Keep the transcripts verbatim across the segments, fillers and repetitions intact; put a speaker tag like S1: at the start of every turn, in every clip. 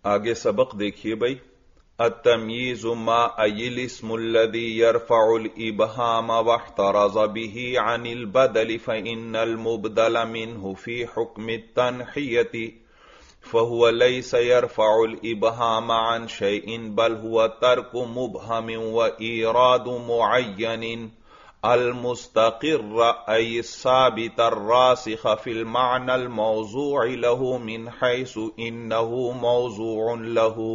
S1: آگے سبق دیکھیے بھائی. التمییز ما ای الاسم الذی یرفع الابہام واحترز به عن البدل فإن المبدل منه في حکم التنحیۃ فهو ليس يرفع الابہام عن شیء بل هو ترک مبہم وإیراد معین المستقر ای الثابت الراسخ فی المعنى الموضوع له من حيث انه موضوع له.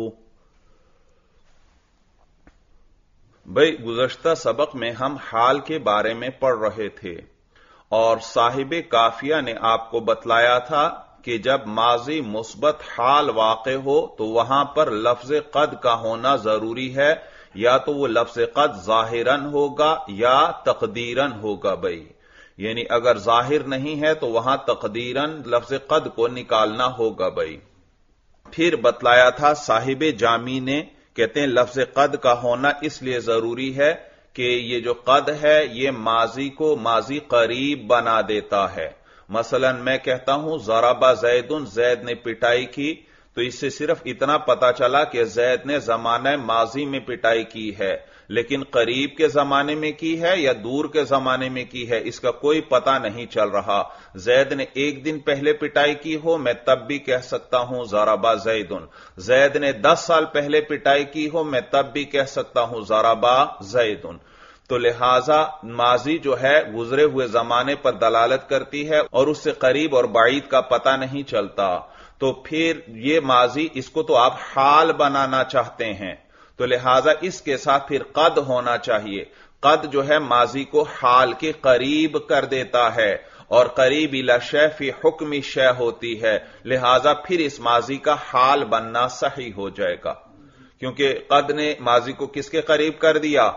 S1: بھئی گزشتہ سبق میں ہم حال کے بارے میں پڑھ رہے تھے اور صاحب کافیہ نے آپ کو بتلایا تھا کہ جب ماضی مثبت حال واقع ہو تو وہاں پر لفظ قد کا ہونا ضروری ہے، یا تو وہ لفظ قد ظاہراً ہوگا یا تقدیراً ہوگا. بھئی یعنی اگر ظاہر نہیں ہے تو وہاں تقدیراً لفظ قد کو نکالنا ہوگا. بھئی پھر بتلایا تھا صاحب جامی نے، کہتے ہیں لفظ قد کا ہونا اس لیے ضروری ہے کہ یہ جو قد ہے یہ ماضی کو ماضی قریب بنا دیتا ہے. مثلا میں کہتا ہوں ضرب زید، زید نے پٹائی کی، تو اس سے صرف اتنا پتا چلا کہ زید نے زمانہ ماضی میں پٹائی کی ہے، لیکن قریب کے زمانے میں کی ہے یا دور کے زمانے میں کی ہے اس کا کوئی پتہ نہیں چل رہا. زید نے ایک دن پہلے پٹائی کی ہو میں تب بھی کہہ سکتا ہوں ضرب زید. زید نے دس سال پہلے پٹائی کی ہو میں تب بھی کہہ سکتا ہوں ضرب زید. تو لہذا ماضی جو ہے گزرے ہوئے زمانے پر دلالت کرتی ہے اور اس سے قریب اور بعید کا پتہ نہیں چلتا. تو پھر یہ ماضی اس کو تو آپ حال بنانا چاہتے ہیں، تو لہذا اس کے ساتھ پھر قد ہونا چاہیے. قد جو ہے ماضی کو حال کے قریب کر دیتا ہے اور قریب الی شیء فی حکم شیء ہوتی ہے، لہذا پھر اس ماضی کا حال بننا صحیح ہو جائے گا، کیونکہ قد نے ماضی کو کس کے قریب کر دیا؟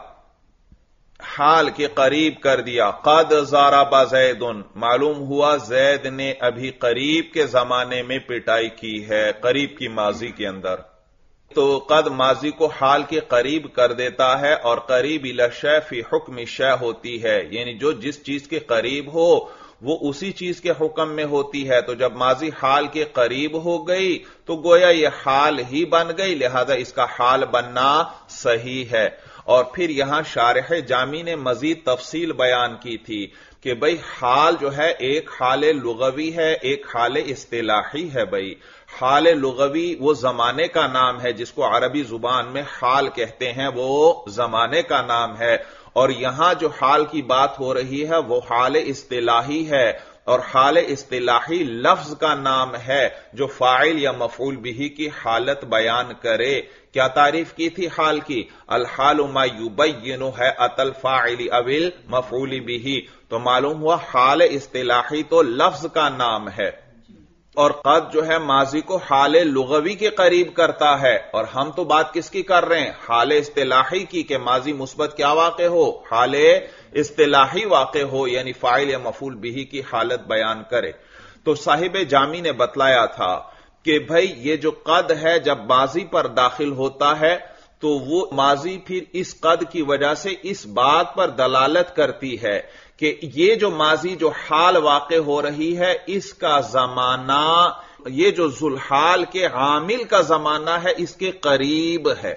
S1: حال کے قریب کر دیا. قد ضرب زید، معلوم ہوا زید نے ابھی قریب کے زمانے میں پٹائی کی ہے، قریب کی ماضی کے اندر. تو قد ماضی کو حال کے قریب کر دیتا ہے اور قریب الی شیء فی حکم شیء ہوتی ہے، یعنی جو جس چیز کے قریب ہو وہ اسی چیز کے حکم میں ہوتی ہے. تو جب ماضی حال کے قریب ہو گئی تو گویا یہ حال ہی بن گئی، لہذا اس کا حال بننا صحیح ہے. اور پھر یہاں شارح جامی نے مزید تفصیل بیان کی تھی کہ بھئی حال جو ہے ایک حال لغوی ہے، ایک حال اصطلاحی ہے. بھئی حال لغوی وہ زمانے کا نام ہے، جس کو عربی زبان میں حال کہتے ہیں، وہ زمانے کا نام ہے. اور یہاں جو حال کی بات ہو رہی ہے وہ حال اصطلاحی ہے، اور حال اصطلاحی لفظ کا نام ہے جو فاعل یا مفعول به کی حالت بیان کرے. کیا تعریف کی تھی حال کی؟ الحال ما یبین ہیئت الفاعل او المفعول به. تو معلوم ہوا حال اصطلاحی تو لفظ کا نام ہے، اور قد جو ہے ماضی کو حال لغوی کے قریب کرتا ہے. اور ہم تو بات کس کی کر رہے ہیں؟ حال اصطلاحی کی، کہ ماضی مثبت کیا واقع ہو؟ حال اصطلاحی واقع ہو، یعنی فاعل یا مفعول به کی حالت بیان کرے. تو صاحب جامی نے بتلایا تھا کہ بھئی یہ جو قد ہے جب ماضی پر داخل ہوتا ہے تو وہ ماضی پھر اس قد کی وجہ سے اس بات پر دلالت کرتی ہے کہ یہ جو ماضی جو حال واقع ہو رہی ہے اس کا زمانہ، یہ جو ذوالحال کے عامل کا زمانہ ہے اس کے قریب ہے.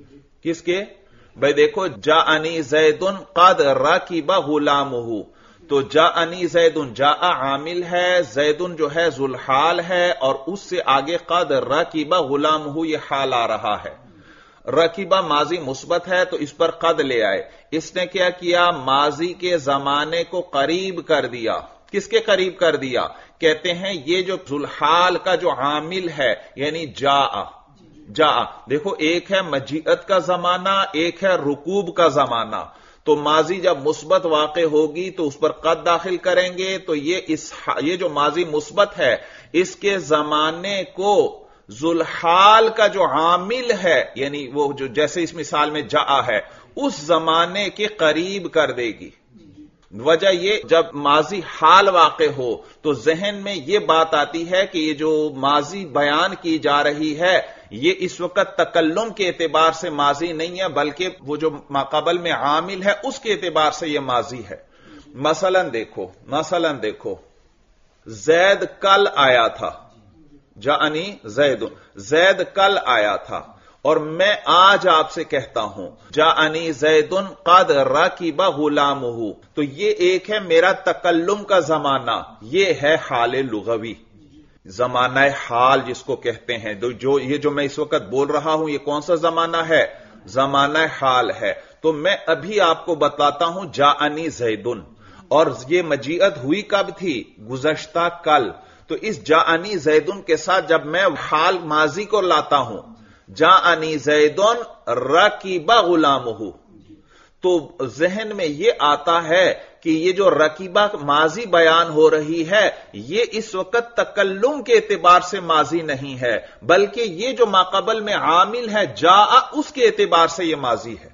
S1: کس کے؟ بھئی دیکھو جاءنی زید قد رکب غلامہ، تو جاءنی زید، جاء عامل ہے، زید جو ہے ذوالحال ہے، اور اس سے آگے قد رکب غلامہ یہ حال آ رہا ہے. رکبہ ماضی مثبت ہے تو اس پر قد لے آئے. اس نے کیا کیا؟ ماضی کے زمانے کو قریب کر دیا. کس کے قریب کر دیا؟ کہتے ہیں یہ جو ذوالحال کا جو عامل ہے یعنی جاء. جاء دیکھو ایک ہے مجیئت کا زمانہ، ایک ہے رکوب کا زمانہ. تو ماضی جب مثبت واقع ہوگی تو اس پر قد داخل کریں گے، تو یہ اس یہ جو ماضی مثبت ہے اس کے زمانے کو ذوالحال کا جو عامل ہے، یعنی وہ جو جیسے اس مثال میں جاء ہے، اس زمانے کے قریب کر دے گی. وجہ یہ جب ماضی حال واقع ہو تو ذہن میں یہ بات آتی ہے کہ یہ جو ماضی بیان کی جا رہی ہے یہ اس وقت تکلم کے اعتبار سے ماضی نہیں ہے، بلکہ وہ جو ماقبل میں عامل ہے اس کے اعتبار سے یہ ماضی ہے. مثلا دیکھو مثلا دیکھو زید کل آیا تھا، جاءنی زید، زید کل آیا تھا، اور میں آج آپ سے کہتا ہوں جاءنی زید قد رکب غلامہ، تو یہ ایک ہے میرا تکلم کا زمانہ، یہ ہے حال لغوی، زمانہ حال جس کو کہتے ہیں، جو یہ جو میں اس وقت بول رہا ہوں یہ کون سا زمانہ ہے؟ زمانہ حال ہے۔ تو میں ابھی آپ کو بتلاتا ہوں جاءنی زیدن، اور یہ مجیعت ہوئی کب تھی؟ گزشتہ کل۔ تو اس جاءنی زیدن کے ساتھ جب میں حال ماضی کو لاتا ہوں، جاءنی زیدن رکب غلامہ، تو ذہن میں یہ آتا ہے کہ یہ جو رکیبہ ماضی بیان ہو رہی ہے یہ اس وقت تکلم کے اعتبار سے ماضی نہیں ہے، بلکہ یہ جو ماقبل میں عامل ہے جاء، اس کے اعتبار سے یہ ماضی ہے۔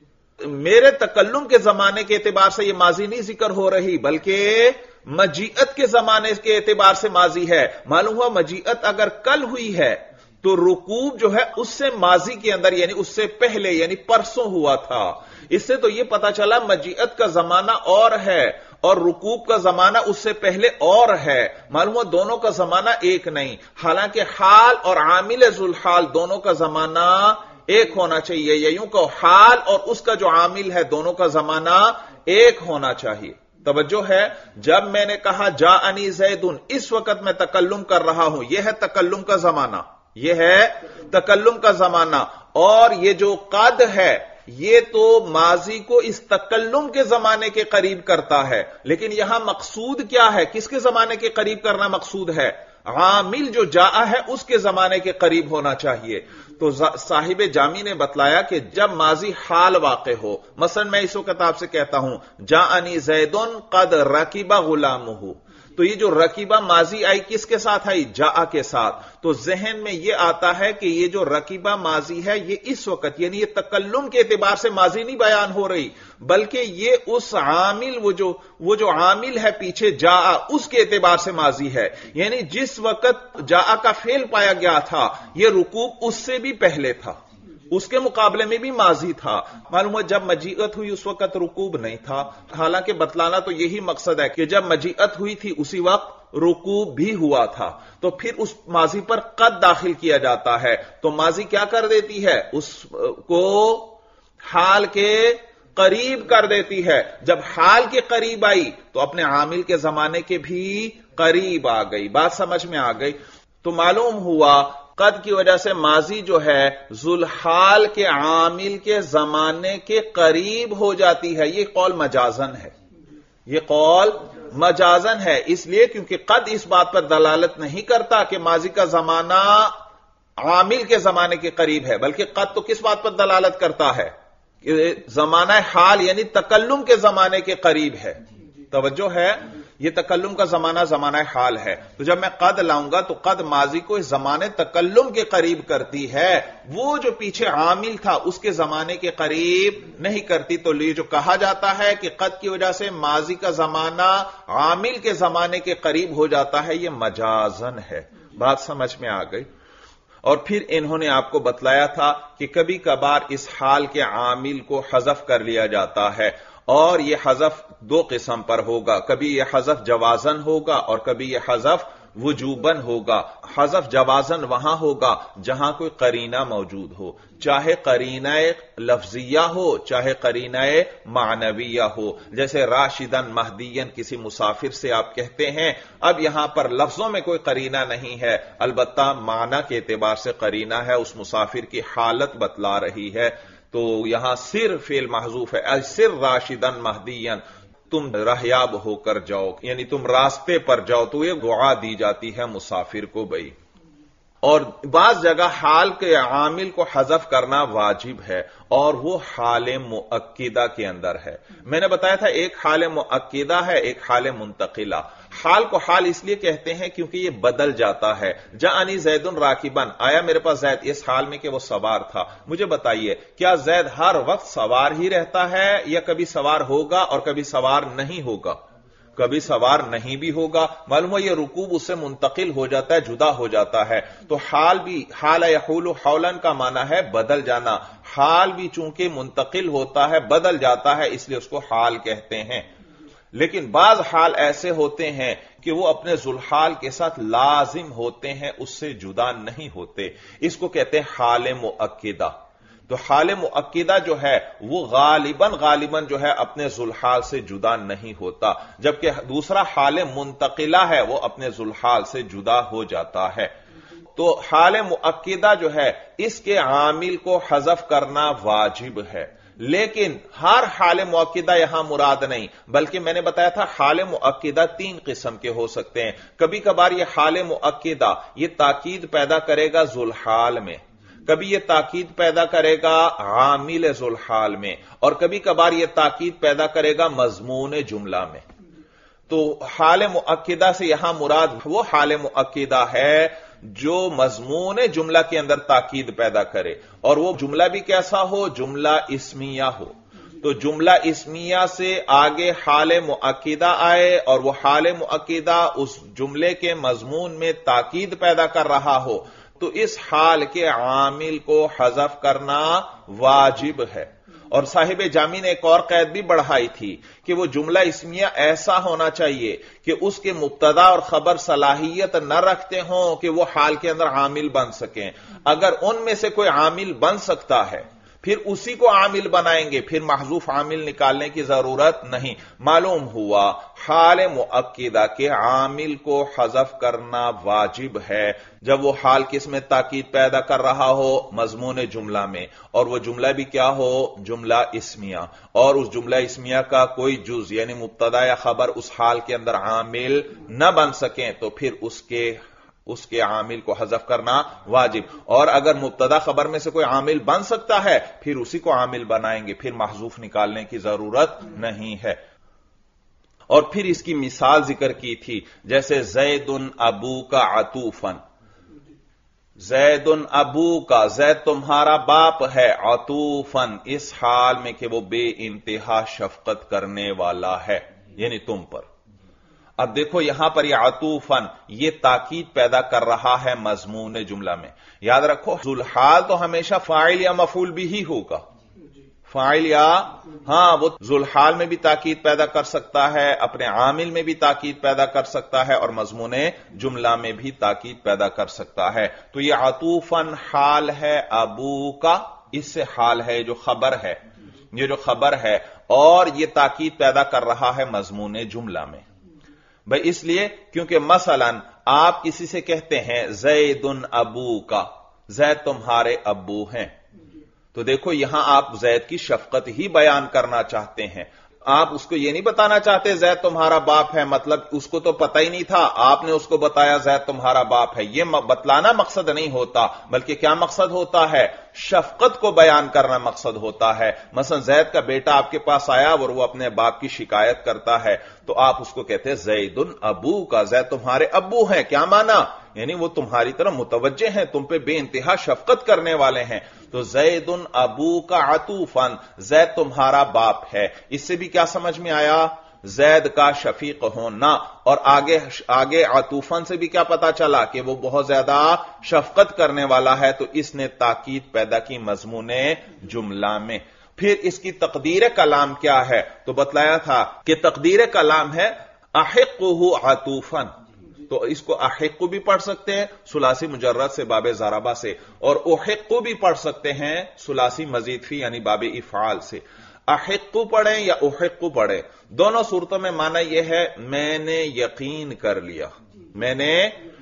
S1: میرے تکلم کے زمانے کے اعتبار سے یہ ماضی نہیں ذکر ہو رہی، بلکہ مجیعت کے زمانے کے اعتبار سے ماضی ہے۔ معلوم ہوا مجیعت اگر کل ہوئی ہے تو رکوب جو ہے اس سے ماضی کے اندر یعنی اس سے پہلے یعنی پرسوں ہوا تھا۔ اس سے تو یہ پتا چلا مجیعت کا زمانہ اور ہے اور رکوب کا زمانہ اس سے پہلے اور ہے، معلوم ہوا دونوں کا زمانہ ایک نہیں، حالانکہ حال اور عامل ذوالحال دونوں کا زمانہ ایک ہونا چاہیے، یا یوں کہ حال اور اس کا جو عامل ہے دونوں کا زمانہ ایک ہونا چاہیے۔ توجہ ہے، جب میں نے کہا جاءنی زیدن، اس وقت میں تکلم کر رہا ہوں، یہ ہے تکلم کا زمانہ، یہ ہے تکلم کا زمانہ، اور یہ جو قد ہے یہ تو ماضی کو اس تکلم کے زمانے کے قریب کرتا ہے، لیکن یہاں مقصود کیا ہے؟ کس کے زمانے کے قریب کرنا مقصود ہے؟ عامل جو جاء ہے اس کے زمانے کے قریب ہونا چاہیے۔ تو صاحب جامی نے بتلایا کہ جب ماضی حال واقع ہو، مثلا میں اس وقت آپ سے کہتا ہوں جاءنی زیدن قد رکب غلامہ، تو یہ جو رکیبہ ماضی آئی کس کے ساتھ آئی؟ جاء کے ساتھ۔ تو ذہن میں یہ آتا ہے کہ یہ جو رکیبہ ماضی ہے یہ اس وقت یعنی یہ تکلم کے اعتبار سے ماضی نہیں بیان ہو رہی، بلکہ یہ اس عامل وہ جو وہ جو عامل ہے پیچھے جاء اس کے اعتبار سے ماضی ہے، یعنی جس وقت جاء کا فعل پایا گیا تھا یہ رکوب اس سے بھی پہلے تھا، اس کے مقابلے میں بھی ماضی تھا۔ معلوم ہے جب مجیعت ہوئی اس وقت رکوب نہیں تھا، حالانکہ بتلانا تو یہی مقصد ہے کہ جب مجیعت ہوئی تھی اسی وقت رکوب بھی ہوا تھا، تو پھر اس ماضی پر قد داخل کیا جاتا ہے، تو ماضی کیا کر دیتی ہے؟ اس کو حال کے قریب کر دیتی ہے۔ جب حال کے قریب آئی تو اپنے عامل کے زمانے کے بھی قریب آ گئی۔ بات سمجھ میں آ گئی؟ تو معلوم ہوا قد کی وجہ سے ماضی جو ہے ذوالحال کے عامل کے زمانے کے قریب ہو جاتی ہے۔ یہ قول مجازن ہے، یہ قول مجازن ہے، اس لیے کیونکہ قد اس بات پر دلالت نہیں کرتا کہ ماضی کا زمانہ عامل کے زمانے کے قریب ہے، بلکہ قد تو کس بات پر دلالت کرتا ہے کہ زمانہ حال یعنی تکلم کے زمانے کے قریب ہے۔ توجہ ہے، یہ تکلم کا زمانہ زمانہ حال ہے، تو جب میں قد لاؤں گا تو قد ماضی کو اس زمانے تکلم کے قریب کرتی ہے، وہ جو پیچھے عامل تھا اس کے زمانے کے قریب نہیں کرتی۔ تو یہ جو کہا جاتا ہے کہ قد کی وجہ سے ماضی کا زمانہ عامل کے زمانے کے قریب ہو جاتا ہے، یہ مجازن ہے۔ بات سمجھ میں آ گئی؟ اور پھر انہوں نے آپ کو بتلایا تھا کہ کبھی کبھار اس حال کے عامل کو حذف کر لیا جاتا ہے، اور یہ حذف دو قسم پر ہوگا، کبھی یہ حذف جوازن ہوگا اور کبھی یہ حذف وجوبن ہوگا۔ حذف جوازن وہاں ہوگا جہاں کوئی قرینہ موجود ہو، چاہے قرینہ لفظیہ ہو چاہے قرینہ معنویہ ہو، جیسے راشدن مہدین کسی مسافر سے آپ کہتے ہیں، اب یہاں پر لفظوں میں کوئی قرینہ نہیں ہے، البتہ معنی کے اعتبار سے قرینہ ہے، اس مسافر کی حالت بتلا رہی ہے، تو یہاں سر فعل محذوف ہے، سر راشدن مہدین، تم رہیاب ہو کر جاؤ، یعنی تم راستے پر جاؤ، تو یہ دعا دی جاتی ہے مسافر کو بھائی۔ اور بعض جگہ حال کے عامل کو حذف کرنا واجب ہے، اور وہ حال مؤکدہ کے اندر ہے۔ میں نے بتایا تھا ایک حال مؤکدہ ہے، ایک حال منتقلہ۔ حال کو حال اس لیے کہتے ہیں کیونکہ یہ بدل جاتا ہے۔ جاءنی زید راکبن، آیا میرے پاس زید اس حال میں کہ وہ سوار تھا۔ مجھے بتائیے کیا زید ہر وقت سوار ہی رہتا ہے یا کبھی سوار ہوگا اور کبھی سوار نہیں ہوگا؟ کبھی سوار نہیں بھی ہوگا۔ معلوم ہے یہ رکوب اس سے منتقل ہو جاتا ہے، جدا ہو جاتا ہے۔ تو حال بھی، حال یحول حولن کا معنی ہے بدل جانا، حال بھی چونکہ منتقل ہوتا ہے بدل جاتا ہے، اس لیے اس کو حال کہتے ہیں۔ لیکن بعض حال ایسے ہوتے ہیں کہ وہ اپنے ذوالحال کے ساتھ لازم ہوتے ہیں، اس سے جدا نہیں ہوتے. اس کو کہتے ہیں حال مؤکدہ. تو حال مؤکدہ جو ہے وہ غالباً غالباً جو ہے اپنے ذوالحال سے جدا نہیں ہوتا، جبکہ دوسرا حال منتقلہ ہے وہ اپنے ذوالحال سے جدا ہو جاتا ہے. تو حال مؤکدہ جو ہے اس کے عامل کو حذف کرنا واجب ہے، لیکن ہر حال مؤکدہ یہاں مراد نہیں، بلکہ میں نے بتایا تھا حال مؤکدہ تین قسم کے ہو سکتے ہیں. کبھی کبھار یہ حال مؤکدہ یہ تاکید پیدا کرے گا ذوالحال میں، کبھی یہ تاکید پیدا کرے گا عامل ذوالحال میں، اور کبھی کبھار یہ تاکید پیدا کرے گا مضمون جملہ میں. تو حال مؤکدہ سے یہاں مراد وہ حال مؤکدہ ہے جو مضمون جملہ کے اندر تاکید پیدا کرے، اور وہ جملہ بھی کیسا ہو؟ جملہ اسمیہ ہو. تو جملہ اسمیہ سے آگے حال مؤکدہ آئے اور وہ حال مؤکدہ اس جملے کے مضمون میں تاکید پیدا کر رہا ہو، تو اس حال کے عامل کو حذف کرنا واجب ہے. اور صاحب جامی نے ایک اور قید بھی بڑھائی تھی کہ وہ جملہ اسمیہ ایسا ہونا چاہیے کہ اس کے مبتدا اور خبر صلاحیت نہ رکھتے ہوں کہ وہ حال کے اندر عامل بن سکیں. اگر ان میں سے کوئی عامل بن سکتا ہے پھر اسی کو عامل بنائیں گے، پھر محذوف عامل نکالنے کی ضرورت نہیں. معلوم ہوا حال مؤکدہ کے عامل کو حذف کرنا واجب ہے جب وہ حال کس میں تاکید پیدا کر رہا ہو؟ مضمون جملہ میں، اور وہ جملہ بھی کیا ہو؟ جملہ اسمیہ. اور اس جملہ اسمیہ کا کوئی جز یعنی مبتدا یا خبر اس حال کے اندر عامل نہ بن سکیں تو پھر اس کے اس کے عامل کو حذف کرنا واجب. اور اگر مبتدا خبر میں سے کوئی عامل بن سکتا ہے پھر اسی کو عامل بنائیں گے، پھر محذوف نکالنے کی ضرورت نہیں ہے. اور پھر اس کی مثال ذکر کی تھی، جیسے زید ابو کا عطوفن، زید ابو کا، زید تمہارا باپ ہے، عطوفن اس حال میں کہ وہ بے انتہا شفقت کرنے والا ہے، یعنی تم پر. اب دیکھو یہاں پر یہ عطوفن یہ تاکید پیدا کر رہا ہے مضمون جملہ میں. یاد رکھو ذوالحال تو ہمیشہ فاعل یا مفعول بھی ہی ہوگا، فاعل یا ہاں وہ ذوالحال میں بھی تاکید پیدا کر سکتا ہے، اپنے عامل میں بھی تاکید پیدا کر سکتا ہے، اور مضمون جملہ میں بھی تاکید پیدا کر سکتا ہے. تو یہ عطوفن حال ہے ابو کا، اس سے حال ہے جو خبر ہے، یہ جو خبر ہے، اور یہ تاکید پیدا کر رہا ہے مضمون جملہ میں. بھئی اس لیے کیونکہ مثلا آپ کسی سے کہتے ہیں زید ابو کا، زید تمہارے ابو ہیں، تو دیکھو یہاں آپ زید کی شفقت ہی بیان کرنا چاہتے ہیں. آپ اس کو یہ نہیں بتانا چاہتے زید تمہارا باپ ہے، مطلب اس کو تو پتہ ہی نہیں تھا، آپ نے اس کو بتایا زید تمہارا باپ ہے. یہ بتلانا مقصد نہیں ہوتا، بلکہ کیا مقصد ہوتا ہے؟ شفقت کو بیان کرنا مقصد ہوتا ہے. مثلا زید کا بیٹا آپ کے پاس آیا اور وہ اپنے باپ کی شکایت کرتا ہے، تو آپ اس کو کہتے ہیں زید ابو کا، زید تمہارے ابو ہیں. کیا معنی؟ یعنی وہ تمہاری طرف متوجہ ہیں، تم پہ بے انتہا شفقت کرنے والے ہیں. تو زید ابو کا عطوفن، زید تمہارا باپ ہے. اس سے بھی کیا سمجھ میں آیا؟ زید کا شفیق ہونا. اور آگے آگے عطوفن سے بھی کیا پتا چلا کہ وہ بہت زیادہ شفقت کرنے والا ہے، تو اس نے تاکید پیدا کی مضمون جملہ میں. پھر اس کی تقدیر کلام کیا ہے؟ تو بتلایا تھا کہ تقدیر کلام ہے احقہ عطوفن. تو اس کو احق بھی پڑھ سکتے ہیں ثلاثی مجرد سے باب ضربہ سے، اور احق بھی پڑھ سکتے ہیں ثلاثی مزید فی یعنی باب افعال سے. احق پڑھیں یا احق پڑھیں، دونوں صورتوں میں معنی یہ ہے میں نے یقین کر لیا، میں نے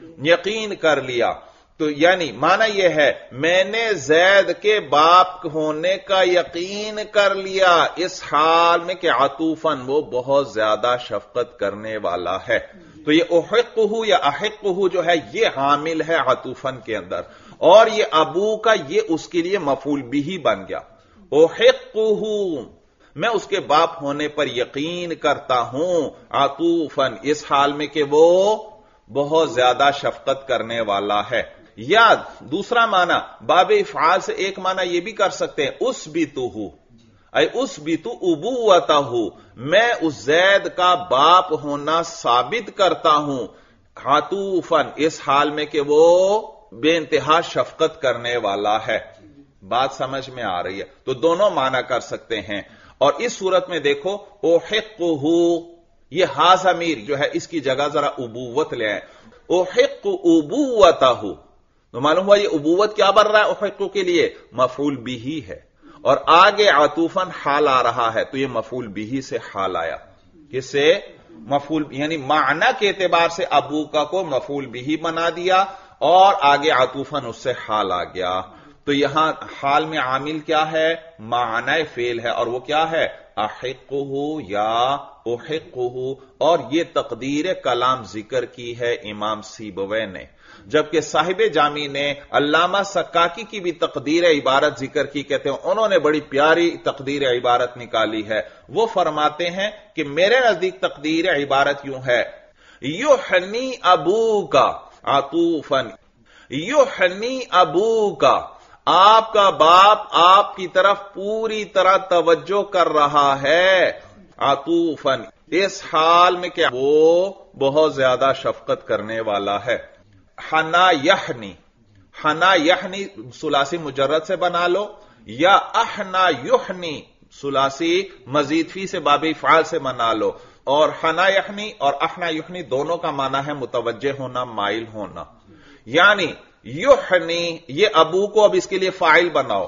S1: یقین کر لیا. تو یعنی معنی یہ ہے میں نے زید کے باپ ہونے کا یقین کر لیا اس حال میں کہ عطوفن وہ بہت زیادہ شفقت کرنے والا ہے. تو یہ احقہ یا احقہ جو ہے یہ عامل ہے عطوفن کے اندر، اور یہ ابو کا یہ اس کے لیے مفعول بھی بن گیا. احقہ میں اس کے باپ ہونے پر یقین کرتا ہوں، عطوفن اس حال میں کہ وہ بہت زیادہ شفقت کرنے والا ہے. یاد دوسرا معنی باب افعال سے ایک معنی یہ بھی کر سکتے ہیں اس بھی تو ہوں، اے اس بھی تو ابوتا ہوں، میں اس زید کا باپ ہونا ثابت کرتا ہوں عطوفن اس حال میں کہ وہ بے انتہا شفقت کرنے والا ہے. بات سمجھ میں آ رہی ہے؟ تو دونوں معنی کر سکتے ہیں. اور اس صورت میں دیکھو احقہ یہ ہا ضمیر جو ہے اس کی جگہ ذرا ابوت لے آئیں. احق ابوتہ، تو معلوم ہوا یہ ابوت کیا بن رہا ہے احق کے لیے؟ مفعول بھی ہے، اور آگے عطوفاً حال آ رہا ہے تو یہ مفعول بھی سے حال آیا. کس سے؟ مفعول، یعنی معنی کے اعتبار سے ابو کا کو مفعول بھی بنا دیا اور آگے عطوفاً اس سے حال آ گیا. تو یہاں حال میں عامل کیا ہے؟ معنی فعل ہے، اور وہ کیا ہے؟ احقہ یا احقہ. اور یہ تقدیر کلام ذکر کی ہے امام سیبویہ نے، جبکہ صاحب جامی نے علامہ سکاکی کی بھی تقدیر عبارت ذکر کی. کہتے ہیں انہوں نے بڑی پیاری تقدیر عبارت نکالی ہے. وہ فرماتے ہیں کہ میرے نزدیک تقدیر عبارت یوں ہے: یحنی ابو کا عطوفاً، یحنی ابو کا، آپ کا باپ آپ کی طرف پوری طرح توجہ کر رہا ہے، عطوفاً اس حال میں کہ وہ بہت زیادہ شفقت کرنے والا ہے. حنا یحنی، حنا یحنی ثلاثی مجرد سے بنا لو، یا احنا یحنی ثلاثی مزید فی سے باب افعال سے بنا لو. اور حنا یحنی اور احنا یحنی دونوں کا معنی ہے متوجہ ہونا، مائل ہونا. یعنی یحنی، یہ ابو کو اب اس کے لیے فاعل بناؤ.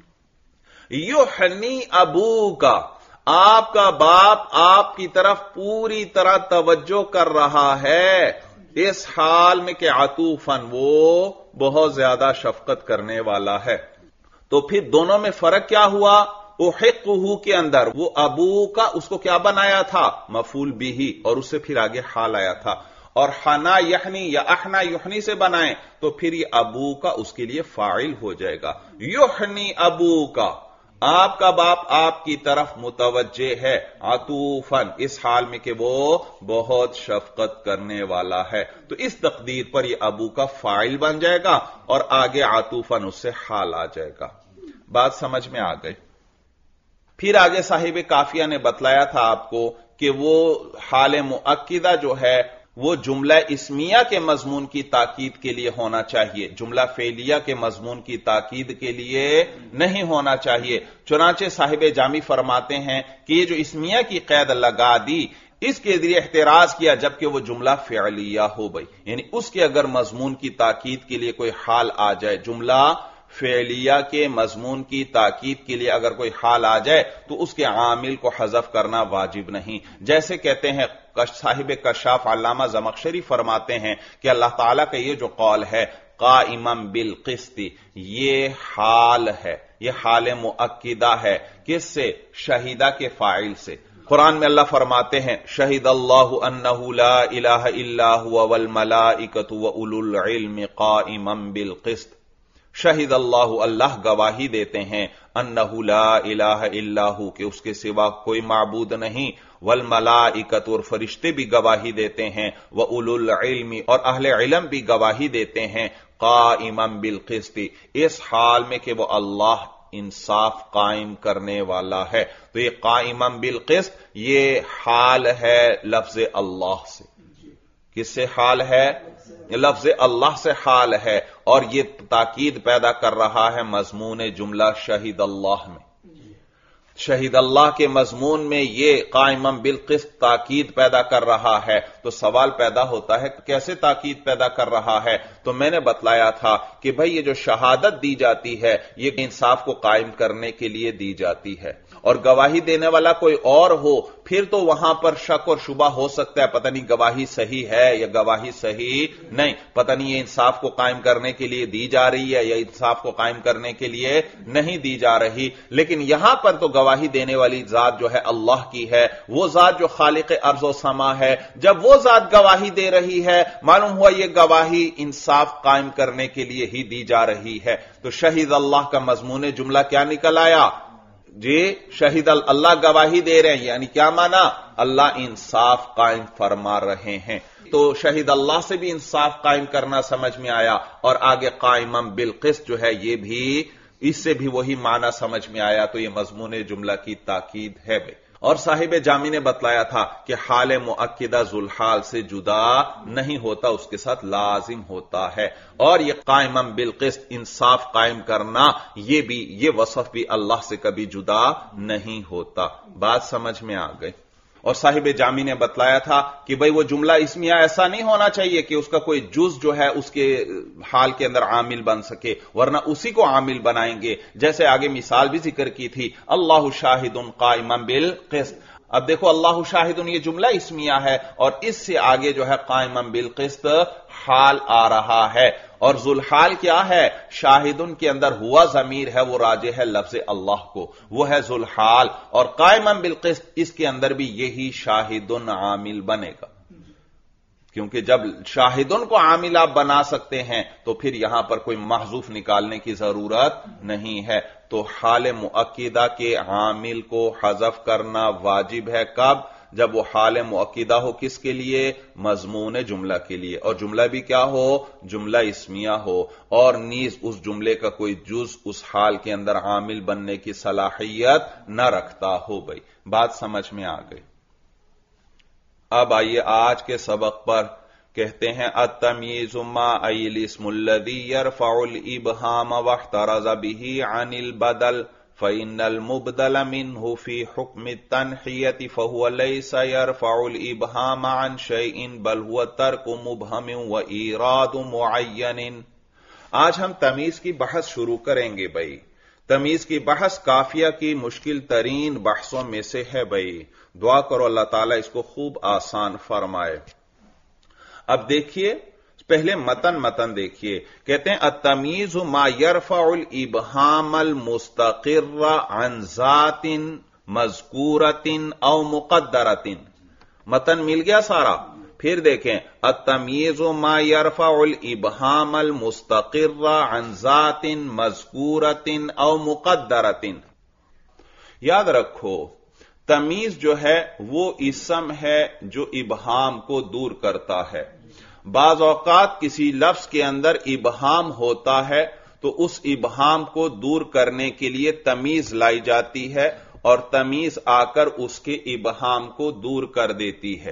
S1: یحنی ابو کا، آپ کا باپ آپ کی طرف پوری طرح توجہ کر رہا ہے، اس حال میں کہ عطوفاً وہ بہت زیادہ شفقت کرنے والا ہے. تو پھر دونوں میں فرق کیا ہوا؟ احقہ کے اندر وہ ابو کا اس کو کیا بنایا تھا؟ مفعول بھی، اور اس سے پھر آگے حال آیا تھا. اور حنا یحنی یا احنا یحنی سے بنائیں تو پھر یہ ابو کا اس کے لیے فاعل ہو جائے گا. یحنی ابو کا، آپ کا باپ آپ کی طرف متوجہ ہے، عطوفاً اس حال میں کہ وہ بہت شفقت کرنے والا ہے. تو اس تقدیر پر یہ ابو کا فاعل بن جائے گا اور آگے عطوفاً اس سے حال آ جائے گا. بات سمجھ میں آ گئی؟ پھر آگے صاحب کافیہ نے بتلایا تھا آپ کو کہ وہ حال مؤکدہ جو ہے وہ جملہ اسمیہ کے مضمون کی تاکید کے لیے ہونا چاہیے، جملہ فعلیہ کے مضمون کی تاکید کے لیے نہیں ہونا چاہیے. چنانچہ صاحب جامی فرماتے ہیں کہ یہ جو اسمیہ کی قید لگا دی اس کے ذریعے احتراز کیا جبکہ وہ جملہ فعلیہ ہو گئی. یعنی اس کے اگر مضمون کی تاکید کے لیے کوئی حال آ جائے، جملہ فعلیہ کے مضمون کی تاکید کے لیے اگر کوئی حال آ جائے تو اس کے عامل کو حذف کرنا واجب نہیں. جیسے کہتے ہیں صاحب کشاف علامہ زمخشری فرماتے ہیں کہ اللہ تعالیٰ کا یہ جو قول ہے قائما بالقسط، یہ حال ہے، یہ حال مؤکدہ ہے. کس سے؟ شہیدہ کے فاعل سے. قرآن میں اللہ فرماتے ہیں شہد اللہ انہ لا الہ الا هو والملائکۃ واولو العلم قائما بالقسط. شہد اللہ، اللہ گواہی دیتے ہیں، انہ لا الہ الا ہو کہ اس کے سوا کوئی معبود نہیں، والملائکۃ اور فرشتے بھی گواہی دیتے ہیں، واولو العلم اور اہل علم بھی گواہی دیتے ہیں، قائما بالقسط اس حال میں کہ وہ اللہ انصاف قائم کرنے والا ہے. تو یہ قائما بالقسط یہ حال ہے لفظ اللہ سے. کس سے حال ہے؟ لفظ اللہ سے حال ہے، اور یہ تاکید پیدا کر رہا ہے مضمون جملہ شہید اللہ میں. شہید اللہ کے مضمون میں یہ قائما بالقسط تاکید پیدا کر رہا ہے. تو سوال پیدا ہوتا ہے کیسے تاکید پیدا کر رہا ہے؟ تو میں نے بتلایا تھا کہ بھئی یہ جو شہادت دی جاتی ہے یہ انصاف کو قائم کرنے کے لیے دی جاتی ہے، اور گواہی دینے والا کوئی اور ہو پھر تو وہاں پر شک اور شبہ ہو سکتا ہے، پتہ نہیں گواہی صحیح ہے یا گواہی صحیح نہیں، پتہ نہیں یہ انصاف کو قائم کرنے کے لیے دی جا رہی ہے یا انصاف کو قائم کرنے کے لیے نہیں دی جا رہی. لیکن یہاں پر تو گواہی دینے والی ذات جو ہے اللہ کی ہے، وہ ذات جو خالق ارض و سما ہے. جب وہ ذات گواہی دے رہی ہے معلوم ہوا یہ گواہی انصاف قائم کرنے کے لیے ہی دی جا رہی ہے. تو شہید اللہ کا مضمون جملہ کیا نکل آیا؟ جی شہید اللہ گواہی دے رہے ہیں، یعنی کیا مانا؟ اللہ انصاف قائم فرما رہے ہیں. تو شہید اللہ سے بھی انصاف قائم کرنا سمجھ میں آیا، اور آگے قائما بالقسط جو ہے یہ بھی اس سے بھی وہی معنی سمجھ میں آیا. تو یہ مضمون جملہ کی تاکید ہے بھائی. اور صاحب جامی نے بتلایا تھا کہ حال مؤکدہ ذوالحال سے جدا نہیں ہوتا، اس کے ساتھ لازم ہوتا ہے. اور یہ قائما بالقسط انصاف قائم کرنا یہ بھی یہ وصف بھی اللہ سے کبھی جدا نہیں ہوتا. بات سمجھ میں آ گئی؟ اور صاحب جامی نے بتلایا تھا کہ بھئی وہ جملہ اسمیہ ایسا نہیں ہونا چاہیے کہ اس کا کوئی جز جو ہے اس کے حال کے اندر عامل بن سکے، ورنہ اسی کو عامل بنائیں گے، جیسے آگے مثال بھی ذکر کی تھی، اللہ شاہد قائما بالقسط۔ اب دیکھو اللہ شاہدن یہ جملہ اسمیہ ہے اور اس سے آگے جو ہے قائما بالقسط حال آ رہا ہے، اور ذوالحال کیا ہے؟ شاہدن کے اندر ہوا ضمیر ہے وہ راجع ہے لفظ اللہ کو، وہ ہے ذوالحال، اور قائما بالقسط اس کے اندر بھی یہی شاہدن عامل بنے گا، کیونکہ جب شاہدن کو عامل آپ بنا سکتے ہیں تو پھر یہاں پر کوئی محذوف نکالنے کی ضرورت نہیں ہے۔ تو حال مؤکدہ کے عامل کو حذف کرنا واجب ہے، کب؟ جب وہ حال مؤکدہ ہو، کس کے لیے؟ مضمون جملہ کے لیے، اور جملہ بھی کیا ہو؟ جملہ اسمیہ ہو، اور نیز اس جملے کا کوئی جز اس حال کے اندر عامل بننے کی صلاحیت نہ رکھتا ہو۔ بھائی بات سمجھ میں آ گئی؟ اب آئیے آج کے سبق پر، کہتے ہیں التمییز ما ای الاسم الذی یرفع الابہام واحترز به عن البدل فإن المبدل منه في حكم التنحیة فهو ليس يرفع الابہام عن شيء بل هو ترک مبہم وإيراد معین۔ آج ہم تمیز کی بحث شروع کریں گے۔ بھائی تمیز کی بحث کافیہ کی مشکل ترین بحثوں میں سے ہے۔ بھائی دعا کرو اللہ تعالیٰ اس کو خوب آسان فرمائے۔ اب دیکھیے پہلے متن متن دیکھیے، کہتے ہیں التمیز ما یرفع الابہام المستقر عن ذات مذکورۃ او مقدرۃ۔ متن مل گیا سارا؟ پھر دیکھیں التمیز ما یرفع الابہام المستقر عن ذات مذکورۃ او مقدرۃ۔ یاد رکھو تمیز جو ہے وہ اسم ہے جو ابہام کو دور کرتا ہے۔ بعض اوقات کسی لفظ کے اندر ابہام ہوتا ہے تو اس ابہام کو دور کرنے کے لیے تمیز لائی جاتی ہے، اور تمیز آ کر اس کے ابہام کو دور کر دیتی ہے۔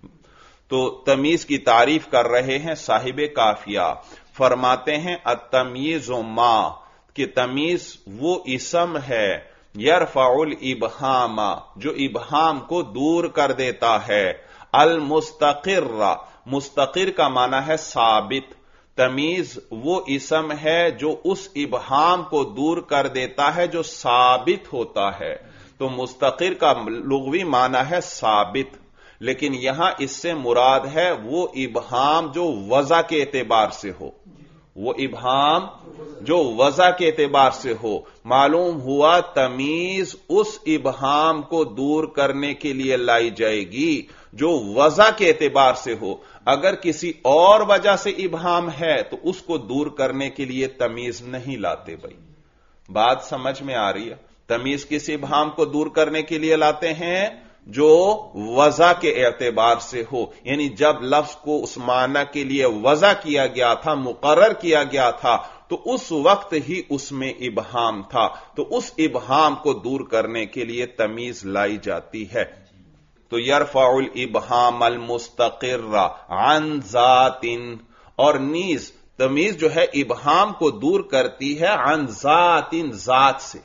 S1: تو تمیز کی تعریف کر رہے ہیں صاحب کافیہ، فرماتے ہیں التمیز ما، کہ تمیز وہ اسم ہے یرفع الابہام جو ابہام کو دور کر دیتا ہے، المستقر، مستقر کا معنی ہے ثابت، تمیز وہ اسم ہے جو اس ابہام کو دور کر دیتا ہے جو ثابت ہوتا ہے۔ تو مستقر کا لغوی معنی ہے ثابت، لیکن یہاں اس سے مراد ہے وہ ابہام جو وضع کے اعتبار سے ہو، وہ ابہام جو وضع کے اعتبار سے ہو۔ معلوم ہوا تمیز اس ابہام کو دور کرنے کے لیے لائی جائے گی جو وضع کے اعتبار سے ہو۔ اگر کسی اور وجہ سے ابہام ہے تو اس کو دور کرنے کے لیے تمیز نہیں لاتے۔ بھائی بات سمجھ میں آ رہی ہے؟ تمیز کس ابہام کو دور کرنے کے لیے لاتے ہیں؟ جو وضع کے اعتبار سے ہو، یعنی جب لفظ کو اس معنی کے لیے وضع کیا گیا تھا، مقرر کیا گیا تھا، تو اس وقت ہی اس میں ابہام تھا، تو اس ابہام کو دور کرنے کے لیے تمیز لائی جاتی ہے۔ تو یرفع الابہام المستقر عن ذات، اور نیز تمیز جو ہے ابہام کو دور کرتی ہے عن ذات، ذات سے۔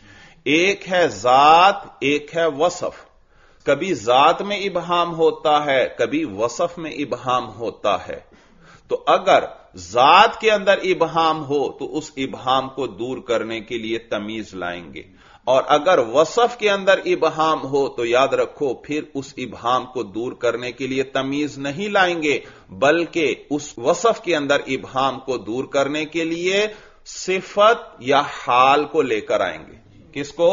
S1: ایک ہے ذات، ایک ہے وصف۔ کبھی ذات میں ابہام ہوتا ہے، کبھی وصف میں ابہام ہوتا ہے۔ تو اگر ذات کے اندر ابہام ہو تو اس ابہام کو دور کرنے کے لیے تمیز لائیں گے، اور اگر وصف کے اندر ابہام ہو تو یاد رکھو پھر اس ابہام کو دور کرنے کے لیے تمیز نہیں لائیں گے، بلکہ اس وصف کے اندر ابہام کو دور کرنے کے لیے صفت یا حال کو لے کر آئیں گے۔ کس کو؟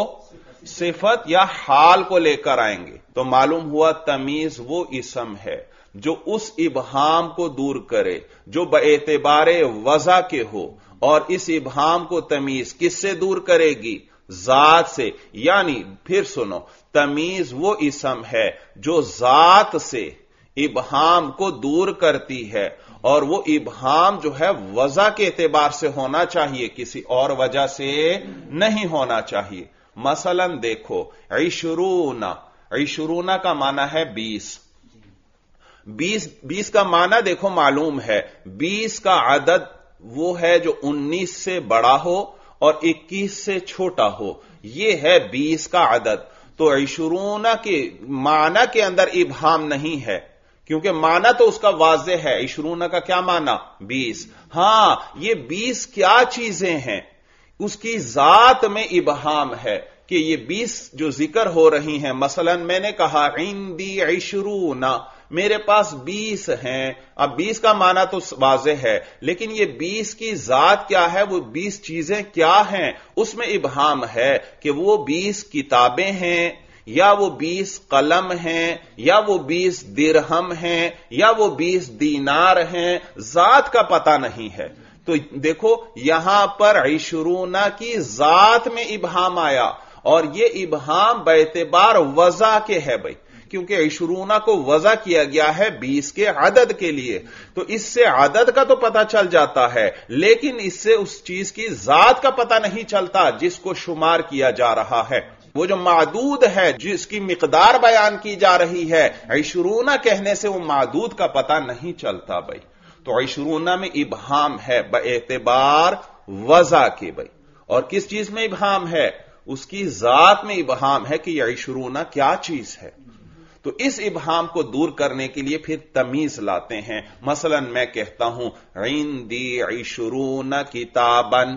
S1: صفت یا حال کو لے کر آئیں گے۔ تو معلوم ہوا تمیز وہ اسم ہے جو اس ابہام کو دور کرے جو باعتبار وضع کے ہو، اور اس ابہام کو تمیز کس سے دور کرے گی؟ ذات سے۔ یعنی پھر سنو، تمیز وہ اسم ہے جو ذات سے ابہام کو دور کرتی ہے، اور وہ ابہام جو ہے وضع کے اعتبار سے ہونا چاہیے، کسی اور وجہ سے نہیں ہونا چاہیے۔ مثلا دیکھو عشرون، عشرون کا معنی ہے بیس۔ بیس بیس کا معنی دیکھو معلوم ہے، بیس کا عدد وہ ہے جو انیس سے بڑا ہو اور اکیس سے چھوٹا ہو، یہ ہے بیس کا عدد۔ تو इशरून के माना के अंदर इबहाम नहीं है, क्योंकि माना तो उसका वाज़ेह है। इशरून का क्या माना? बीस। हां, ये बीस क्या चीजें हैं, उसकी जात में इबहाम है कि ये बीस जो जिक्र हो रही हैं। मसलन मैंने कहा इंदी इशरून, मेरे पास बीस हैं। अब बीस का माना तो वाज़ेह है, लेकिन ये बीस की जात क्या है, वो बीस चीजें क्या हैं, उसमें इबहाम है कि वो बीस किताबें हैं, या वो बीस कलम हैं, या वो बीस दिरहम हैं, या वो बीस दीनार हैं। जात का पता नहीं है। तो देखो यहां पर इशरूना की जात में इबहाम आया, और ये इबहाम बेतबार वज़ा के है भाई, क्योंकि इशरूना को वज़ा किया गया है बीस के अदद के लिए। तो इससे अदद का तो पता चल जाता है, लेकिन इससे उस चीज की जात का पता नहीं चलता जिसको शुमार किया जा रहा है। वो जो मादूद है, जिसकी मिकदार बयान की जा रही है, इशरूना कहने से वो मादूद का पता नहीं चलता भाई। तो इशरूना में इबहाम है बेएतबार वज़ा के भाई। और किस चीज में इबहाम है? उसकी जात में इबहाम है कि यह इशरूना क्या चीज है। तो इस इबहाम को दूर करने के लिए फिर तमीज लाते हैं। मसलन मैं कहता हूं इंदी इशरून किताबन,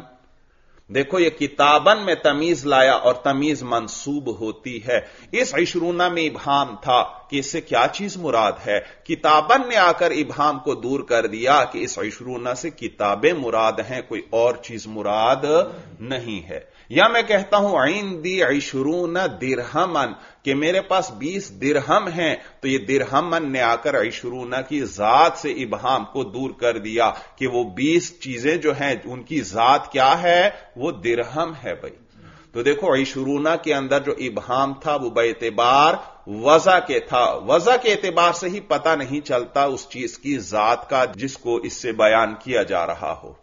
S1: देखो ये किताबन में तमीज लाया, और तमीज मंसूब होती है। इस इशरूना में इबहाम था कि इससे क्या चीज मुराद है। किताबन ने आकर इबहाम को दूर कर दिया कि इस इशरूना से किताबें मुराद हैं, कोई और चीज मुराद नहीं है। या मैं कहता हूं इंदी इशरून दिरहमन, कि मेरे पास बीस दिरहम हैं, तो ये दिरहमन ने आकर इशरूना की जात से इबहाम को दूर कर दिया कि वो बीस चीजें जो हैं उनकी जात क्या है, वो दिरहम है भाई। तो देखो इशरूना के अंदर जो इबहाम था वो बेएतबार वज़ा के था। वज़ा के एतबार से ही पता नहीं चलता उस चीज की जात का जिसको इससे बयान किया जा रहा हो।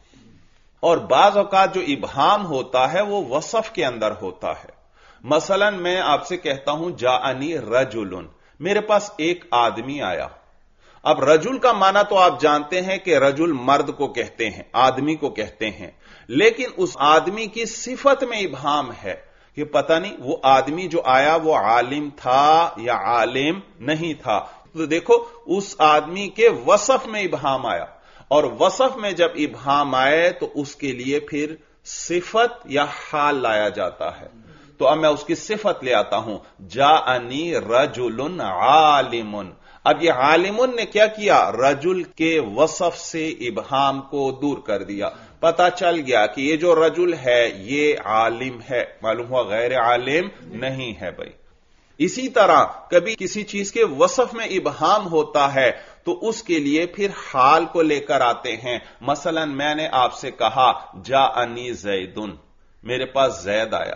S1: और बाज़ औक़ात जो इबहाम होता है वो वसफ के अंदर होता है। मसलन मैं आपसे कहता हूं जाअनी रजुलन, मेरे पास एक आदमी आया। अब रजुल का माना तो आप जानते हैं कि रजुल मर्द को कहते हैं, आदमी को कहते हैं, लेकिन उस आदमी की सिफत में इबहाम है कि पता नहीं वो आदमी जो आया वो आलिम था या आलिम नहीं था। तो देखो उस आदमी के वसफ में इबहाम आया, और वसफ में जब इबहाम आए तो उसके लिए फिर सिफत या हाल लाया जाता है। तो अब मैं उसकी सिफत ले आता हूं, जाअनी रजुलन आलिमुन। अब ये आलिमुन ने क्या किया, रजुल के वसफ से इबहाम को दूर कर दिया। पता चल गया कि ये जो रजुल है ये आलिम है, मालूम हुआ गैर आलिम नहीं है भाई। इसी तरह कभी किसी चीज के वसफ में इबहाम होता है तो उसके लिए फिर हाल को लेकर आते हैं। मसलन मैंने आपसे कहा जाअनी ज़ैदुन, मेरे पास जैद आया।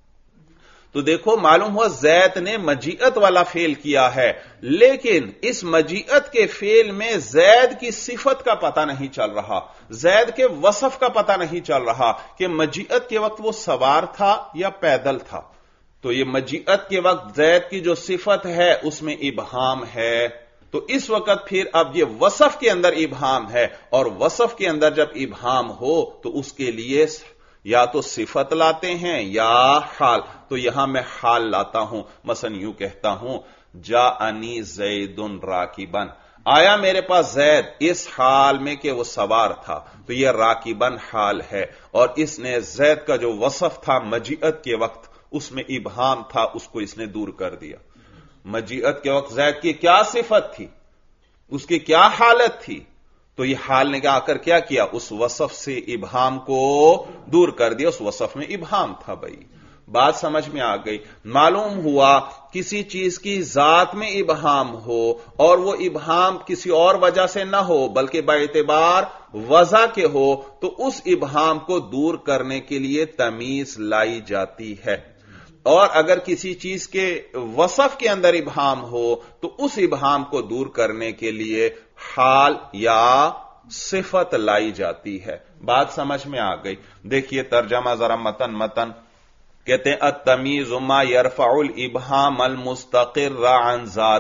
S1: तो देखो मालूम हुआ जैद ने मजीअत वाला फेल किया है, लेकिन इस मजीअत के फेल में जैद की सिफत का पता नहीं चल रहा, जैद के वसफ का पता नहीं चल रहा कि मजीअत के वक्त वो सवार था या पैदल था। तो ये मजीअत के वक्त जैद की जो सिफत है उसमें इबहाम है। तो इस वक्त फिर अब ये वसफ के अंदर इबहाम है, और वसफ के अंदर जब इबहाम हो तो उसके लिए या तो सिफत लाते हैं या हाल। तो यहां मैं हाल लाता हूं। मसलन यूं कहता हूं जाअनी ज़ैदुन राकिबन, आया मेरे पास जैद इस हाल में कि वो सवार था। तो यह राकिबन हाल है, और इसने जैद का जो वसफ था मजीअत के वक्त उसमें इबहाम था, उसको इसने दूर कर दिया। मजीअत के वक्त जैद की क्या सिफत थी, उसकी क्या हालत थी, तो ये हाल ने आकर क्या किया, उस वसफ से इबहाम को दूर कर दिया। उस वसफ में इबहाम था भाई। बात समझ में आ गई। मालूम हुआ किसी चीज की जात में इबहाम हो और वो इबहाम किसी और वजह से ना हो बल्कि बाएतबार वजह के हो, तो उस इबहाम को दूर करने के लिए तमीज लाई जाती है। और अगर किसी चीज के वसफ के अंदर इबहाम हो तो उस इबहाम को दूर करने के लिए हाल या सिफत लाई जाती है। बात समझ में आ गई। देखिए तर्जमा जरा मतन मतन कहते हैं अत-तमीज़ मा यरफ़उल इबहाम अल मुस्तक़िर अन ज़ातिन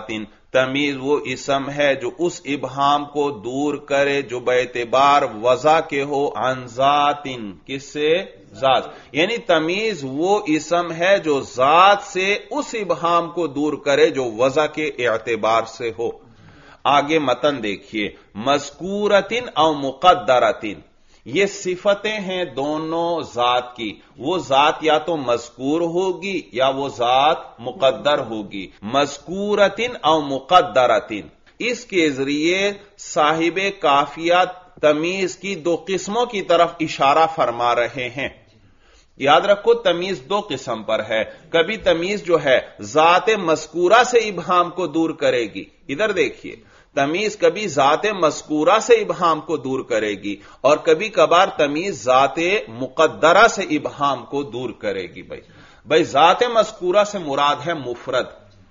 S1: تمیز وہ اسم ہے جو اس ابہام کو دور کرے جو باعتبار وضع کے ہو عن ذات، کس سے؟ ذات. یعنی تمیز وہ اسم ہے جو ذات سے اس ابہام کو دور کرے جو وضع کے اعتبار سے ہو. آگے متن دیکھیے، مذکورتن او مقدرتن، یہ صفتیں ہیں دونوں ذات کی. وہ ذات یا تو مذکور ہوگی یا وہ ذات مقدر ہوگی. مذکورتن او مقدرتن، اس کے ذریعے صاحب قافیہ تمیز کی دو قسموں کی طرف اشارہ فرما رہے ہیں. یاد رکھو تمیز دو قسم پر ہے. کبھی تمیز جو ہے ذات مذکورہ سے ابہام کو دور کرے گی. ادھر دیکھیے، تمیز کبھی ذات مذکورہ سے ابہام کو دور کرے گی اور کبھی کبھار تمیز ذات مقدرہ سے ابہام کو دور کرے گی. بھائی بھائی ذات مذکورہ سے مراد ہے مفرد.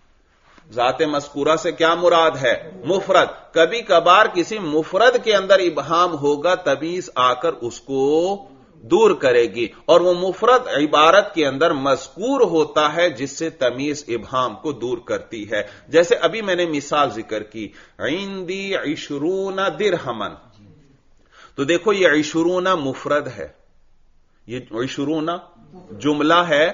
S1: ذات مذکورہ سے کیا مراد ہے؟ مفرد. کبھی کبھار کسی مفرد کے اندر ابہام ہوگا، تمیز آ کر اس کو دور کرے گی، اور وہ مفرد عبارت کے اندر مذکور ہوتا ہے جس سے تمیز ابہام کو دور کرتی ہے. جیسے ابھی میں نے مثال ذکر کی، عندی عشرون درہمن، تو دیکھو یہ عشرون مفرد ہے، یہ عشرون جملہ ہے،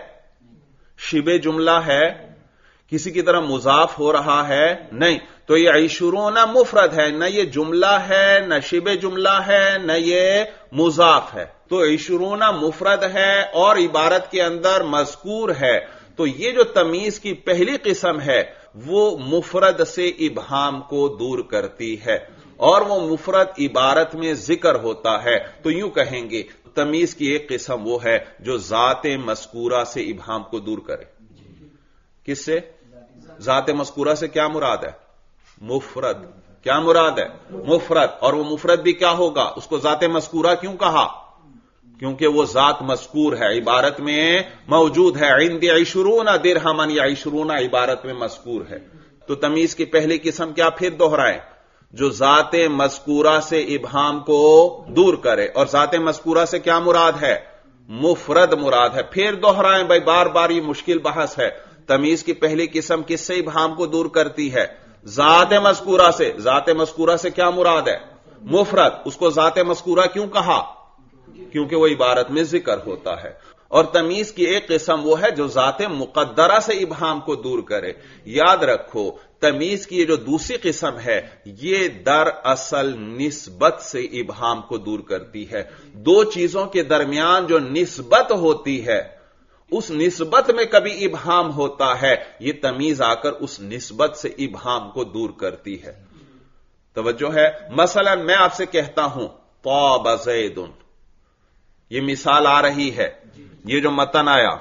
S1: شبہ جملہ ہے، کسی کی طرح مضاف ہو رہا ہے نہیں. تو یہ عشرون مفرد ہے، نہ یہ جملہ ہے، نہ شبہ جملہ ہے، نہ یہ مضاف ہے. تو عشرون مفرد ہے اور عبارت کے اندر مذکور ہے. تو یہ جو تمیز کی پہلی قسم ہے وہ مفرد سے ابہام کو دور کرتی ہے، اور وہ مفرد عبارت میں ذکر ہوتا ہے. تو یوں کہیں گے تمیز کی ایک قسم وہ ہے جو ذات مذکورہ سے ابہام کو دور کرے. کس سے؟ ذات مذکورہ سے کیا مراد ہے؟ مفرد. کیا مراد ہے؟ مفرد. اور وہ مفرد بھی کیا ہوگا؟ اس کو ذات مذکورہ کیوں کہا؟ کیونکہ وہ ذات مذکور ہے، عبارت میں موجود ہے. عندی عشرون درہمن، یا عشرون عبارت میں مذکور ہے. تو تمیز کی پہلی قسم کیا پھر دوہرائیں؟ جو ذات مذکورہ سے ابہام کو دور کرے. اور ذات مذکورہ سے کیا مراد ہے؟ مفرد مراد ہے. پھر دوہرائیں بھائی، بار بار یہ مشکل بحث ہے. تمیز کی پہلی قسم کس سے ابہام کو دور کرتی ہے؟ ذات مذکورہ سے. ذات مذکورہ سے کیا مراد ہے؟ مفرد. اس کو ذات مذکورہ کیوں کہا؟ کیونکہ وہ عبارت میں ذکر ہوتا ہے. اور تمیز کی ایک قسم وہ ہے جو ذات مقدرہ سے ابہام کو دور کرے. یاد رکھو تمیز کی یہ جو دوسری قسم ہے یہ در اصل نسبت سے ابہام کو دور کرتی ہے. دو چیزوں کے درمیان جو نسبت ہوتی ہے اس نسبت میں کبھی ابہام ہوتا ہے، یہ تمیز آ کر اس نسبت سے ابہام کو دور کرتی ہے. توجہ ہے؟ مثلا میں آپ سے کہتا ہوں طاب زید، یہ مثال آ رہی ہے. یہ جو متن آیا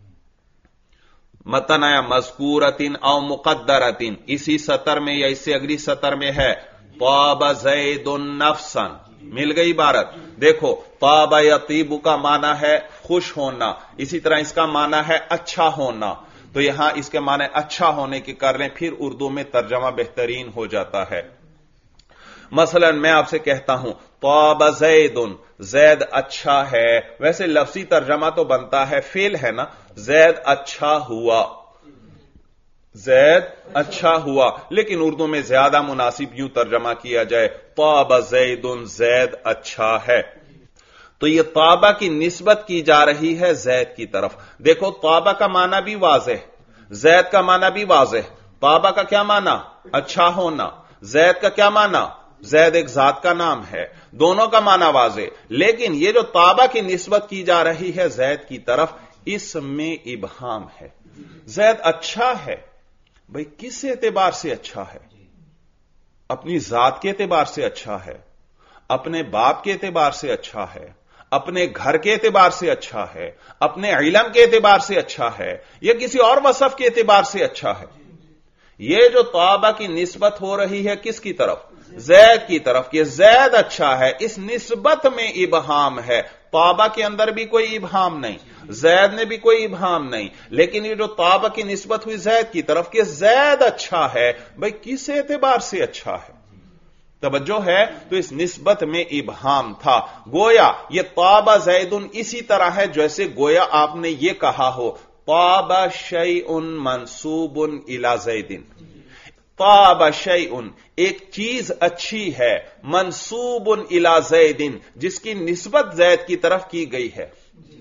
S1: متن آیا مذکورتن او مقدرتن، اسی سطر میں یا اس سے اگلی سطر میں ہے طاب زید نفسا. مل گئی عبارت. دیکھو طاب یطیب کا معنی ہے خوش ہونا، اسی طرح اس کا معنی ہے اچھا ہونا. تو یہاں اس کے معنی اچھا ہونے کی کر لیں، پھر اردو میں ترجمہ بہترین ہو جاتا ہے. مثلا میں آپ سے کہتا ہوں طاب زید، زید اچھا ہے. ویسے لفظی ترجمہ تو بنتا ہے فعل ہے نا، زید اچھا ہوا، زید اچھا ہوا. لیکن اردو میں زیادہ مناسب یوں ترجمہ کیا جائے طاب زید، زید اچھا ہے. تو یہ طابہ کی نسبت کی جا رہی ہے زید کی طرف. دیکھو طابہ کا معنی بھی واضح، زید کا معنی بھی واضح. طابہ کا کیا معنی؟ اچھا ہونا. زید کا کیا معنی؟ زید ایک ذات کا نام ہے. دونوں کا معنی واضح. لیکن یہ جو طابہ کی نسبت کی جا رہی ہے زید کی طرف، اس میں ابہام ہے. زید اچھا ہے. بھئی کس اعتبار سے اچھا ہے؟ اپنی ذات کے اعتبار سے اچھا ہے، اپنے باپ کے اعتبار سے اچھا ہے، اپنے گھر کے اعتبار سے اچھا ہے، اپنے علم کے اعتبار سے اچھا ہے، یا کسی اور وصف کے اعتبار سے اچھا ہے. یہ جو طابہ کی نسبت ہو رہی ہے کس کی طرف؟ زید کی طرف. کہ زید اچھا ہے، اس نسبت میں ابہام ہے. طابہ کے اندر بھی کوئی ابہام نہیں، زید نے بھی کوئی ابہام نہیں. لیکن یہ جو طابہ کی نسبت ہوئی زید کی طرف کہ زید اچھا ہے، بھئی کس اعتبار سے اچھا ہے؟ توجہ ہے؟ تو اس نسبت میں ابہام تھا. گویا یہ طاب زید اسی طرح ہے جیسے گویا آپ نے یہ کہا ہو طاب شیء منسوب الی زید. ताब शैउन, एक चीज अच्छी है, मंसूबुन इला ज़ैदिन, जिसकी निस्बत ज़ैद की तरफ की गई है।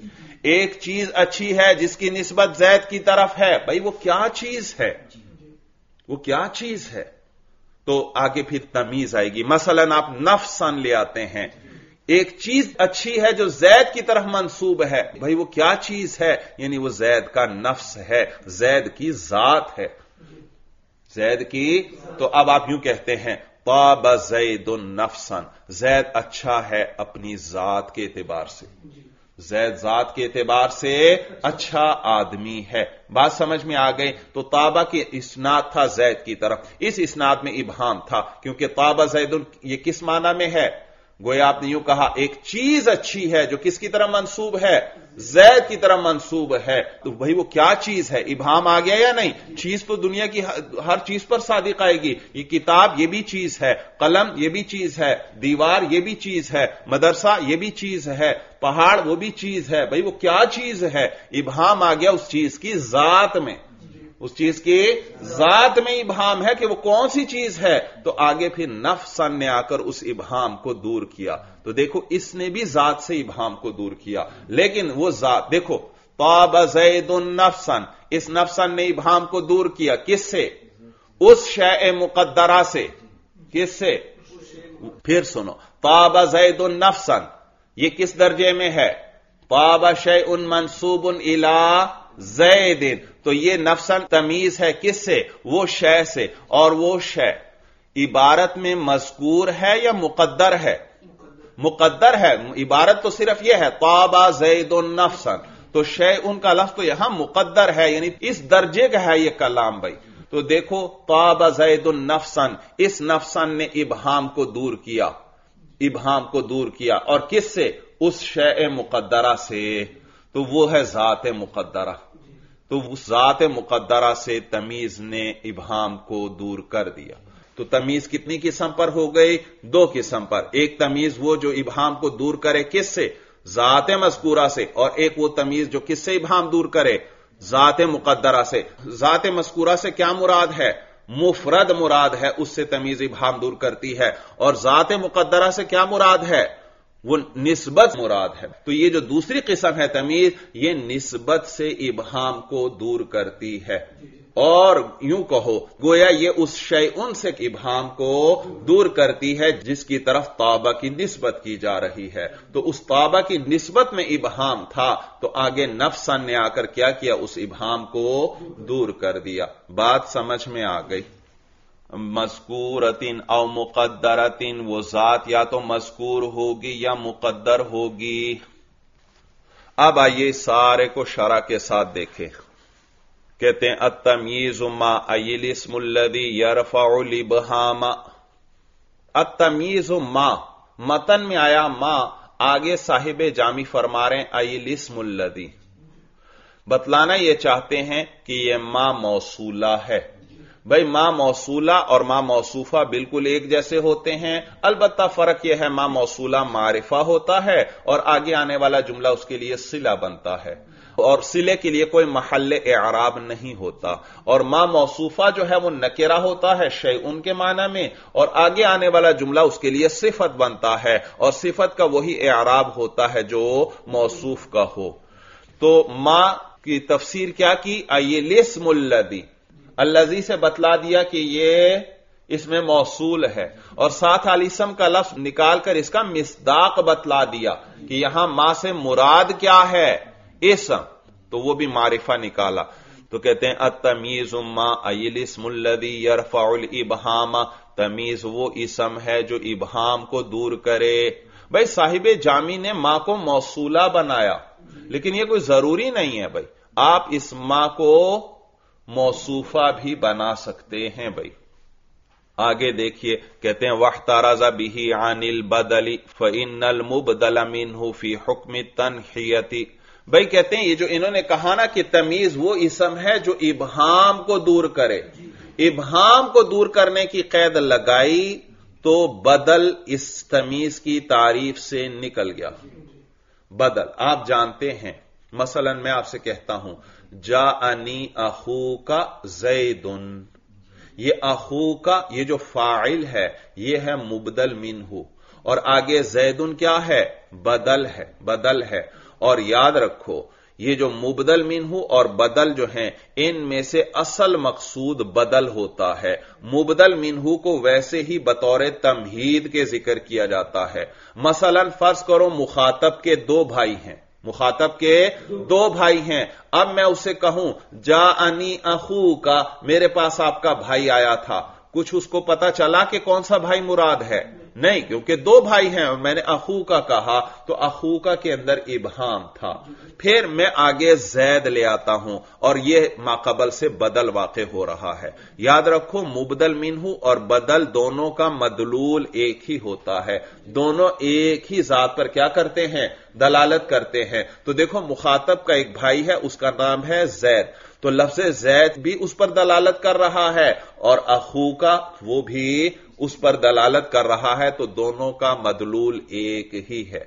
S1: एक चीज अच्छी है जिसकी निस्बत ज़ैद की तरफ है। भाई वो क्या चीज है, वो क्या चीज है? तो आगे फिर तमीज आएगी। मसलन आप नफ्सन ले आते हैं, एक चीज अच्छी है जो ज़ैद की तरफ मंसूब है। भाई वो क्या चीज है? यानी वो ज़ैद का नफ्स है, ज़ैद की जात है, ज़ैद की। तो अब आप यूं कहते हैं ताब ज़ैदुन नफ्सन, ज़ैद अच्छा है अपनी जात के एतबार से, ज़ैद जात के एतबार से अच्छा आदमी है। बात समझ में आ गई? तो ताबा की इस्नाद था ज़ैद की तरफ, इस इस्नाद में इबहाम था, क्योंकि ताबा ज़ैदुन ये किस माना में है? गोया आपने यूं कहा एक चीज अच्छी है जो किसकी तरफ मंसूब है? ज़ैद की तरफ मंसूब है। तो भाई वो क्या चीज है? इबहाम आ गया या नहीं? चीज तो दुनिया की हर चीज पर सादिक आएगी। ये किताब ये भी चीज है, कलम ये भी चीज है, दीवार ये भी चीज है, मदरसा ये भी चीज है, पहाड़ वो भी चीज है। भाई वो क्या चीज है? इबहाम आ गया उस चीज की जात में, उस चीज की जात में इबहाम है कि वो कौन सी चीज है। तो आगे फिर नफ्सन ने आकर उस इबहाम को दूर किया। तो देखो इसने भी जात से इबहाम को दूर किया, लेकिन वो जात देखो ताब ज़ैदुन नफ्सन, इस नफ्सन ने इबहाम को दूर किया किससे? उस शै मुकद्दरा से। किससे? फिर सुनो, ताब ज़ैदुन नफ्सन ये किस दर्जे में है? ताब शैउन मंसूबुन इला ज़ैदिन, तो ये नफ्सन तमीज है किससे? वो शय से। और वो शय इबारत में मज़कूर है या मुकद्दर है? मुकद्दर है। इबारत तो सिर्फ यह है ताबा ज़ैदुन नफ्सन, तो शय उनका लफ्ज़ तो यहां मुकद्दर है, यानी इस दर्जे का है यह कलाम। भाई तो देखो ताबा ज़ैदुन नफ्सन, इस नफ्सन ने इबहाम को दूर किया, इबहाम को दूर किया। और किससे? उस शय मुकद्दरा से। तो वो है ज़ात मुकद्दरा। तो उस ज़ात मुकद्दरा से तमीज ने इबहाम को दूर कर दिया। तो तमीज कितनी किस्म पर हो गई? दो किस्म पर। एक तमीज वो जो इबहाम को दूर करे किससे? ज़ात मज़कूरा से। और एक वो तमीज जो किससे इबहाम दूर करे? ज़ात मुकद्दरा से। ज़ात मज़कूरा से क्या मुराद है? मुफरद मुराद है, उससे तमीज इबहाम दूर करती है। और ज़ात मुकद्दरा से क्या मुराद है? वो निस्बत मुराद है। तो ये जो दूसरी किस्म है तमीज, ये निस्बत से इबहाम को दूर करती है। और यूं कहो गोया ये उस शैउन से इबहाम को दूर करती है जिसकी तरफ ताबा की निस्बत की जा रही है। तो उस ताबा की निस्बत में इबहाम था, तो आगे नफ्सन ने आकर क्या किया? उस इबहाम को दूर कर दिया। बात समझ में आ गई? मज़कूरतिन औ मुक़द्दरतिन, वो जात या तो मज़कूर होगी या मुक़द्दर होगी। अब आइए सारे को शरह के साथ देखें। कहते हैं अत्तमीज़ु मा अयिल इस्मुल्लज़ी यरफ़उल इबहामा। अत्तमीज़ु मा, मतन में आया मा, आगे साहिब जामी फरमा रहे हैं अयिल इस्मुल्लज़ी। बतलाना यह चाहते हैं कि यह मा मौसूला है। भाई मां मौसूला और मां मौसूफा बिल्कुल एक जैसे होते हैं, अलबत्ता फर्क यह है मां मौसूला मारिफा होता है और आगे आने वाला जुमला उसके लिए सिला बनता है, और सिले के लिए कोई महल्ले एराब नहीं होता। और मां मौसूफा जो है वो नकेरा होता है शैउन के माना में, और आगे आने वाला जुमला उसके लिए सिफत बनता है, और सिफत का वही एराब होता है जो मौसूफ का हो। तो मां की तफसीर क्या की? अय्यिल इस्मुल्लज़ी, अल्लज़ी से बतला दिया कि ये इसमें मौसूल है, और साथ अलिस्म का लफ्ज निकालकर इसका मिस्दाक बतला दिया कि यहां मां से मुराद क्या है? इस्म, तो वो भी मारिफा निकाला। तो कहते हैं अत्तमीज़ु मा अय्यिल इस्मुल्लज़ी यरफ़उल इबहामा, तमीज वो इस्म है जो इबहाम को दूर करे। भाई साहिब जामी ने मां को मौसूला बनाया, लेकिन यह कोई जरूरी नहीं है। भाई आप इस मां को मौसूफा भी बना सकते हैं। भाई आगे देखिए, कहते हैं वहतरज़ बिही अनिल बदली फ़इन्नल मुबदल मिन्हु फी हुक्म तन्हियति। भाई कहते हैं ये जो इन्होंने कहा ना कि तमीज वो इस्म है जो इबहाम को दूर करे, इबहाम को दूर करने की कैद लगाई तो बदल इस तमीज की तारीफ से निकल गया। बदल आप जानते हैं, मसलन मैं आपसे कहता हूं जाअनी अखूका ज़ैदुन, یہ اخو کا یہ جو فاعل ہے یہ ہے مبدل منہ، اور آگے زیدن کیا ہے؟ بدل ہے، بدل ہے۔ اور یاد رکھو یہ جو مبدل منہ اور بدل جو ہیں ان میں سے اصل مقصود بدل ہوتا ہے۔ مبدل منہ کو ویسے ہی بطور تمہید کے ذکر کیا جاتا ہے۔ مثلا فرض کرو مخاطب کے دو بھائی ہیں، مخاطب کے دو بھائی ہیں، اب میں اسے کہوں جاءنی اخو کا، میرے پاس آپ کا بھائی آیا تھا، کچھ اس کو پتا چلا کہ کون سا بھائی مراد ہے؟ نہیں، کیونکہ دو بھائی ہیں، میں نے اخو کا کہا تو اخو کا کے اندر ابہام تھا۔ پھر میں آگے زید لے آتا ہوں اور یہ ماقبل سے بدل واقع ہو رہا ہے۔ یاد رکھو مبدل منہ اور بدل دونوں کا مدلول ایک ہی ہوتا ہے، دونوں ایک ہی ذات پر کیا کرتے ہیں؟ دلالت کرتے ہیں۔ تو دیکھو مخاطب کا ایک بھائی ہے، اس کا نام ہے زید، تو لفظ زید بھی اس پر دلالت کر رہا ہے اور اخو کا وہ بھی اس پر دلالت کر رہا ہے، تو دونوں کا مدلول ایک ہی ہے۔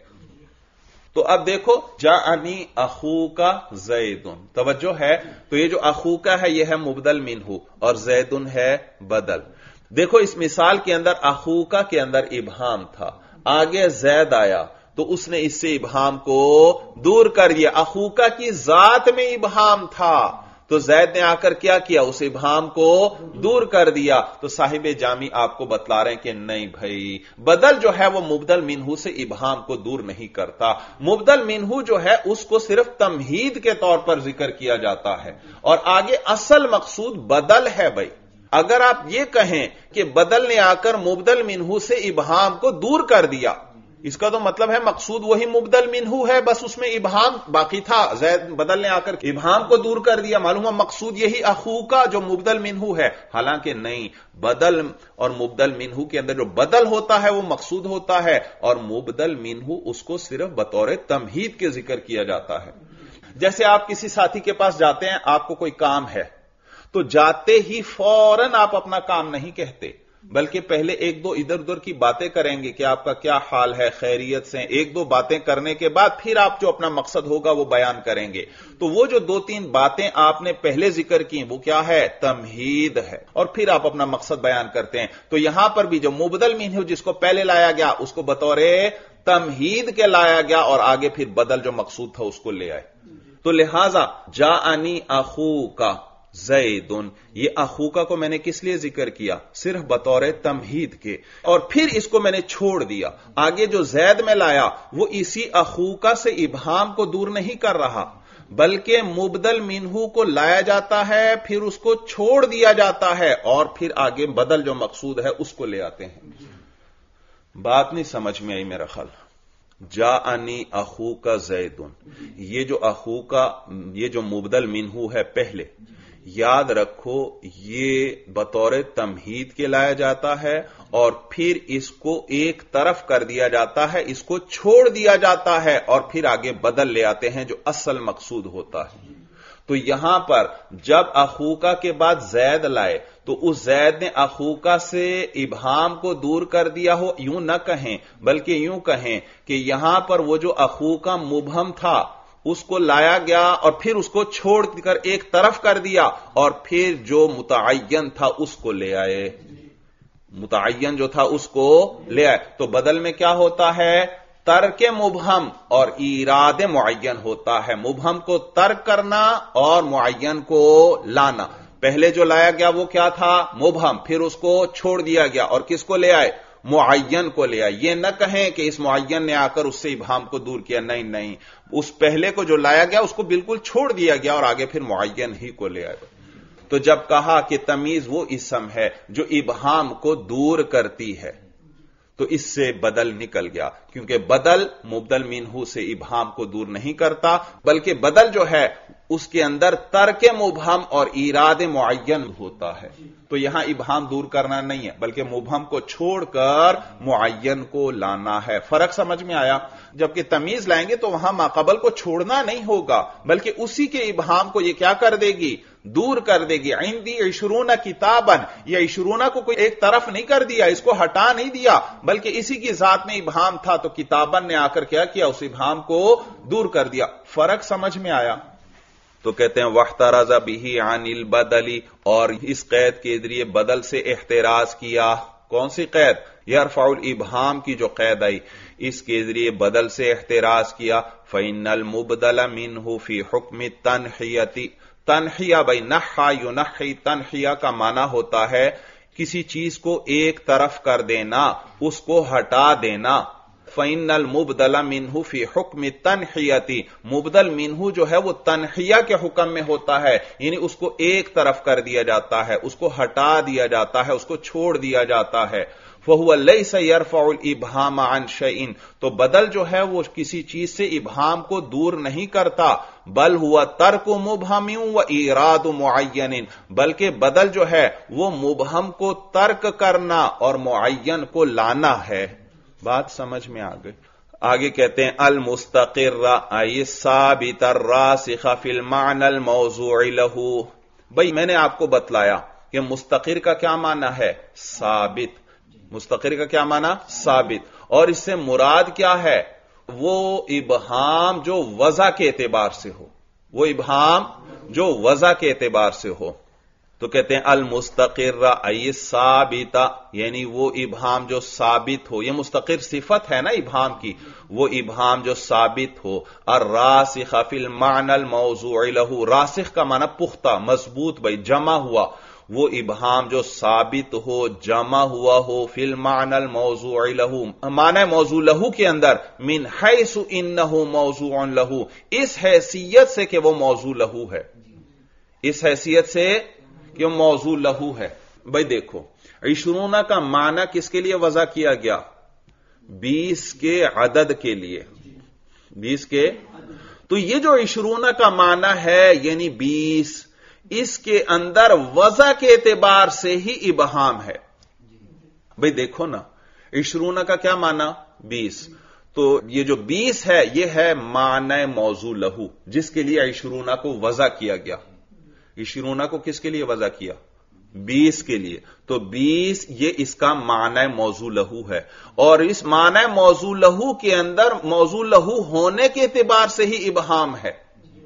S1: تو اب دیکھو جاءنی اخو کا زیدن، توجہ ہے، تو یہ جو اخو کا ہے یہ ہے مبدل منہ اور زیدن ہے بدل۔ دیکھو اس مثال کے اندر اخو کا کے اندر ابہام تھا، آگے زید آیا تو اس نے اس سے ابہام کو دور کر دیا۔ اخو کا کی ذات میں ابہام تھا تو زید نے آ کر کیا کیا؟ اس ابہام کو دور کر دیا۔ تو صاحب جامی آپ کو بتلا رہے ہیں کہ نہیں بھائی، بدل جو ہے وہ مبدل منہ سے ابہام کو دور نہیں کرتا، مبدل منہ جو ہے اس کو صرف تمہید کے طور پر ذکر کیا جاتا ہے، اور آگے اصل مقصود بدل ہے۔ بھائی اگر آپ یہ کہیں کہ بدل نے آ کر مبدل منہ سے ابہام کو دور کر دیا، اس کا تو مطلب ہے مقصود وہی مبدل منہ ہے، بس اس میں ابہام باقی تھا، زید بدل نے آ کر ابہام کو دور کر دیا، معلوم ہے مقصود یہی اخو کا جو مبدل منہ ہے۔ حالانکہ نہیں، بدل اور مبدل منہ کے اندر جو بدل ہوتا ہے وہ مقصود ہوتا ہے، اور مبدل منہ اس کو صرف بطور تمہید کے ذکر کیا جاتا ہے۔ جیسے آپ کسی ساتھی کے پاس جاتے ہیں، آپ کو کوئی کام ہے تو جاتے ہی فوراً آپ اپنا کام نہیں کہتے، بلکہ پہلے ایک دو ادھر ادھر کی باتیں کریں گے کہ آپ کا کیا حال ہے، خیریت سے، ایک دو باتیں کرنے کے بعد پھر آپ جو اپنا مقصد ہوگا وہ بیان کریں گے۔ تو وہ جو دو تین باتیں آپ نے پہلے ذکر کی وہ کیا ہے؟ تمہید ہے، اور پھر آپ اپنا مقصد بیان کرتے ہیں۔ تو یہاں پر بھی جو مبدل منہ جس کو پہلے لایا گیا اس کو بطور تمہید کے لایا گیا، اور آگے پھر بدل جو مقصود تھا اس کو لے آئے۔ تو لہذا جاءنی اخو کا زیدن، یہ اخوکا کو میں نے کس لیے ذکر کیا؟ صرف بطور تمہید کے، اور پھر اس کو میں نے چھوڑ دیا۔ آگے جو زید میں لایا وہ اسی اخوکا سے ابہام کو دور نہیں کر رہا، بلکہ مبدل منہ کو لایا جاتا ہے، پھر اس کو چھوڑ دیا جاتا ہے، اور پھر آگے بدل جو مقصود ہے اس کو لے آتے ہیں۔ بات نہیں سمجھ میں آئی میرا خیال؟ جاءنی اخوکا زیدن، یہ جو اخوکا یہ جو مبدل منہ ہے پہلے، یاد رکھو یہ بطور تمہید کے لایا جاتا ہے، اور پھر اس کو ایک طرف کر دیا جاتا ہے، اس کو چھوڑ دیا جاتا ہے، اور پھر آگے بدل لے آتے ہیں جو اصل مقصود ہوتا ہے۔ تو یہاں پر جب اخوکا کے بعد زید لائے تو اس زید نے اخوکا سے ابہام کو دور کر دیا ہو، یوں نہ کہیں بلکہ یوں کہیں کہ یہاں پر وہ جو اخوکا مبہم تھا اس کو لایا گیا اور پھر اس کو چھوڑ کر ایک طرف کر دیا، اور پھر جو متعین تھا اس کو لے آئے، متعین جو تھا اس کو لے آئے۔ تو بدل میں کیا ہوتا ہے؟ ترک مبہم اور ایراد معین ہوتا ہے، مبہم کو ترک کرنا اور معین کو لانا۔ پہلے جو لایا گیا وہ کیا تھا؟ مبہم، پھر اس کو چھوڑ دیا گیا اور کس کو لے آئے؟ معین کو لے آئے۔ یہ نہ کہیں کہ اس معین نے آ کر اس سے ابہام کو دور کیا، نہیں نہیں، اس پہلے کو جو لایا گیا اس کو بالکل چھوڑ دیا گیا اور آگے پھر معین ہی کو لے آئے۔ تو جب کہا کہ تمیز وہ اسم ہے جو ابہام کو دور کرتی ہے تو اس سے بدل نکل گیا، کیونکہ بدل مبدل منہ سے ابہام کو دور نہیں کرتا، بلکہ بدل جو ہے اس کے اندر ترک مبہم اور ایراد معین ہوتا ہے۔ تو یہاں ابہام دور کرنا نہیں ہے بلکہ مبہم کو چھوڑ کر معین کو لانا ہے۔ فرق سمجھ میں آیا؟ جبکہ تمیز لائیں گے تو وہاں ماقبل کو چھوڑنا نہیں ہوگا بلکہ اسی کے ابہام کو یہ کیا کر دے گی؟ دور کر دے گی۔ عندی عشرون کتابن، یہ عشرون کو کوئی ایک طرف نہیں کر دیا، اس کو ہٹا نہیں دیا، بلکہ اسی کی ذات میں ابہام تھا تو کتابن نے آ کر کیا کیا؟ اس ابہام کو دور کر دیا۔ فرق سمجھ میں آیا؟ تو کہتے ہیں واحترز بہ عن البدل، اور اس قید کے ذریعے بدل سے احتراز کیا. کون سی قید؟ یرفع الابہام کی جو قید آئی، اس کے ذریعے بدل سے احتراز کیا. فإن المبدل منہ فی حکم التنحیۃ، تنحیہ بھائی نحا ینحی، تنحیہ کا معنی ہوتا ہے کسی چیز کو ایک طرف کر دینا، اس کو ہٹا دینا. فإن المبدل منہ فی حکم التنحیۃ، مبدل منہ جو ہے وہ تنحیہ کے حکم میں ہوتا ہے، یعنی اس کو ایک طرف کر دیا جاتا ہے، اس کو ہٹا دیا جاتا ہے، اس کو چھوڑ دیا جاتا ہے. فَهُوَ لَيْسَ يَرْفَعُ الْإِبْهَامَ عَنْ شَيْءٍ، تو بدل جو ہے وہ کسی چیز سے ابہام کو دور نہیں کرتا. بل ہوا ترک مبہم و ایراد معین، بلکہ بدل جو ہے وہ مبہم کو ترک کرنا اور معین کو لانا ہے. بات سمجھ میں آ گئی؟ آگے کہتے ہیں المستقر ای ثابت الراسخ فی المعنى الموضوع له. بھئی میں نے آپ کو بتلایا کہ مستقر کا کیا معنی ہے؟ ثابت. مستقر کا کیا معنی؟ ثابت. اور اس سے مراد کیا ہے؟ وہ ابہام جو وضع کے اعتبار سے ہو، وہ ابہام جو وضع کے اعتبار سے ہو. تو کہتے ہیں المستقر ای ثابت، یعنی وہ ابہام جو ثابت ہو. یہ مستقر صفت ہے نا ابہام کی، وہ ابہام جو ثابت ہو. الراسخ فی المعنى الموضوع له، راسخ کا معنی پختہ، مضبوط، بھائی جمع ہوا. وہ ابہام جو ثابت ہو، جمع ہوا ہو، فی المعنى الموضوع له، معنی موضوع له کے اندر، من حیث انه موضوع له، اس حیثیت سے کہ وہ موضوع له ہے، اس حیثیت سے کہ وہ موضوع له ہے. بھئی دیکھو، عشرون کا معنی کس کے لیے وضع کیا گیا؟ بیس کے عدد کے لیے، بیس کے. تو یہ جو عشرون کا معنی ہے یعنی بیس، اس کے اندر وضع کے اعتبار سے ہی ابہام ہے. بھئی دیکھو نا، عشرون کا کیا معنی؟ بیس. تو یہ جو بیس ہے یہ ہے معنی موضوع له، جس کے لیے عشرون کو وضع کیا گیا. عشرون کو کس کے لیے وضع کیا؟ بیس کے لیے. تو بیس یہ اس کا معنی موضوع له ہے، اور اس معنی موضوع له کے اندر موضوع له ہونے کے اعتبار سے ہی ابہام ہے.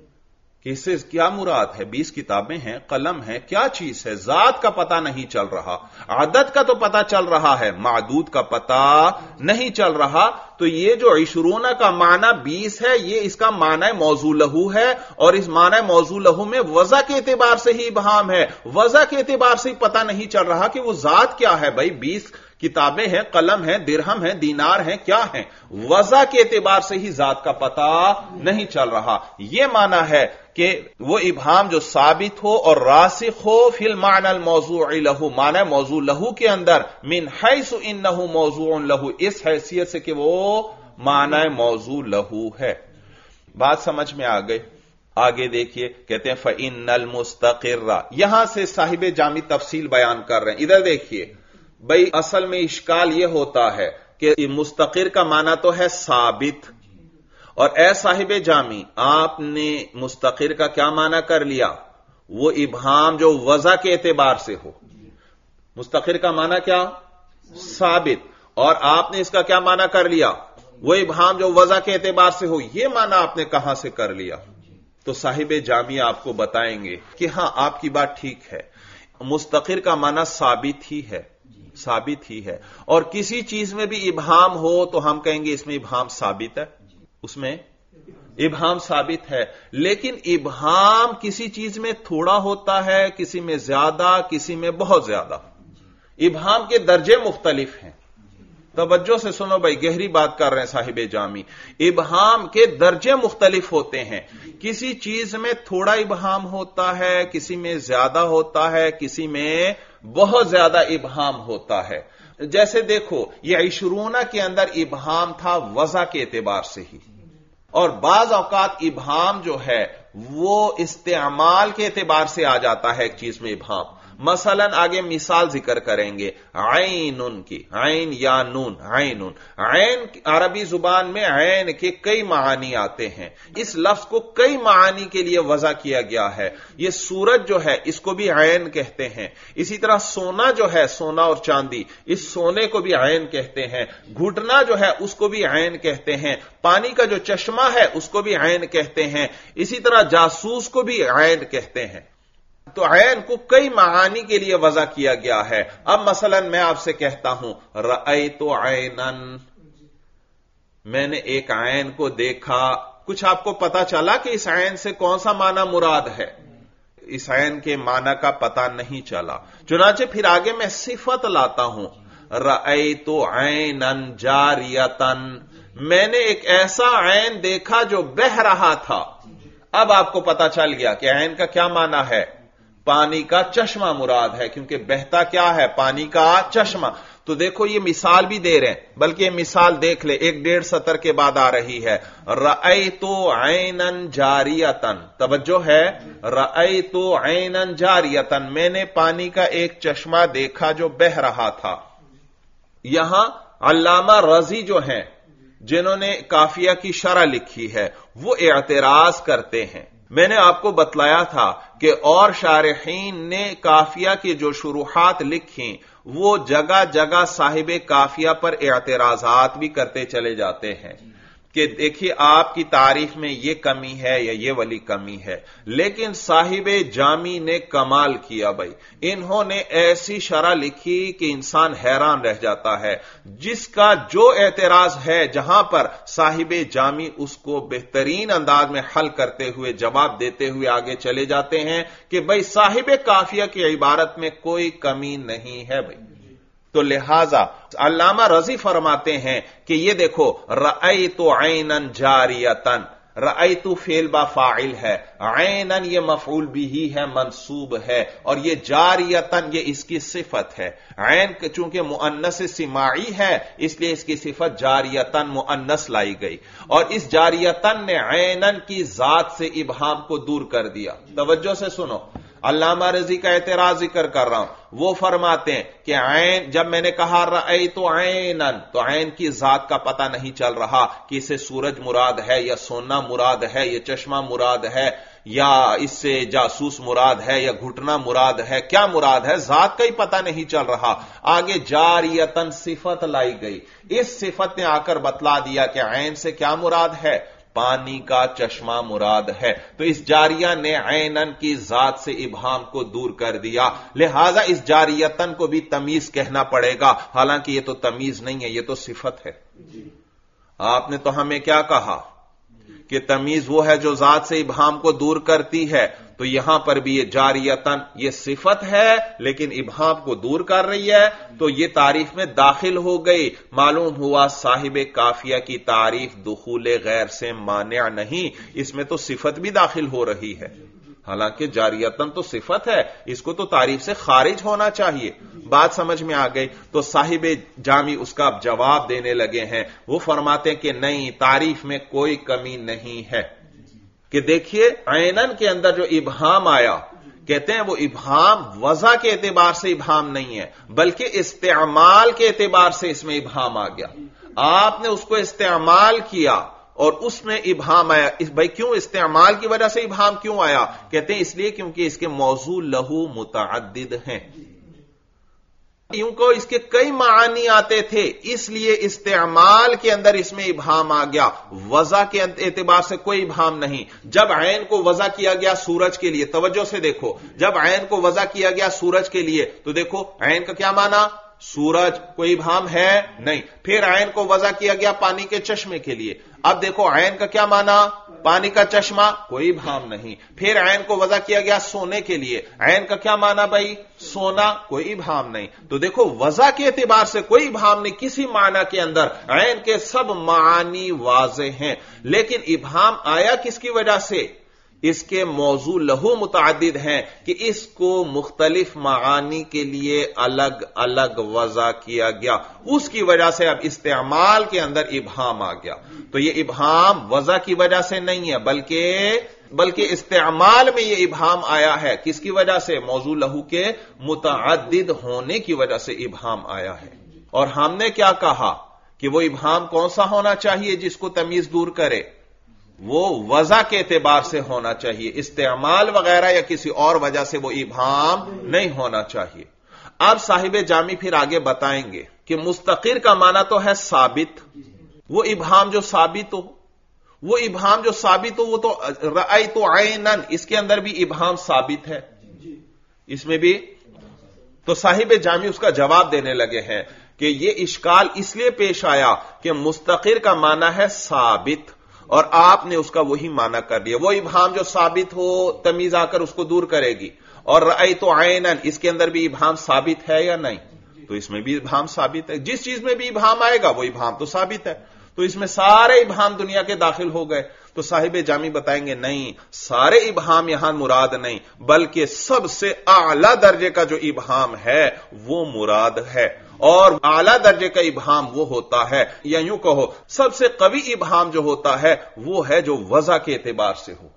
S1: اس سے کیا مراد ہے؟ بیس کتابیں ہیں، قلم ہے، کیا چیز ہے؟ ذات کا پتہ نہیں چل رہا، عدد کا تو پتہ چل رہا ہے، معدود کا پتہ نہیں چل رہا. تو یہ جو عشرون کا معنی بیس ہے یہ اس کا معنی موضوع له ہے، اور اس معنی موضوع له میں وضع کے اعتبار سے ہی ابہام ہے. وضع کے اعتبار سے پتہ نہیں چل رہا کہ وہ ذات کیا ہے. بھائی بیس کتابیں ہیں، قلم ہیں، درہم ہیں، دینار ہیں، کیا ہیں؟ وضع کے اعتبار سے ہی ذات کا پتہ نہیں چل رہا. یہ معنی ہے کہ وہ ابہام جو ثابت ہو اور راسخ ہو فی المعنى الموضوع له، معنی موضوع له کے اندر، من حیث انه موضوع له، اس حیثیت سے کہ وہ معنی موضوع له ہے. بات سمجھ میں آ گئی؟ آگے دیکھیے، کہتے ہیں فإن المستقر، یہاں سے صاحب جامی تفصیل بیان کر رہے ہیں. ادھر دیکھیے بھئی، اصل میں اشکال یہ ہوتا ہے کہ مستقر کا معنی تو ہے ثابت، اور اے صاحب جامی آپ نے مستقر کا کیا معنی کر لیا؟ وہ ابہام جو وضع کے اعتبار سے ہو. مستقر کا معنی کیا؟ ثابت. اور آپ نے اس کا کیا معنی کر لیا؟ وہ ابہام جو وضع کے اعتبار سے ہو. یہ معنی آپ نے کہاں سے کر لیا؟ تو صاحب جامی آپ کو بتائیں گے کہ ہاں آپ کی بات ٹھیک ہے، مستقر کا معنی ثابت ہی ہے، ثابت ہی ہے. اور کسی چیز میں بھی ابہام ہو تو ہم کہیں گے اس میں ابہام ثابت ہے، اس میں ابہام ثابت ہے. لیکن ابہام کسی چیز میں تھوڑا ہوتا ہے، کسی میں زیادہ، کسی میں بہت زیادہ. ابہام کے درجے مختلف ہیں. توجہ سے سنو بھائی، گہری بات کر رہے ہیں صاحب جامی. ابہام کے درجے مختلف ہوتے ہیں. کسی چیز میں تھوڑا ابہام ہوتا ہے، کسی میں زیادہ ہوتا ہے، کسی میں بہت زیادہ ابہام ہوتا ہے. جیسے دیکھو، یہ عشرون کے اندر ابہام تھا وضع کے اعتبار سے ہی، اور بعض اوقات ابہام جو ہے وہ استعمال کے اعتبار سے آ جاتا ہے ایک چیز میں ابہام. मसलन आगे मिसाल जिक्र करेंगे ऐनुन की, ऐन या नून, ऐनुन। ऐन अरबी जुबान में ऐन के कई मानी आते हैं। इस लफ्ज को कई मानी के लिए वजह किया गया है। यह सूरज जो है इसको भी ऐन कहते हैं। इसी तरह सोना जो है, सोना और चांदी, इस सोने को भी ऐन कहते हैं। घुटना जो है उसको भी ऐन कहते हैं। पानी का जो चश्मा है उसको भी ऐन कहते हैं। इसी तरह जासूस को भी ऐन कहते हैं। तो ऐन को कई मानी के लिए वजह किया गया है। अब मसलन मैं आपसे कहता हूं रअयतु ऐनन, मैंने एक ऐन को देखा। कुछ आपको पता चला कि इस ऐन से कौन सा माना मुराद है? इस ऐन के माना का पता नहीं चला। चुनाचे फिर आगे मैं सिफत लाता हूं, रअयतु ऐनन जारियतन, मैंने एक ऐसा ऐन देखा जो बह रहा था। अब आपको पता चल गया कि ऐन का क्या माना है? पानी का चश्मा मुराद है, क्योंकि बहता क्या है? पानी का चश्मा। तो देखो ये मिसाल भी दे रहे हैं, बल्कि ये मिसाल देख ले, एक डेढ़ सतर के बाद आ रही है। रअयतु ऐनन जारियतन, तवज्जो है, रअयतु ऐनन जारियतन, मैंने पानी का एक चश्मा देखा जो बह रहा था। यहां अल्लामा रजी जो हैं, जिन्होंने काफिया की शरह लिखी है, वो एतराज करते हैं। मैंने आपको बतलाया था कि और शारिहीन ने काफिया की जो शुरुआत लिखी वो जगह जगह साहिब काफिया पर एतराजात भी करते चले जाते हैं कि देखिए आपकी तारीफ में ये कमी है या ये वाली कमी है। लेकिन साहिब जामी ने कमाल किया भाई, इन्होंने ऐसी शरह लिखी कि इंसान हैरान रह जाता है। जिसका जो एतराज है, जहां पर साहिब जामी उसको बेहतरीन अंदाज में हल करते हुए, जवाब देते हुए आगे चले जाते हैं कि भाई साहिब काफिया की इबारत में कोई कमी नहीं है भाई। तो लिहाजा अल्लामा रजी फरमाते हैं कि ये देखो, रअयतु ऐनन जारियतन, रअयतु फेल बा फाइल है, ऐनन ये मफऊल बिही है, मंसूब है, और ये जारियतन ये इसकी सिफत है। ऐन चूंकि मुअन्नस सिमाई है इसलिए इसकी सिफत जारियतन मुअन्नस लाई गई, और इस जारियतन ने ऐनन की जात से इबहाम को दूर कर दिया। तवज्जो से सुनो, अल्लामा रजी का एतराज जिक्र कर रहा हूं। वो फरमाते हैं कि ऐन, जब मैंने कहा रअयतु ऐनन, तो ऐन की जात का पता नहीं चल रहा कि इसे सूरज मुराद है या सोना मुराद है या चश्मा मुराद है या इससे जासूस मुराद है या घुटना मुराद है, क्या मुराद है, जात का ही पता नहीं चल रहा। आगे जारियतन सिफत लाई गई। इस सिफत ने आकर बतला दिया कि ऐन से क्या मुराद है? पानी का चश्मा मुराद है। तो इस जारिया ने ऐनन की जात से इबहाम को दूर कर दिया, लिहाजा इस जारियतन को भी तमीज कहना पड़ेगा। हालांकि ये तो तमीज नहीं है, ये तो सिफत है। आपने तो हमें क्या कहा कि तमीज वो है जो जात से इबहाम को दूर करती है। तो यहां पर भी ये जारियतन ये सिफत है लेकिन इबहाम को दूर कर रही है, तो ये तारीफ में दाखिल हो गई। मालूम हुआ साहिब काफिया की तारीफ दुखूले गैर से मान्या नहीं, इसमें तो सिफत भी दाखिल हो रही है। हालांकि जारियतन तो सिफत है, इसको तो तारीफ से खारिज होना चाहिए। बात समझ में आ गई। तो साहिब जामी उसका अब जवाब देने लगे हैं। वो फरमाते हैं कि नहीं, तारीफ में कोई कमी नहीं है। कि देखिए ऐनन के अंदर जो इबहाम आया, कहते हैं वो इबहाम वजह के एतबार से इबहाम नहीं है, बल्कि इस्तेमाल के एतबार से इसमें इबहाम आ गया। आपने उसको इस्तेमाल किया और उसमें इबहाम आया। इस भाई क्यों इस्तेमाल की वजह से इबहाम क्यों आया? कहते हैं इसलिए क्योंकि इसके मौजू लहू मुतअद्दिद हैं, यूं को इसके कई मानी आते थे, इसलिए इस्तेमाल के अंदर इसमें इबहाम आ गया। वजह के एतबार से कोई इबहाम नहीं। जब ऐन को वजह किया गया सूरज के लिए, तवज्जो से देखो, जब ऐन को वजह किया गया सूरज के लिए, तो देखो ऐन का क्या माना? सूरज, कोई इबहाम है नहीं। फिर ऐन को वजह किया गया पानी के चश्मे के लिए, अब देखो ऐन का क्या माना? पानी का चश्मा, कोई इबहाम नहीं। फिर ऐन को वजह किया गया सोने के लिए, ऐन का क्या माना भाई? सोना, कोई इबहाम नहीं। तो देखो वजह के एतबार से कोई इबहाम नहीं, किसी माना के अंदर ऐन के सब मानी वाज़ेह हैं। लेकिन इबहाम आया किसकी वजह से? اس کے موضوع لہو متعدد ہیں کہ اس کو مختلف معانی کے لیے الگ الگ وضع کیا گیا، اس کی وجہ سے اب استعمال کے اندر ابہام آ گیا۔ تو یہ ابہام وضع کی وجہ سے نہیں ہے، بلکہ بلکہ استعمال میں یہ ابہام آیا ہے۔ کس کی وجہ سے؟ موضوع لہو کے متعدد ہونے کی وجہ سے ابہام آیا ہے۔ اور ہم نے کیا کہا کہ وہ ابہام کون سا ہونا چاہیے جس کو تمیز دور کرے؟ وہ وضع کے اعتبار سے ہونا چاہیے، استعمال وغیرہ یا کسی اور وجہ سے وہ ابہام نہیں ہونا چاہیے۔ اب صاحب جامی پھر آگے بتائیں گے کہ مستقر کا معنی تو ہے ثابت، وہ ابہام جو ثابت ہو، وہ ابہام جو ثابت ہو وہ تو رأیت عینن، اس کے اندر بھی ابہام ثابت ہے، اس میں بھی۔ تو صاحب جامی اس کا جواب دینے لگے ہیں کہ یہ اشکال اس لیے پیش آیا کہ مستقر کا معنی ہے ثابت، اور آپ نے اس کا وہی معنی کر لیا۔ وہ ابہام جو ثابت ہو تمیز آ کر اس کو دور کرے گی، اور رأیت عینن اس کے اندر بھی ابہام ثابت ہے یا نہیں؟ تو اس میں بھی ابہام ثابت ہے، جس چیز میں بھی ابہام آئے گا وہ ابہام تو ثابت ہے، تو اس میں سارے ابہام دنیا کے داخل ہو گئے۔ تو صاحب جامی بتائیں گے نہیں، سارے ابہام یہاں مراد نہیں، بلکہ سب سے اعلی درجے کا جو ابہام ہے وہ مراد ہے، اور اعلی درجے کا ابہام وہ ہوتا ہے، یا یوں کہو سب سے قوی ابہام جو ہوتا ہے وہ ہے جو وضع کے اعتبار سے ہو۔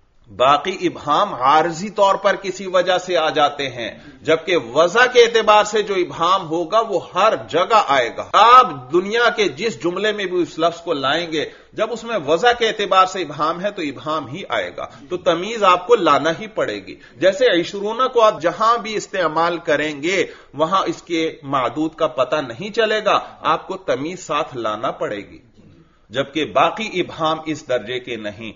S1: باقی ابہام عارضی طور پر کسی وجہ سے آ جاتے ہیں، جبکہ وضع کے اعتبار سے جو ابہام ہوگا وہ ہر جگہ آئے گا۔ آپ دنیا کے جس جملے میں بھی اس لفظ کو لائیں گے، جب اس میں وضع کے اعتبار سے ابہام ہے تو ابہام ہی آئے گا، تو تمیز آپ کو لانا ہی پڑے گی۔ جیسے عشرون کو آپ جہاں بھی استعمال کریں گے وہاں اس کے معدود کا پتہ نہیں چلے گا، آپ کو تمیز ساتھ لانا پڑے گی، جبکہ باقی ابہام اس درجے کے نہیں۔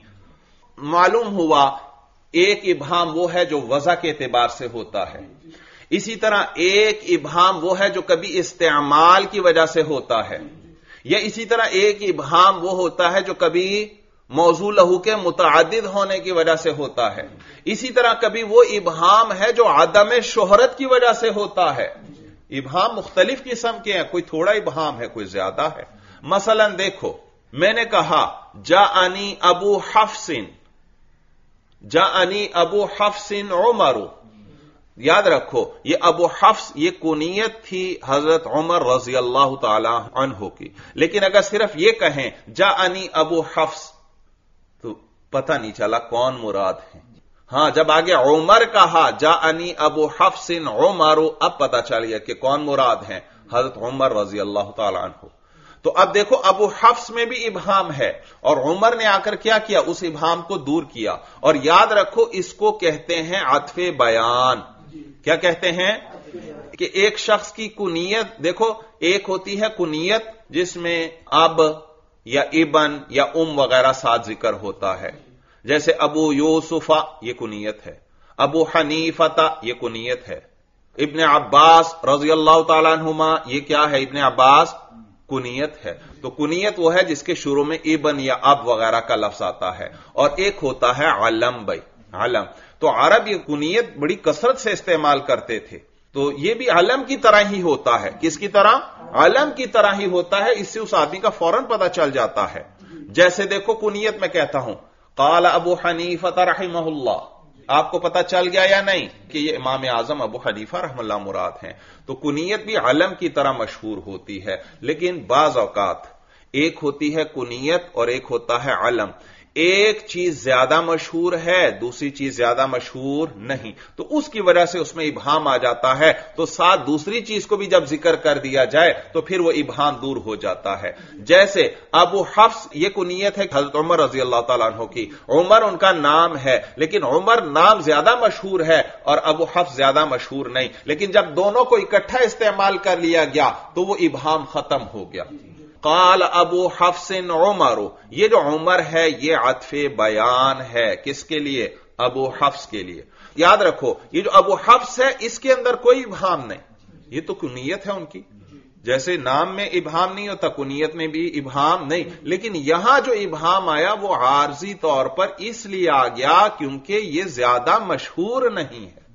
S1: معلوم ہوا ایک ابہام وہ ہے جو وضع کے اعتبار سے ہوتا ہے، اسی طرح ایک ابہام وہ ہے جو کبھی استعمال کی وجہ سے ہوتا ہے، یا اسی طرح ایک ابہام وہ ہوتا ہے جو کبھی موضوع لہو کے متعدد ہونے کی وجہ سے ہوتا ہے، اسی طرح کبھی وہ ابہام ہے جو عدم شہرت کی وجہ سے ہوتا ہے۔ ابہام مختلف قسم کے ہیں، کوئی تھوڑا ابہام ہے، کوئی زیادہ ہے۔ مثلا دیکھو، میں نے کہا جاءنی ابو حفص، جاءنی ابو حفص عمر، یاد رکھو یہ ابو حفص یہ کنیت تھی حضرت عمر رضی اللہ تعالی عنہ کی، لیکن اگر صرف یہ کہیں جاءنی ابو حفص تو پتہ نہیں چلا کون مراد ہے۔ ہاں جب آگے عمر کہا جاءنی ابو حفص عمر، اب پتہ چل گیا کہ کون مراد ہیں، حضرت عمر رضی اللہ تعالی عنہ۔ تو اب دیکھو ابو حفص میں بھی ابہام ہے، اور عمر نے آ کر کیا کیا، اس ابہام کو دور کیا۔ اور یاد رکھو اس کو کہتے ہیں عطف بیان۔ کیا کہتے ہیں؟ کہ ایک شخص کی کنیت، دیکھو ایک ہوتی ہے کنیت جس میں اب یا ابن یا ام وغیرہ ساتھ ذکر ہوتا ہے، جیسے ابو یوسف یہ کنیت ہے، ابو حنیفہ یہ کنیت ہے، ابن عباس رضی اللہ تعالیٰ عنہما یہ کیا ہے، ابن عباس کنیت ہے۔ تو کنیت وہ ہے جس کے شروع میں ابن یا اب وغیرہ کا لفظ آتا ہے، اور ایک ہوتا ہے علم، بھائی علم۔ تو عرب یہ کنیت بڑی کثرت سے استعمال کرتے تھے، تو یہ بھی علم کی طرح ہی ہوتا ہے۔ کس کی طرح؟ علم کی طرح ہی ہوتا ہے، اس سے اس آدمی کا فوراً پتہ چل جاتا ہے۔ جیسے دیکھو کنیت میں کہتا ہوں قال ابو حنیفہ رحمہ اللہ، آپ کو پتہ چل گیا یا نہیں کہ یہ امام اعظم ابو حنیفہ رحمہ اللہ مراد ہیں۔ تو کنیت بھی علم کی طرح مشہور ہوتی ہے، لیکن بعض اوقات ایک ہوتی ہے کنیت اور ایک ہوتا ہے علم۔ ایک چیز زیادہ مشہور ہے، دوسری چیز زیادہ مشہور نہیں، تو اس کی وجہ سے اس میں ابہام آ جاتا ہے، تو ساتھ دوسری چیز کو بھی جب ذکر کر دیا جائے تو پھر وہ ابہام دور ہو جاتا ہے۔ جیسے ابو حفص یہ کنیت ہے حضرت عمر رضی اللہ تعالیٰ عنہ کی، عمر ان کا نام ہے، لیکن عمر نام زیادہ مشہور ہے اور ابو حفص زیادہ مشہور نہیں، لیکن جب دونوں کو اکٹھا استعمال کر لیا گیا تو وہ ابہام ختم ہو گیا۔ قال ابو حفص عمر، یہ جو عمر ہے یہ عطف بیان ہے، کس کے لیے؟ ابو حفص کے لیے۔ یاد رکھو یہ جو ابو حفص ہے اس کے اندر کوئی ابہام نہیں، یہ تو کنیت ہے ان کی، جیسے نام میں ابہام نہیں ہوتا کنیت میں بھی ابہام نہیں، لیکن یہاں جو ابہام آیا وہ عارضی طور پر اس لیے آ گیا کیونکہ یہ زیادہ مشہور نہیں ہے،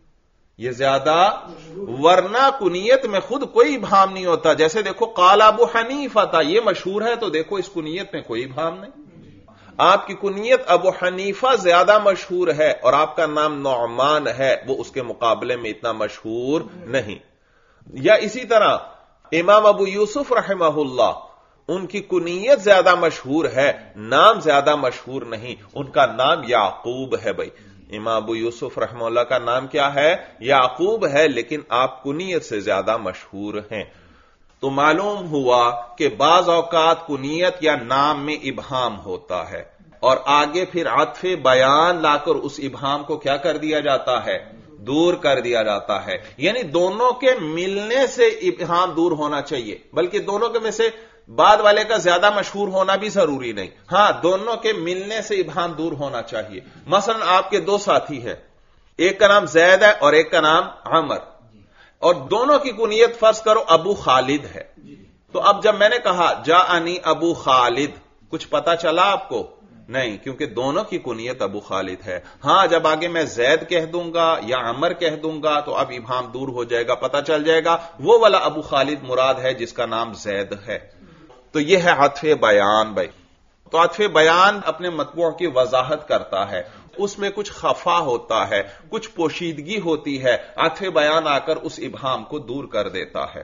S1: یہ زیادہ، ورنہ کنیت میں خود کوئی ابہام نہیں ہوتا۔ جیسے دیکھو قال ابو حنیفہ تھا، یہ مشہور ہے تو دیکھو اس کنیت میں کوئی ابہام نہیں۔ آپ کی کنیت ابو حنیفہ زیادہ مشہور ہے اور آپ کا نام نعمان ہے، وہ اس کے مقابلے میں اتنا مشہور نہیں. یا اسی طرح امام ابو یوسف رحمہ اللہ، ان کی کنیت زیادہ مشہور ہے، نام زیادہ مشہور نہیں. ان کا نام یعقوب ہے. بھائی امام ابو یوسف رحمہ اللہ کا نام کیا ہے؟ یعقوب ہے، لیکن آپ کنیت سے زیادہ مشہور ہیں. تو معلوم ہوا کہ بعض اوقات کنیت یا نام میں ابہام ہوتا ہے اور آگے پھر عطف بیان لا کر اس ابہام کو کیا کر دیا جاتا ہے؟ دور کر دیا جاتا ہے. یعنی دونوں کے ملنے سے ابہام دور ہونا چاہیے، بلکہ دونوں کے میں سے بعد والے کا زیادہ مشہور ہونا بھی ضروری نہیں. ہاں، دونوں کے ملنے سے ابہام دور ہونا چاہیے. مثلا آپ کے دو ساتھی ہیں، ایک کا نام زید ہے اور ایک کا نام عمر، اور دونوں کی کنیت فرض کرو ابو خالد ہے. تو اب جب میں نے کہا جاءنی ابو خالد، کچھ پتا چلا آپ کو؟ نہیں، کیونکہ دونوں کی کنیت ابو خالد ہے. ہاں، جب آگے میں زید کہہ دوں گا یا عمر کہہ دوں گا تو اب ابہام دور ہو جائے گا، پتا چل جائے گا وہ والا ابو خالد مراد ہے جس کا نام زید ہے. تو یہ ہے عطف بیان. بھائی تو عطف بیان اپنے مطبوع کی وضاحت کرتا ہے، اس میں کچھ خفا ہوتا ہے، کچھ پوشیدگی ہوتی ہے، عطف بیان آ کر اس ابہام کو دور کر دیتا ہے.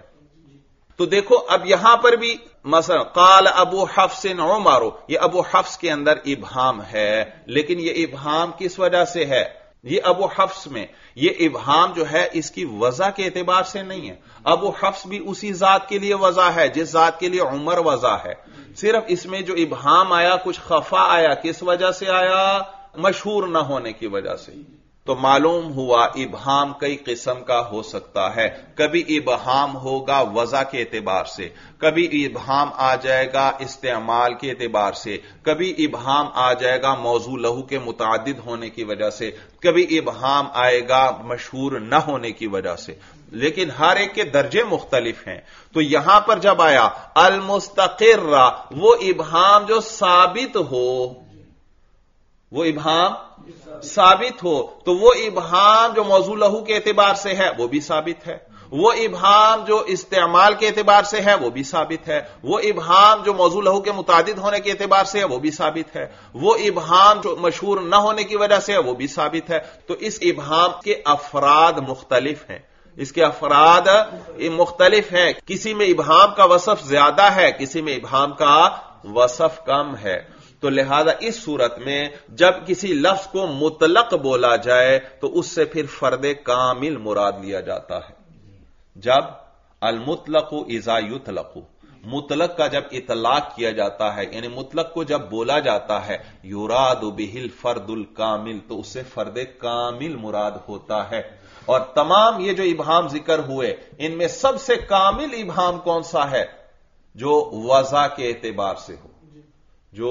S1: تو دیکھو اب یہاں پر بھی مثلا قال ابو حفص عمر، یہ ابو حفص کے اندر ابہام ہے، لیکن یہ ابہام کس وجہ سے ہے؟ یہ ابو حفص میں یہ ابہام جو ہے اس کی وضع کے اعتبار سے نہیں ہے. ابو حفص بھی اسی ذات کے لیے وضع ہے جس ذات کے لیے عمر وضع ہے، صرف اس میں جو ابہام آیا کچھ خفا آیا، کس وجہ سے آیا؟ مشہور نہ ہونے کی وجہ سے. تو معلوم ہوا ابہام کئی قسم کا ہو سکتا ہے. کبھی ابہام ہوگا وضع کے اعتبار سے، کبھی ابہام آ جائے گا استعمال کے اعتبار سے، کبھی ابہام آ جائے گا موضوع لہو کے متعدد ہونے کی وجہ سے، کبھی ابہام آئے گا مشہور نہ ہونے کی وجہ سے. لیکن ہر ایک کے درجے مختلف ہیں. تو یہاں پر جب آیا المستقر، وہ ابہام جو ثابت ہو، وہ ابہام ثابت ہو، تو وہ ابہام جو موضوع لہو کے اعتبار سے ہے وہ بھی ثابت ہے، وہ ابہام جو استعمال کے اعتبار سے ہے وہ بھی ثابت ہے، وہ ابہام جو موضوع لہو کے متعدد ہونے کے اعتبار سے ہے وہ بھی ثابت ہے، وہ ابہام جو مشہور نہ ہونے کی وجہ سے ہے وہ بھی ثابت ہے. تو اس ابہام کے افراد مختلف ہیں، اس کے افراد مختلف ہیں. کسی میں ابہام کا وصف زیادہ ہے، کسی میں ابہام کا وصف کم ہے. تو لہذا اس صورت میں جب کسی لفظ کو مطلق بولا جائے تو اس سے پھر فرد کامل مراد لیا جاتا ہے. جب المطلق اذا یطلق، مطلق کا جب اطلاق کیا جاتا ہے، یعنی مطلق کو جب بولا جاتا ہے یراد بہ الفرد الکامل، تو اس سے فرد کامل مراد ہوتا ہے. اور تمام یہ جو ابہام ذکر ہوئے ان میں سب سے کامل ابہام کون سا ہے؟ جو وضع کے اعتبار سے ہو، جو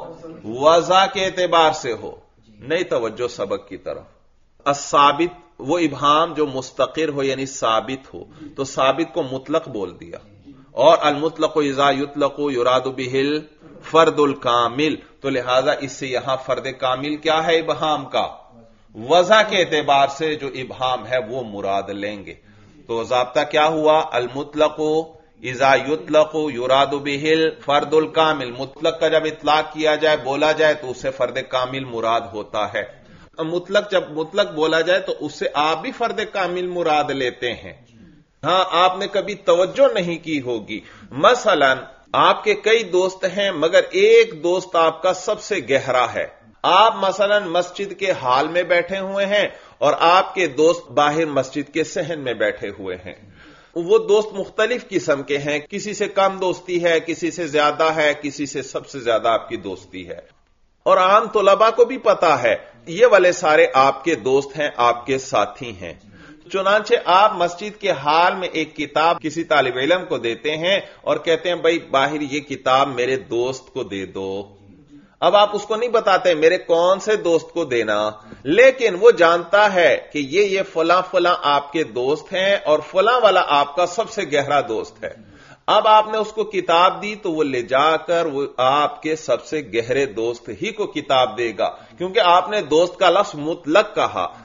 S1: وضع کے اعتبار سے ہو. نہیں توجہ سبق کی طرف. الثابت وہ ابہام جو مستقر ہو یعنی ثابت ہو، تو ثابت کو مطلق بول دیا. اور المطلق اذا یطلق یراد بہ الفرد الکامل، تو لہذا اس سے یہاں فرد کامل کیا ہے ابہام کا؟ وضع کے اعتبار سے جو ابہام ہے وہ مراد لیں گے. تو ضابطہ کیا ہوا؟ المطلق اذا یطلق یراد بہ الفرد الکامل، مطلق کا جب اطلاق کیا جائے بولا جائے تو اس سے فرد کامل مراد ہوتا ہے. مطلق جب مطلق بولا جائے تو اس سے آپ بھی فرد کامل مراد لیتے ہیں. ہاں، آپ نے کبھی توجہ نہیں کی ہوگی، مثلا آپ کے کئی دوست ہیں مگر ایک دوست آپ کا سب سے گہرا ہے. آپ مثلا مسجد کے ہال میں بیٹھے ہوئے ہیں اور آپ کے دوست باہر مسجد کے صحن میں بیٹھے ہوئے ہیں. وہ دوست مختلف قسم کے ہیں، کسی سے کم دوستی ہے، کسی سے زیادہ ہے، کسی سے سب سے زیادہ آپ کی دوستی ہے. اور عام طلباء کو بھی پتا ہے یہ والے سارے آپ کے دوست ہیں، آپ کے ساتھی ہیں. چنانچہ آپ مسجد کے حال میں ایک کتاب کسی طالب علم کو دیتے ہیں اور کہتے ہیں بھائی باہر یہ کتاب میرے دوست کو دے دو. اب آپ اس کو نہیں بتاتے میرے کون سے دوست کو دینا، لیکن وہ جانتا ہے کہ یہ یہ فلاں فلاں آپ کے دوست ہیں اور فلاں والا آپ کا سب سے گہرا دوست ہے. اب آپ نے اس کو کتاب دی تو وہ لے جا کر وہ آپ کے سب سے گہرے دوست ہی کو کتاب دے گا، کیونکہ آپ نے دوست کا لفظ مطلق کہا.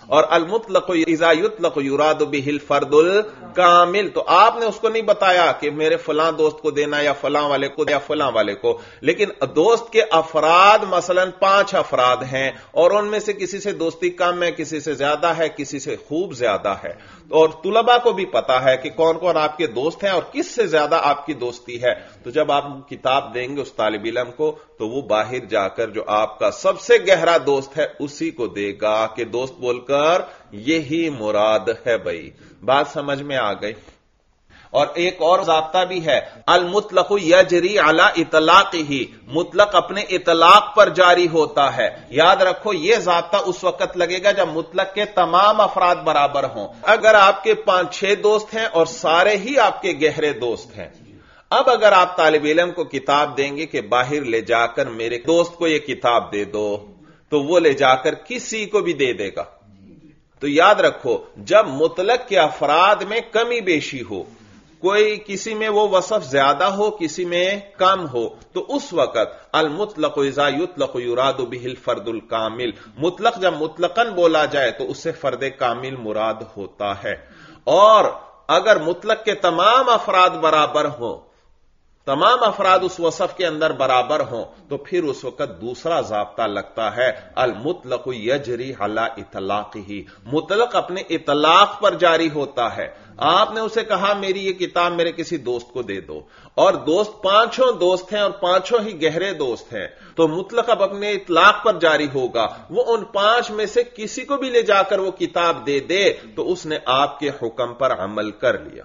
S1: اور المطلق اذا یطلق یراد بہ الفرد الکامل، تو آپ نے اس کو نہیں بتایا کہ میرے فلاں دوست کو دینا یا فلاں والے کو یا فلاں والے کو، لیکن دوست کے افراد مثلا پانچ افراد ہیں اور ان میں سے کسی سے دوستی کم ہے، کسی سے زیادہ ہے، کسی سے خوب زیادہ ہے، اور طلباء کو بھی پتا ہے کہ کون کون آپ کے دوست ہیں اور کس سے زیادہ آپ کی دوستی ہے، تو جب آپ کتاب دیں گے اس طالب علم کو تو وہ باہر جا کر جو آپ کا سب سے گہرا دوست ہے اسی کو دے گا کہ دوست بول کر یہی مراد ہے۔ بھائی بات سمجھ میں آ گئی؟ اور ایک اور ضابطہ بھی ہے، المطلق یجری علی اطلاقہ، مطلق اپنے اطلاق پر جاری ہوتا ہے۔ یاد رکھو یہ ضابطہ اس وقت لگے گا جب مطلق کے تمام افراد برابر ہوں۔ اگر آپ کے پانچ چھ دوست ہیں اور سارے ہی آپ کے گہرے دوست ہیں، اب اگر آپ طالب علم کو کتاب دیں گے کہ باہر لے جا کر میرے دوست کو یہ کتاب دے دو، تو وہ لے جا کر کسی کو بھی دے دے گا۔ تو یاد رکھو جب مطلق کے افراد میں کمی بیشی ہو، کوئی کسی میں وہ وصف زیادہ ہو کسی میں کم ہو، تو اس وقت المطلق اذا یطلق یراد بہ الفرد الکامل، مطلق جب مطلقاً بولا جائے تو اس سے فرد کامل مراد ہوتا ہے۔ اور اگر مطلق کے تمام افراد برابر ہوں، تمام افراد اس وصف کے اندر برابر ہوں، تو پھر اس وقت دوسرا ضابطہ لگتا ہے المطلق یجری علی اطلاقہ، مطلق اپنے اطلاق پر جاری ہوتا ہے۔ آپ نے اسے کہا میری یہ کتاب میرے کسی دوست کو دے دو، اور دوست پانچوں دوست ہیں اور پانچوں ہی گہرے دوست ہیں، تو مطلق اب اپنے اطلاق پر جاری ہوگا، وہ ان پانچ میں سے کسی کو بھی لے جا کر وہ کتاب دے دے تو اس نے آپ کے حکم پر عمل کر لیا۔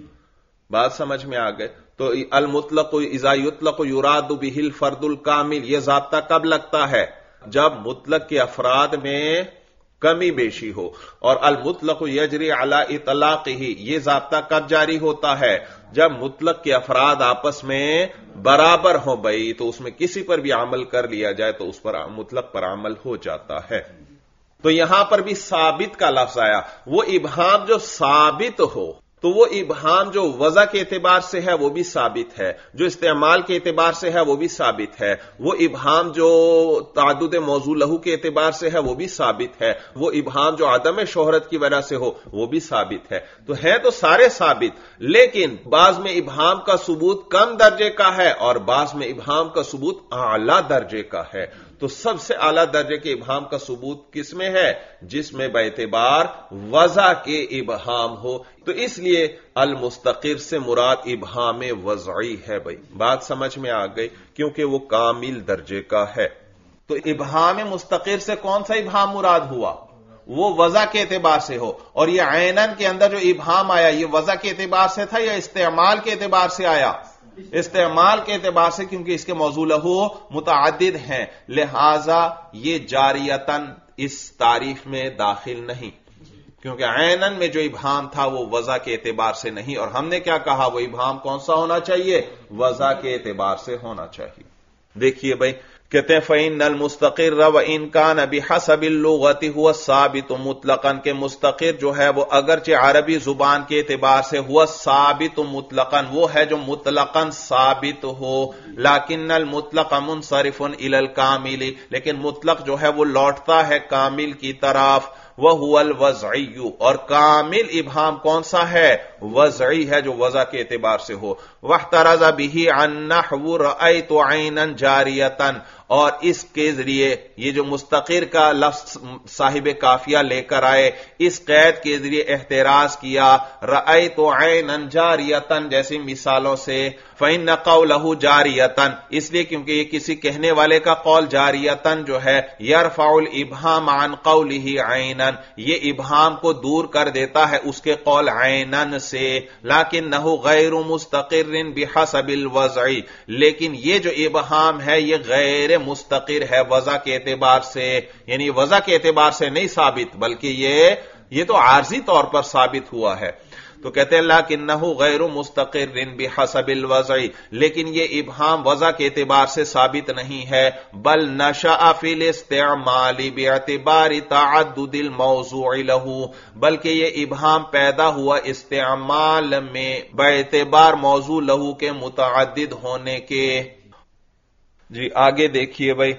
S1: بات سمجھ میں آ گئے؟ تو المطلق اذا یطلق یراد بہ الفرد الکامل، یہ ضابطہ کب لگتا ہے؟ جب مطلق کے افراد میں کمی بیشی ہو۔ اور المطلق یجری علی اطلاقہ، یہ ضابطہ کب جاری ہوتا ہے؟ جب مطلق کے افراد آپس میں برابر ہوں۔ بھائی تو اس میں کسی پر بھی عمل کر لیا جائے تو اس پر مطلق پر عمل ہو جاتا ہے۔ تو یہاں پر بھی ثابت کا لفظ آیا، وہ ابہام جو ثابت ہو، تو وہ ابہام جو وضع کے اعتبار سے ہے وہ بھی ثابت ہے، جو استعمال کے اعتبار سے ہے وہ بھی ثابت ہے، وہ ابہام جو تعدد موضوع لہو کے اعتبار سے ہے وہ بھی ثابت ہے، وہ ابہام جو عدم شہرت کی وجہ سے ہو وہ بھی ثابت ہے۔ تو ہے تو سارے ثابت، لیکن بعض میں ابہام کا ثبوت کم درجے کا ہے اور بعض میں ابہام کا ثبوت اعلی درجے کا ہے۔ تو سب سے اعلیٰ درجے کے ابہام کا ثبوت کس میں ہے؟ جس میں باعتبار وضع کے ابہام ہو۔ تو اس لیے المستقر سے مراد ابہام وضعی ہے۔ بھائی بات سمجھ میں آ گئی؟ کیونکہ وہ کامل درجے کا ہے۔ تو ابہام مستقر سے کون سا ابہام مراد ہوا؟ وہ وضع کے اعتبار سے ہو۔ اور یہ عینن کے اندر جو ابہام آیا یہ وضع کے اعتبار سے تھا یا استعمال کے اعتبار سے آیا؟ استعمال کے اعتبار سے، کیونکہ اس کے موضوع لہو متعدد ہیں، لہذا یہ جاریتاً اس تعریف میں داخل نہیں، کیونکہ عینن میں جو ابہام تھا وہ وضع کے اعتبار سے نہیں، اور ہم نے کیا کہا وہ ابہام کون سا ہونا چاہیے؟ وضع کے اعتبار سے ہونا چاہیے۔ دیکھیے بھائی کہتے ہیں فَإِنَّ الْمُسْتَقِرَّ وَإِنْ كَانَ بِحَسَبِ اللُّغَةِ هُوَ الثَّابِتُ مُطْلَقًا، کہ مستقر جو ہے وہ اگرچہ عربی زبان کے اعتبار سے ہوا ثابت مطلقاً، وہ ہے جو مطلقاً ثابت ہو، لیکن المطلق منصرف الی الکامل، لیکن مطلق جو ہے وہ لوٹتا ہے کامل کی طرف، وَهُوَ الْوَضْعِيُّ، اور کامل ابہام کون سا ہے؟ وضعی ہے، جو وضع کے اعتبار سے ہو۔ وَاحْتَرَزَ بِهِ عَنْ نَحْوِ رَأَيْتُ عَيْنًا جَارِيَةً، اور اس کے ذریعے یہ جو مستقر کا لفظ صاحب کافیہ لے کر آئے، اس قید کے ذریعے احتراز کیا رأیت عینا جاریتا جیسی مثالوں سے، فإن قولہ جاریتا، اس لیے کیونکہ یہ کسی کہنے والے کا قول جاریتا جو ہے، یرفع الابہام عن قولہ عینا، یہ ابہام کو دور کر دیتا ہے اس کے قول عینا سے، لیکنہ غیر مستقر بحسب الوضع، لیکن یہ جو ابہام ہے یہ غیر مستقر ہے وضع کے اعتبار سے، یعنی وضع کے اعتبار سے نہیں ثابت بلکہ یہ یہ تو عارضی طور پر ثابت ہوا ہے۔ تو کہتے ہیں لیکنہ غیر مستقر بحسب الوضع، لیکن یہ ابہام وضع کے اعتبار سے ثابت نہیں ہے، بل نشأ فی الاستعمال باعتبار تعدد الموضوع له، بلکہ یہ ابہام پیدا ہوا استعمال میں باعتبار موضوع لہو کے متعدد ہونے کے۔ جی آگے دیکھیے بھائی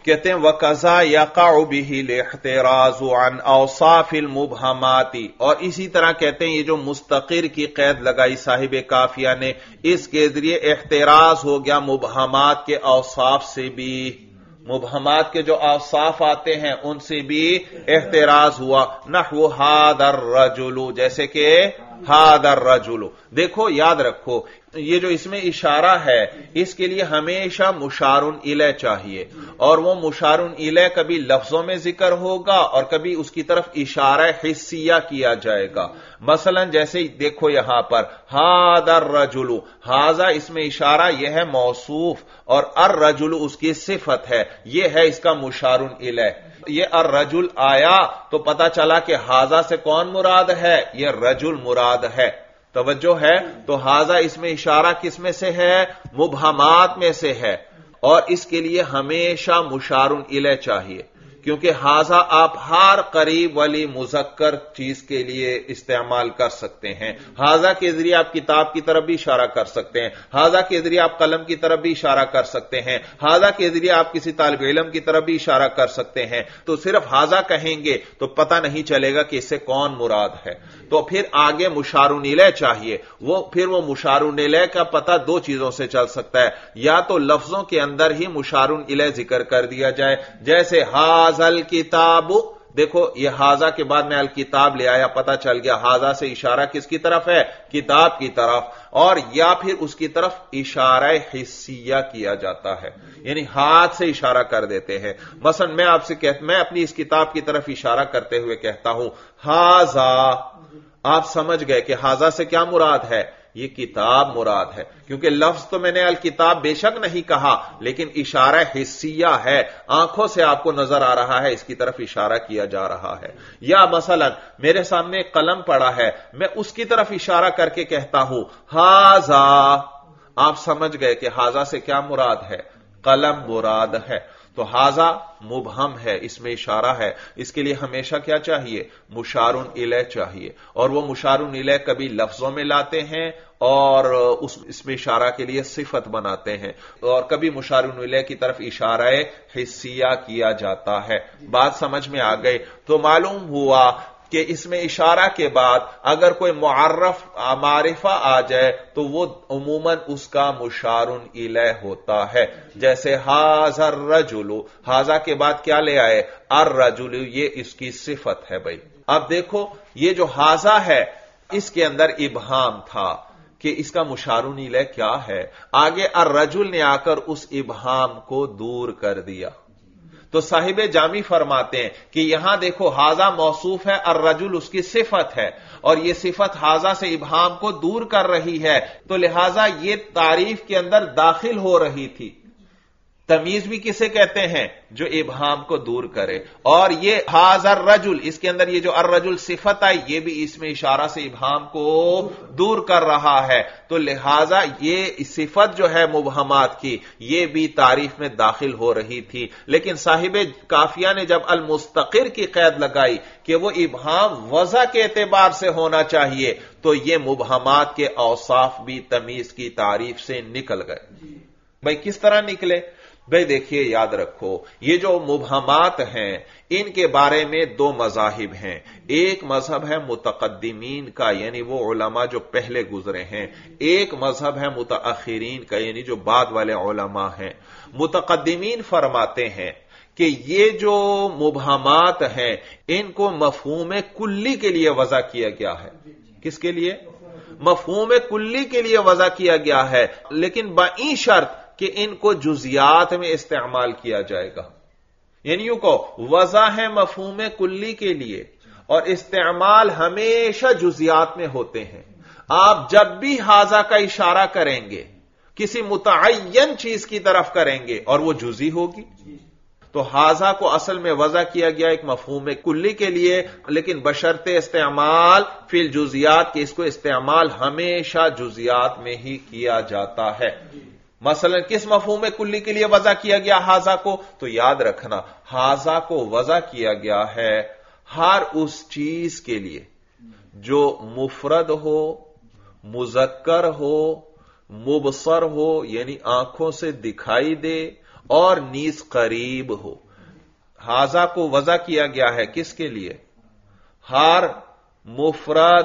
S1: कहते हैं वकज़ा यक़अ बिहिल इह्तिराज़ु अन औसाफ़िल मुबहमाती, और इसी तरह कहते हैं ये जो मुस्तक़िर की कैद लगाई साहिब काफिया ने, इसके जरिए इह्तिराज़ हो गया मुबहमात के औसाफ से भी, मुबहमात के जो औसाफ आते हैं उनसे भी इह्तिराज़ हुआ। नहवु हादर रजुलु, जैसे कि हादर रजुलु। देखो याद रखो ये जो इसमें इशारा है इसके लिए हमेशा मुशारुन इले चाहिए, और वो मुशारुन इले कभी लफ्जों में जिक्र होगा और कभी उसकी तरफ इशारा हिस्सिया किया जाएगा। मसलन जैसे देखो यहां पर हादर रजुलु, हाजा इसमें इशारा यह है मौसूफ, और अर रजुलु उसकी सिफत है, यह है इसका मुशारुन इले। ये अर रजुल आया तो पता चला कि हाजा से कौन मुराद है, यह रजुल मुराद है। तवज्जो है, तो हाजा इसमें इशारा किस में से है, मुबहमात में से है, और इसके लिए हमेशा मुशारुन इले चाहिए, क्योंकि हाजा आप हर करीब वाली मुजक्कर चीज के लिए इस्तेमाल कर सकते हैं। हाजा के जरिए आप किताब की तरफ भी इशारा कर सकते हैं, हाजा के जरिए आप कलम की तरफ भी इशारा कर सकते हैं, हाजा के जरिए आप किसी तालिब इल्म की तरफ भी इशारा कर सकते हैं। तो सिर्फ हाजा कहेंगे तो पता नहीं चलेगा कि इससे कौन मुराद है, तो फिर आगे मुशारुन इले चाहिए। वो फिर वो मुशारुन इले का पता दो चीजों से चल सकता है, या तो लफ्जों के अंदर ही मुशारुन इले जिक्र कर दिया जाए, जैसे हाजल किताबु, देखो ये हाजा के बाद में अल किताब ले आया, पता चल गया हाजा से इशारा किसकी तरफ है, किताब की तरफ, और या फिर उसकी तरफ इशारा हिस्सिया किया जाता है, यानी हाथ से इशारा कर देते हैं। मसलन मैं आपसे कहता, मैं अपनी इस किताब की तरफ इशारा करते हुए कहता हूं हाजा, आप समझ गए कि हाजा से क्या मुराद है, ये किताब मुराद है, क्योंकि लफ्ज तो मैंने अल किताब बेशक नहीं कहा, लेकिन इशारा हिस्सिया है, आंखों से आपको नजर आ रहा है इसकी तरफ इशारा किया जा रहा है। या मसलन मेरे सामने एक कलम पड़ा है, मैं उसकी तरफ इशारा करके कहता हूं हाजा, आप समझ गए कि हाजा से क्या मुराद है, कलम मुराद है। तो हाजा मुबहम है, इसमें इशारा है, इसके लिए हमेशा क्या चाहिए, मुशारुन इले चाहिए, और वो मुशारुन इले कभी लफ्जों में लाते हैं और उस इसमें इशारा के लिए सिफत बनाते हैं, और कभी मुशारुन इले की तरफ इशारा हिस्सिया किया जाता है। बात समझ में आ गई? तो मालूम हुआ कि इसमें इशारा के बाद अगर कोई मुअर्रफ मारिफा आ जाए तो वो उमूमन उसका मुशारुन इले होता है। जैसे हाजर रजुलु, हाजा के बाद क्या ले आए, अर रजुलु, ये इसकी सिफत है। भाई अब देखो ये जो हाजा है इसके अंदर इबहाम था कि इसका मुशारुन इले क्या है, आगे अर रजुल ने आकर उस इबहाम को दूर कर दिया। तो साहिब जामी फरमाते हैं कि यहां देखो हाजा मौसूफ है, अर रजुल उसकी सिफत है, और यह सिफत हाजा से इबहाम को दूर कर रही है, तो लिहाजा यह तारीफ के अंदर दाखिल हो रही थी। तमीज भी किसे कहते हैं, जो इबहाम को दूर करे, और ये हाजर रजुल, इसके अंदर ये जो अर रजुल सिफत आई, ये भी इसमें इशारा से इबहाम को दूर कर रहा है। तो लिहाजा ये सिफत जो है मुबहमात की, ये भी तारीफ में दाखिल हो रही थी। लेकिन साहिब काफिया ने जब अल मुस्तकिर की कैद लगाई कि वो इबहाम वज़ा के एतबार से होना चाहिए, तो ये मुबहमात के औसाफ भी तमीज की तारीफ से निकल गए। भाई किस तरह निकले? भाई देखिए याद रखो, ये जो मुबहमात हैं इनके बारे में दो मज़ाहिब हैं। एक मजहब है मुतकद्दिमीन का, यानी वो उलमा जो पहले गुजरे हैं, एक मजहब है मुतअखिरीन का, यानी जो बाद वाले उलमा हैं। मुतकद्दिमीन फरमाते हैं कि ये जो मुबहमात हैं इनको मफहूम कुल्ली के लिए वज़ा किया गया है। किसके लिए? मफहूम कुल्ली के लिए वज़ा किया गया है, लेकिन बाई शर्त कि इनको जुजियात में इस्तेमाल किया जाएगा। यानी यूं को वज़ा है मफहूम कुल्ली के लिए और इस्तेमाल हमेशा जुजियात में होते हैं। आप जब भी हाजा का इशारा करेंगे किसी मुतअय्यन चीज की तरफ करेंगे और वो जुजी होगी, तो हाजा को असल में वज़ा किया गया एक मफहूम कुल्ली के लिए, लेकिन बशर्ते इस्तेमाल फिल जुजियात के, इसको इस्तेमाल हमेशा जुजियात में ही किया जाता है। मसलन किस मफहूम कुल्ली के लिए वज़ा किया गया हाजा को? तो याद रखना, हाजा को वज़ा किया गया है हर उस चीज के लिए जो मुफरद हो, मुजक्कर हो, मुबसर हो, यानी आंखों से दिखाई दे اور نیز قریب ہو. حاضہ کو وضع کیا گیا ہے کس کے لیے؟ ہر مفرد،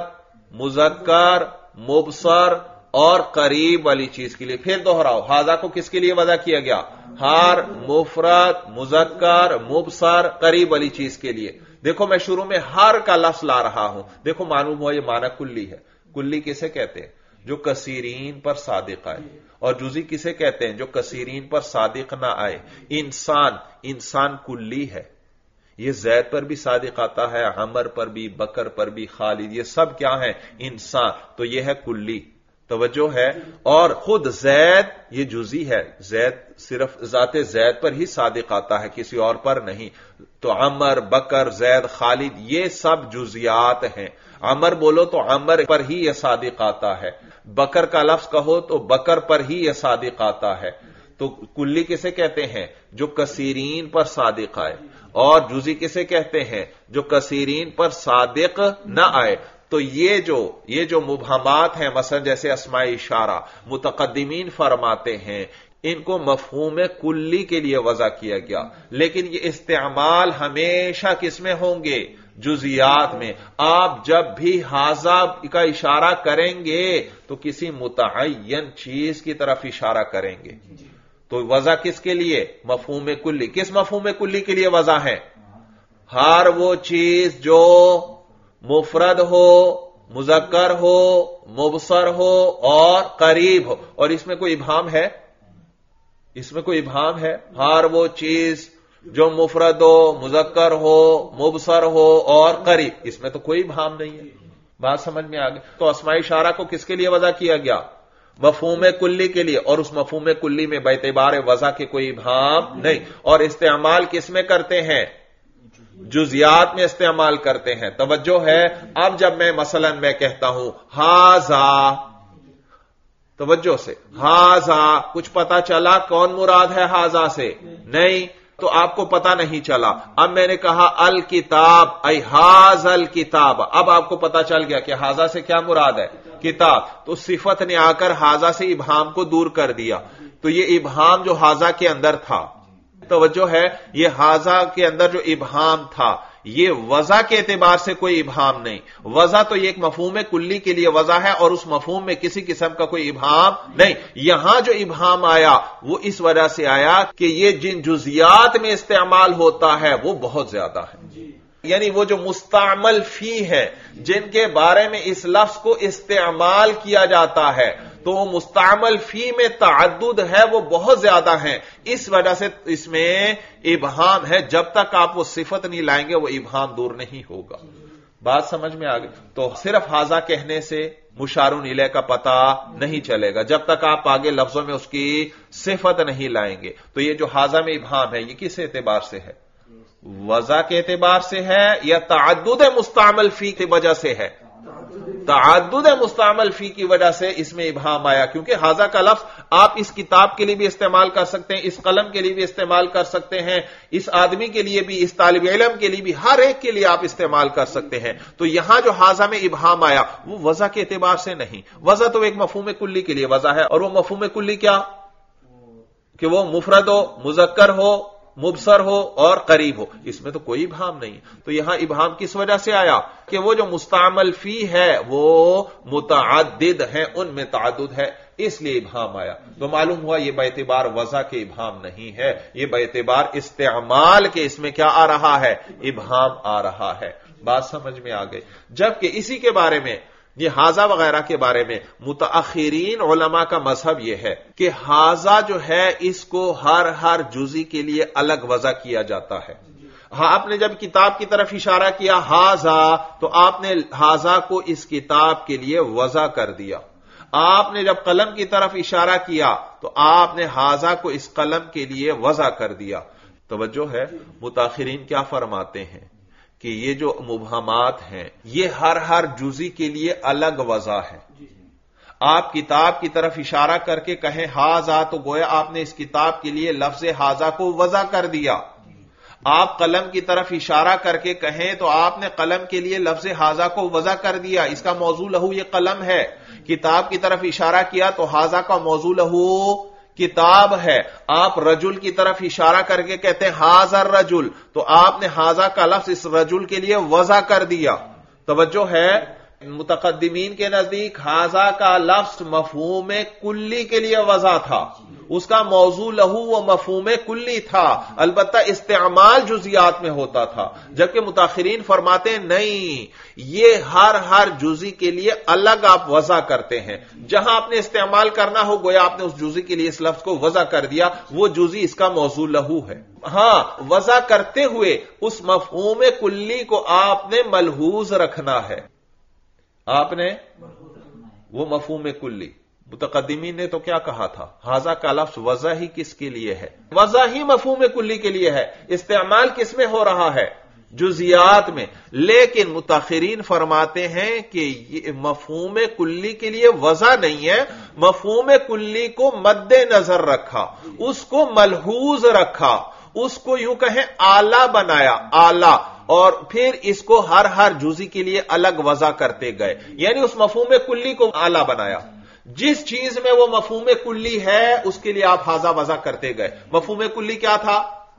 S1: مذکر، مبصر اور قریب والی چیز کے لیے. پھر دوہراؤ، حاضہ کو کس کے لیے وضع کیا گیا؟ ہر مفرد، مذکر، مبصر، قریب والی چیز کے لیے. دیکھو میں شروع میں ہر کا لفظ لا رہا ہوں، دیکھو معلوم ہوا یہ معنی کلی ہے. کلی کسے کہتے ہیں؟ جو کثیرین پر صادق آئے. اور جزئی کسے کہتے ہیں؟ جو کثیرین پر صادق نہ آئے. انسان، انسان کلی ہے، یہ زید پر بھی صادق آتا ہے، عمر پر بھی، بکر پر بھی، خالد، یہ سب کیا ہیں؟ انسان. تو یہ ہے کلی. توجہ ہے. اور خود زید یہ جزئی ہے، زید صرف ذات زید پر ہی صادق آتا ہے، کسی اور پر نہیں. تو عمر، بکر، زید، خالد یہ سب جزیات ہیں. عمر بولو تو عمر پر ہی یہ صادق آتا ہے، بکر کا لفظ کہو تو بکر پر ہی یہ صادق آتا ہے. تو کلی کسے کہتے ہیں؟ جو کثیرین پر صادق آئے. اور جزئی کسے کہتے ہیں؟ جو کثیرین پر صادق نہ آئے. تو یہ جو یہ جو مبہمات ہیں، مثلا جیسے اسماء اشارہ، متقدمین فرماتے ہیں ان کو مفہوم کلی کے لیے وضع کیا گیا، لیکن یہ استعمال ہمیشہ کس میں ہوں گے؟ جزیات میں. آپ جب بھی حاذا کا اشارہ کریں گے تو کسی متعین چیز کی طرف اشارہ کریں گے. تو وضع کس کے لیے؟ مفہوم کلی. کس مفہوم کلی کے لیے وضع ہے؟ ہر وہ چیز جو مفرد ہو، مذکر ہو، مبصر ہو اور قریب ہو. اور اس میں کوئی ابہام ہے؟ اس میں کوئی ابہام ہے؟ ہر وہ چیز جو مفرد ہو، مذکر ہو، مبصر ہو اور قریب، اس میں تو کوئی ابہام نہیں ہے. بات سمجھ میں آ گئی؟ تو اسماء اشارہ کو کس کے لیے وضع کیا گیا؟ مفہوم کلی کے لیے. اور اس مفہوم کلی میں باعتبار وضع کے کوئی ابہام نہیں. اور استعمال کس میں کرتے ہیں؟ جزیات میں استعمال کرتے ہیں. توجہ ہے. اب جب میں مثلا میں کہتا ہوں حاذا، توجہ سے، حاذا، کچھ پتا چلا کون مراد ہے حاذا سے؟ نہیں. تو آپ کو پتا نہیں چلا. اب میں نے کہا الکتاب، ای حاذا الکتاب، اب آپ کو پتا چل گیا کہ حاذا سے کیا مراد ہے؟ کتاب. تو صفت نے آ کر حاذا سے ابہام کو دور کر دیا. تو یہ ابہام جو حاذا کے اندر تھا، توجہ ہے، یہ حاذا کے اندر جو ابہام تھا یہ وضع کے اعتبار سے کوئی ابہام نہیں. وضع تو یہ ایک مفہوم کلی کے لیے وضع ہے اور اس مفہوم میں کسی قسم کا کوئی ابہام نہیں. یہاں جو ابہام آیا وہ اس وجہ سے آیا کہ یہ جن جزیات میں استعمال ہوتا ہے وہ بہت زیادہ ہے. یعنی وہ جو مستعمل فی ہے، جن کے بارے میں اس لفظ کو استعمال کیا جاتا ہے، تو وہ مستعمل فی میں تعدد ہے، وہ بہت زیادہ ہیں. اس وجہ سے اس میں ابہام ہے. جب تک آپ وہ صفت نہیں لائیں گے وہ ابہام دور نہیں ہوگا. بات سمجھ میں آ گئی؟ تو صرف حاذا کہنے سے مشار الیہ کا پتہ نہیں چلے گا جب تک آپ آگے لفظوں میں اس کی صفت نہیں لائیں گے. تو یہ جو حاذا میں ابہام ہے یہ کس اعتبار سے ہے؟ وضع کے اعتبار سے ہے یا تعدد مستعمل فی کی وجہ سے ہے؟ تعدد مستعمل فی کی وجہ سے اس میں ابہام آیا. کیونکہ حاذا کا لفظ آپ اس کتاب کے لیے بھی استعمال کر سکتے ہیں، اس قلم کے لیے بھی استعمال کر سکتے ہیں، اس آدمی کے لیے بھی، اس طالب علم کے لیے بھی، ہر ایک کے لیے آپ استعمال کر سکتے ہیں. تو یہاں جو حاذا میں ابہام آیا وہ وضع کے اعتبار سے نہیں. وضع تو ایک مفہوم کلی کے لیے وضع ہے. اور وہ مفہوم کلی کیا؟ کہ وہ مفرد ہو، مذکر ہو، مبصر ہو اور قریب ہو. اس میں تو کوئی ابہام نہیں. تو یہاں ابہام کس وجہ سے آیا؟ کہ وہ جو مستعمل فی ہے وہ متعدد ہیں، ان میں تعدد ہے، اس لیے ابہام آیا. تو معلوم ہوا یہ باعتبار وضع کے ابہام نہیں ہے، یہ باعتبار استعمال کے اس میں کیا آ رہا ہے؟ ابہام آ رہا ہے. بات سمجھ میں آ گئی؟ جبکہ اسی کے بارے میں، یہ حاذا وغیرہ کے بارے میں متاخرین علماء کا مذہب یہ ہے کہ حاذا جو ہے اس کو ہر ہر جزئی کے لیے الگ وضع کیا جاتا ہے. ہاں، آپ نے جب کتاب کی طرف اشارہ کیا حاذا، تو آپ نے حاذا کو اس کتاب کے لیے وضع کر دیا. آپ نے جب قلم کی طرف اشارہ کیا تو آپ نے حاذا کو اس قلم کے لیے وضع کر دیا. توجہ ہے، متاخرین کیا فرماتے ہیں کہ یہ جو مبہمات ہیں یہ ہر ہر جزئی کے لیے الگ وضع ہے. آپ کتاب کی طرف اشارہ کر کے کہیں حاذا تو گویا آپ نے اس کتاب کے لیے لفظ حاذا کو وضع کر دیا. آپ قلم کی طرف اشارہ کر کے کہیں تو آپ نے قلم کے لیے لفظ حاذا کو وضع کر دیا. اس کا موضوع لہو یہ قلم ہے. کتاب کی طرف اشارہ کیا تو حاذا کا موضوع لہو کتاب ہے، آپ رجل کی طرف اشارہ کر کے کہتے ہیں ہاذا رجل، تو آپ نے ہاذا کا لفظ اس رجل کے لیے وضع کر دیا. توجہ ہے، متقدمین کے نزدیک ہاذا کا لفظ مفہوم کلی کے لیے وضع تھا، اس کا موضوع لہو وہ مفہوم کلی تھا، البتہ استعمال جزیات میں ہوتا تھا. جبکہ متاخرین فرماتے ہیں نہیں، یہ ہر ہر جزی کے لیے الگ آپ وضع کرتے ہیں. جہاں آپ نے استعمال کرنا ہو گویا آپ نے اس جزی کے لیے اس لفظ کو وضع کر دیا، وہ جزی اس کا موضوع لہو ہے. ہاں، وضع کرتے ہوئے اس مفہوم کلی کو آپ نے ملحوظ رکھنا ہے. آپ نے وہ مفہوم کلی، متقدمین نے تو کیا کہا تھا؟ ہاذا کا لفظ وضع ہی کس کے لیے ہے؟ وضع ہی مفہوم کلی کے لیے ہے. استعمال کس میں ہو رہا ہے؟ جزیات میں. لیکن متاخرین فرماتے ہیں کہ یہ مفہوم کلی کے لیے وضع نہیں ہے، مفہوم کلی کو مد نظر رکھا، اس کو ملحوظ رکھا، اس کو یوں کہیں آلہ بنایا، آلہ، اور پھر اس کو ہر ہر جزی کے لیے الگ وضع کرتے گئے. یعنی اس مفہوم کلی کو آلہ بنایا. جس چیز میں وہ مفہوم کلی ہے اس کے لیے آپ ہاذا وضع کرتے گئے. مفہوم کلی کیا تھا؟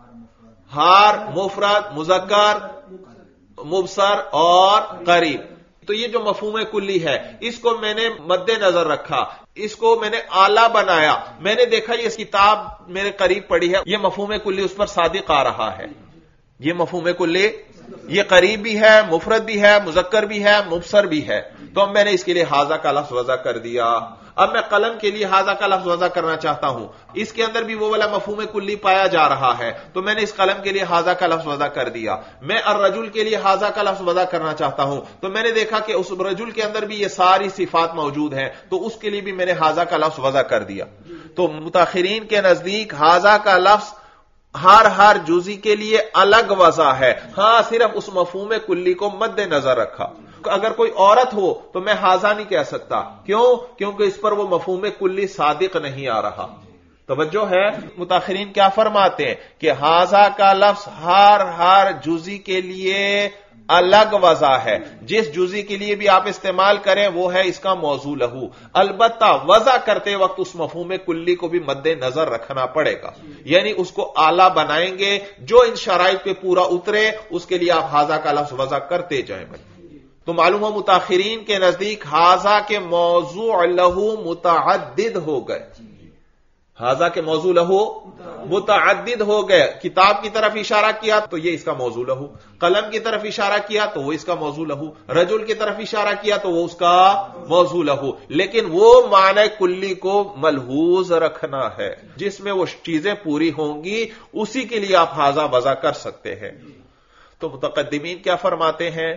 S1: ہر، مفرد، مذکر، مبصر اور قریب. تو یہ جو مفہوم کلی ہے اس کو میں نے مد نظر رکھا، اس کو میں نے آلہ بنایا. میں نے دیکھا یہ کتاب میرے قریب پڑی ہے، یہ مفہوم کلی اس پر صادق آ رہا ہے. یہ مفہوم کلی یہ قریب بھی ہے، مفرد بھی ہے، مذکر بھی ہے، مبصر بھی ہے. تو اب میں نے اس کے لیے ہاذا کا لفظ وضع کر دیا. اب میں قلم کے لیے ہاذا کا لفظ وضع کرنا چاہتا ہوں، اس کے اندر بھی وہ والا مفہوم کلی پایا جا رہا ہے، تو میں نے اس قلم کے لیے ہاذا کا لفظ وضع کر دیا. میں الرجل کے لیے ہاذا کا لفظ وضع کرنا چاہتا ہوں، تو میں نے دیکھا کہ اس رجل کے اندر بھی یہ ساری صفات موجود ہیں، تو اس کے لیے بھی میں نے ہاذا کا لفظ وضع کر دیا. تو متاخرین کے نزدیک ہاذا کا لفظ ہر ہر جزی کے لیے الگ وضع ہے. ہاں، صرف اس مفہوم کلی کو مد نظر رکھا. اگر کوئی عورت ہو تو میں ہاذا نہیں کہہ سکتا. کیوں؟ کیونکہ اس پر وہ مفہوم کلی صادق نہیں آ رہا. توجہ ہے، متاخرین کیا فرماتے ہیں کہ ہاذا کا لفظ ہر ہر جزی کے لیے الگ وضع ہے. جس جزی کے لیے بھی آپ استعمال کریں وہ ہے اس کا موضوع لہو. البتہ وضع کرتے وقت اس مفہوم کلی کو بھی مد نظر رکھنا پڑے گا، یعنی اس کو آلہ بنائیں گے. جو ان شرائط پہ پورا اترے اس کے لیے آپ ہاذا کا لفظ وضع کرتے جائیں. بھائی تو معلوم ہو متاخرین کے نزدیک ہاذا کے موضوع لہو متعدد ہو گئے. ہاذا کے موضوع لہو متعدد ہو گئے. کتاب کی طرف اشارہ کیا تو یہ اس کا موضوع لہو، قلم کی طرف اشارہ کیا تو وہ اس کا موضوع لہو، رجل کی طرف اشارہ کیا تو وہ اس کا موضوع لہو. لیکن وہ معنی کلی کو ملحوظ رکھنا ہے، جس میں وہ چیزیں پوری ہوں گی اسی کے لیے آپ ہاذا وضع کر سکتے ہیں. تو متقدمین کیا فرماتے ہیں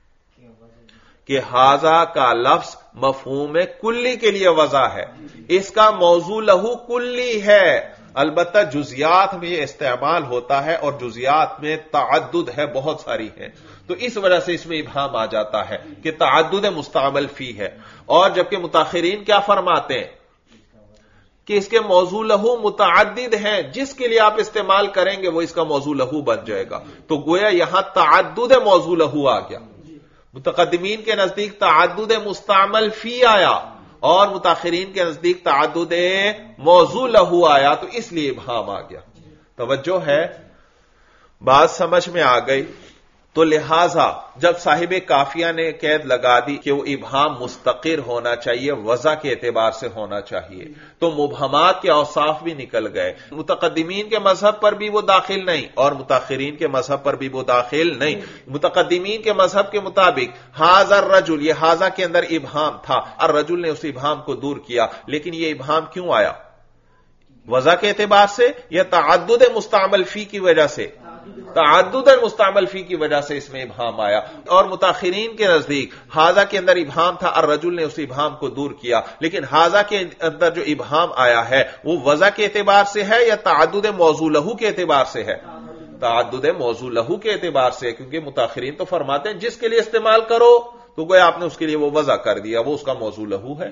S1: کہ ہاذا کا لفظ مفہوم کلی کے لیے وضع ہے، اس کا موضوع لہو کلی ہے. البتہ جزیات میں یہ استعمال ہوتا ہے اور جزیات میں تعدد ہے، بہت ساری ہے، تو اس وجہ سے اس میں ابہام آ جاتا ہے کہ تعدد مستعمل فی ہے. اور جبکہ متاخرین کیا فرماتے ہیں کہ اس کے موضوع لہو متعدد ہیں، جس کے لیے آپ استعمال کریں گے وہ اس کا موضوع لہو بن جائے گا. تو گویا یہاں تعدد موضوع لہو آ گیا. متقدمین کے نزدیک تعدد مستعمل فی آیا اور متاخرین کے نزدیک تعدد موضوع لہو آیا، تو اس لیے ابہام آ گیا. توجہ ہے، بات سمجھ میں آ گئی. تو لہذا جب صاحب کافیہ نے قید لگا دی کہ وہ ابہام مستقر ہونا چاہیے، وضع کے اعتبار سے ہونا چاہیے، تو مبہمات کے اوصاف بھی نکل گئے. متقدمین کے مذہب پر بھی وہ داخل نہیں اور متاخرین کے مذہب پر بھی وہ داخل نہیں. متقدمین کے مذہب کے مطابق ہاذا الرجل، یہ ہاذا کے اندر ابہام تھا، الرجل نے اس ابہام کو دور کیا. لیکن یہ ابہام کیوں آیا؟ وضع کے اعتبار سے یا تعدد مستعمل فی کی وجہ سے؟ تعدد مستعمل فی کی وجہ سے اس میں ابہام آیا. اور متاخرین کے نزدیک ہاذا کے اندر ابہام تھا، الرجل نے اس ابہام کو دور کیا. لیکن ہاذا کے اندر جو ابہام آیا ہے وہ وضع کے اعتبار سے ہے یا تعدد موضوع لہو کے اعتبار سے ہے؟ تعدد موضوع لہو کے اعتبار سے، کیونکہ متاخرین تو فرماتے ہیں جس کے لیے استعمال کرو تو گویا آپ نے اس کے لیے وہ وضع کر دیا، وہ اس کا موضوع لہو ہے.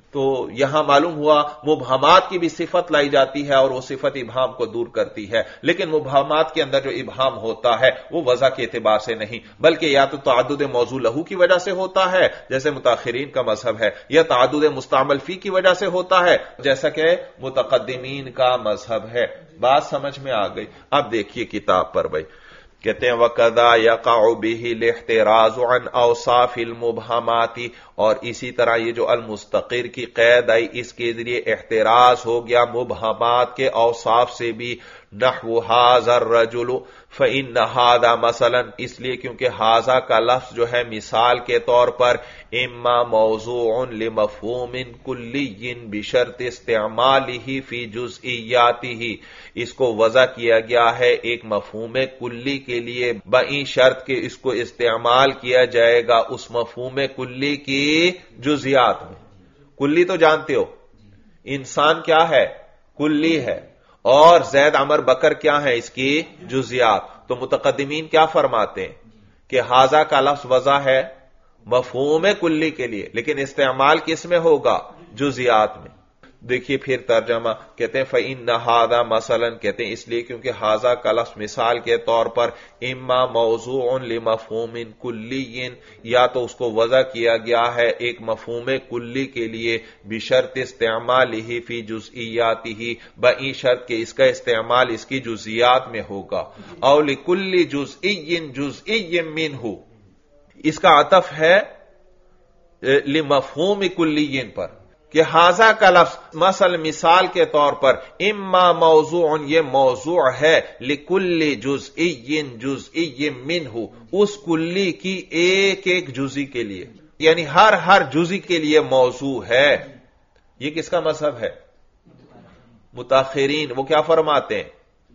S1: تو یہاں معلوم ہوا مبہمات کی بھی صفت لائی جاتی ہے اور وہ صفت ابہام کو دور کرتی ہے، لیکن مبہمات کے اندر جو ابہام ہوتا ہے وہ وضع کے اعتبار سے نہیں، بلکہ یا تو تعدد موضوع لہو کی وجہ سے ہوتا ہے جیسے متاخرین کا مذہب ہے، یا تعدد مستعمل فی کی وجہ سے ہوتا ہے جیسا کہ متقدمین کا مذہب ہے۔ بات سمجھ میں آ گئی؟ اب دیکھیے کتاب پر بھائی کہتے ہیں وَقَذَا يَقَعُ بِهِ الْاحْتِرَازُ عَنْ أَوْصَافِ الْمُبْهَمَاتِ، اور اسی طرح یہ جو المستقر کی قید آئی اس کے ذریعے احتراز ہو گیا مبہمات کے اوصاف سے بھی، نحو هَذَا الرَّجُلُ فَإِنَّ هَذَا مثلا، اس لیے کیونکہ هَذَا کا لفظ جو ہے مثال کے طور پر اما موضوع لمفہوم کلی بشرط استعمالہ فی جزئیاتہ، اس کو وضع کیا گیا ہے ایک مفہوم کلی کے لیے بئی شرط کہ اس کو استعمال کیا جائے گا اس مفہوم کلی کی جزیات میں۔ کلی تو جانتے ہو انسان کیا ہے؟ کلی ہے، اور زید عمر بکر کیا ہے؟ اس کی جزیات۔ تو متقدمین کیا فرماتے ہیں کہ ہاذا کا لفظ وضع ہے مفہوم کلی کے لیے، لیکن استعمال کس میں ہوگا؟ جزیات میں۔ دیکھیے پھر ترجمہ کہتے ہیں فَإِنَّ هَذَا مثلاً، کہتے ہیں اس لیے کیونکہ ہاذا کا لفظ مثال کے طور پر اما موضوع لمفہوم کلی، یا تو اس کو وضع کیا گیا ہے ایک مفہوم کلی کے لیے بشرط استعمالہ فی جزئیاتہ، بئی شرط کہ اس کا استعمال اس کی جزئیات میں ہوگا، او لکل جزئی جزئی منہ، اس کا عطف ہے لمفہوم کلی پر کہ ہاذا کا لفظ مثلا مثال کے طور پر اما موضوع، یہ موضوع ہے لکل جزئی جزئی منہ، اس کلی کی ایک ایک جزی کے لیے، یعنی ہر ہر جزی کے لیے موضوع ہے۔ یہ کس کا مذہب ہے؟ متاخرین۔ وہ کیا فرماتے ہیں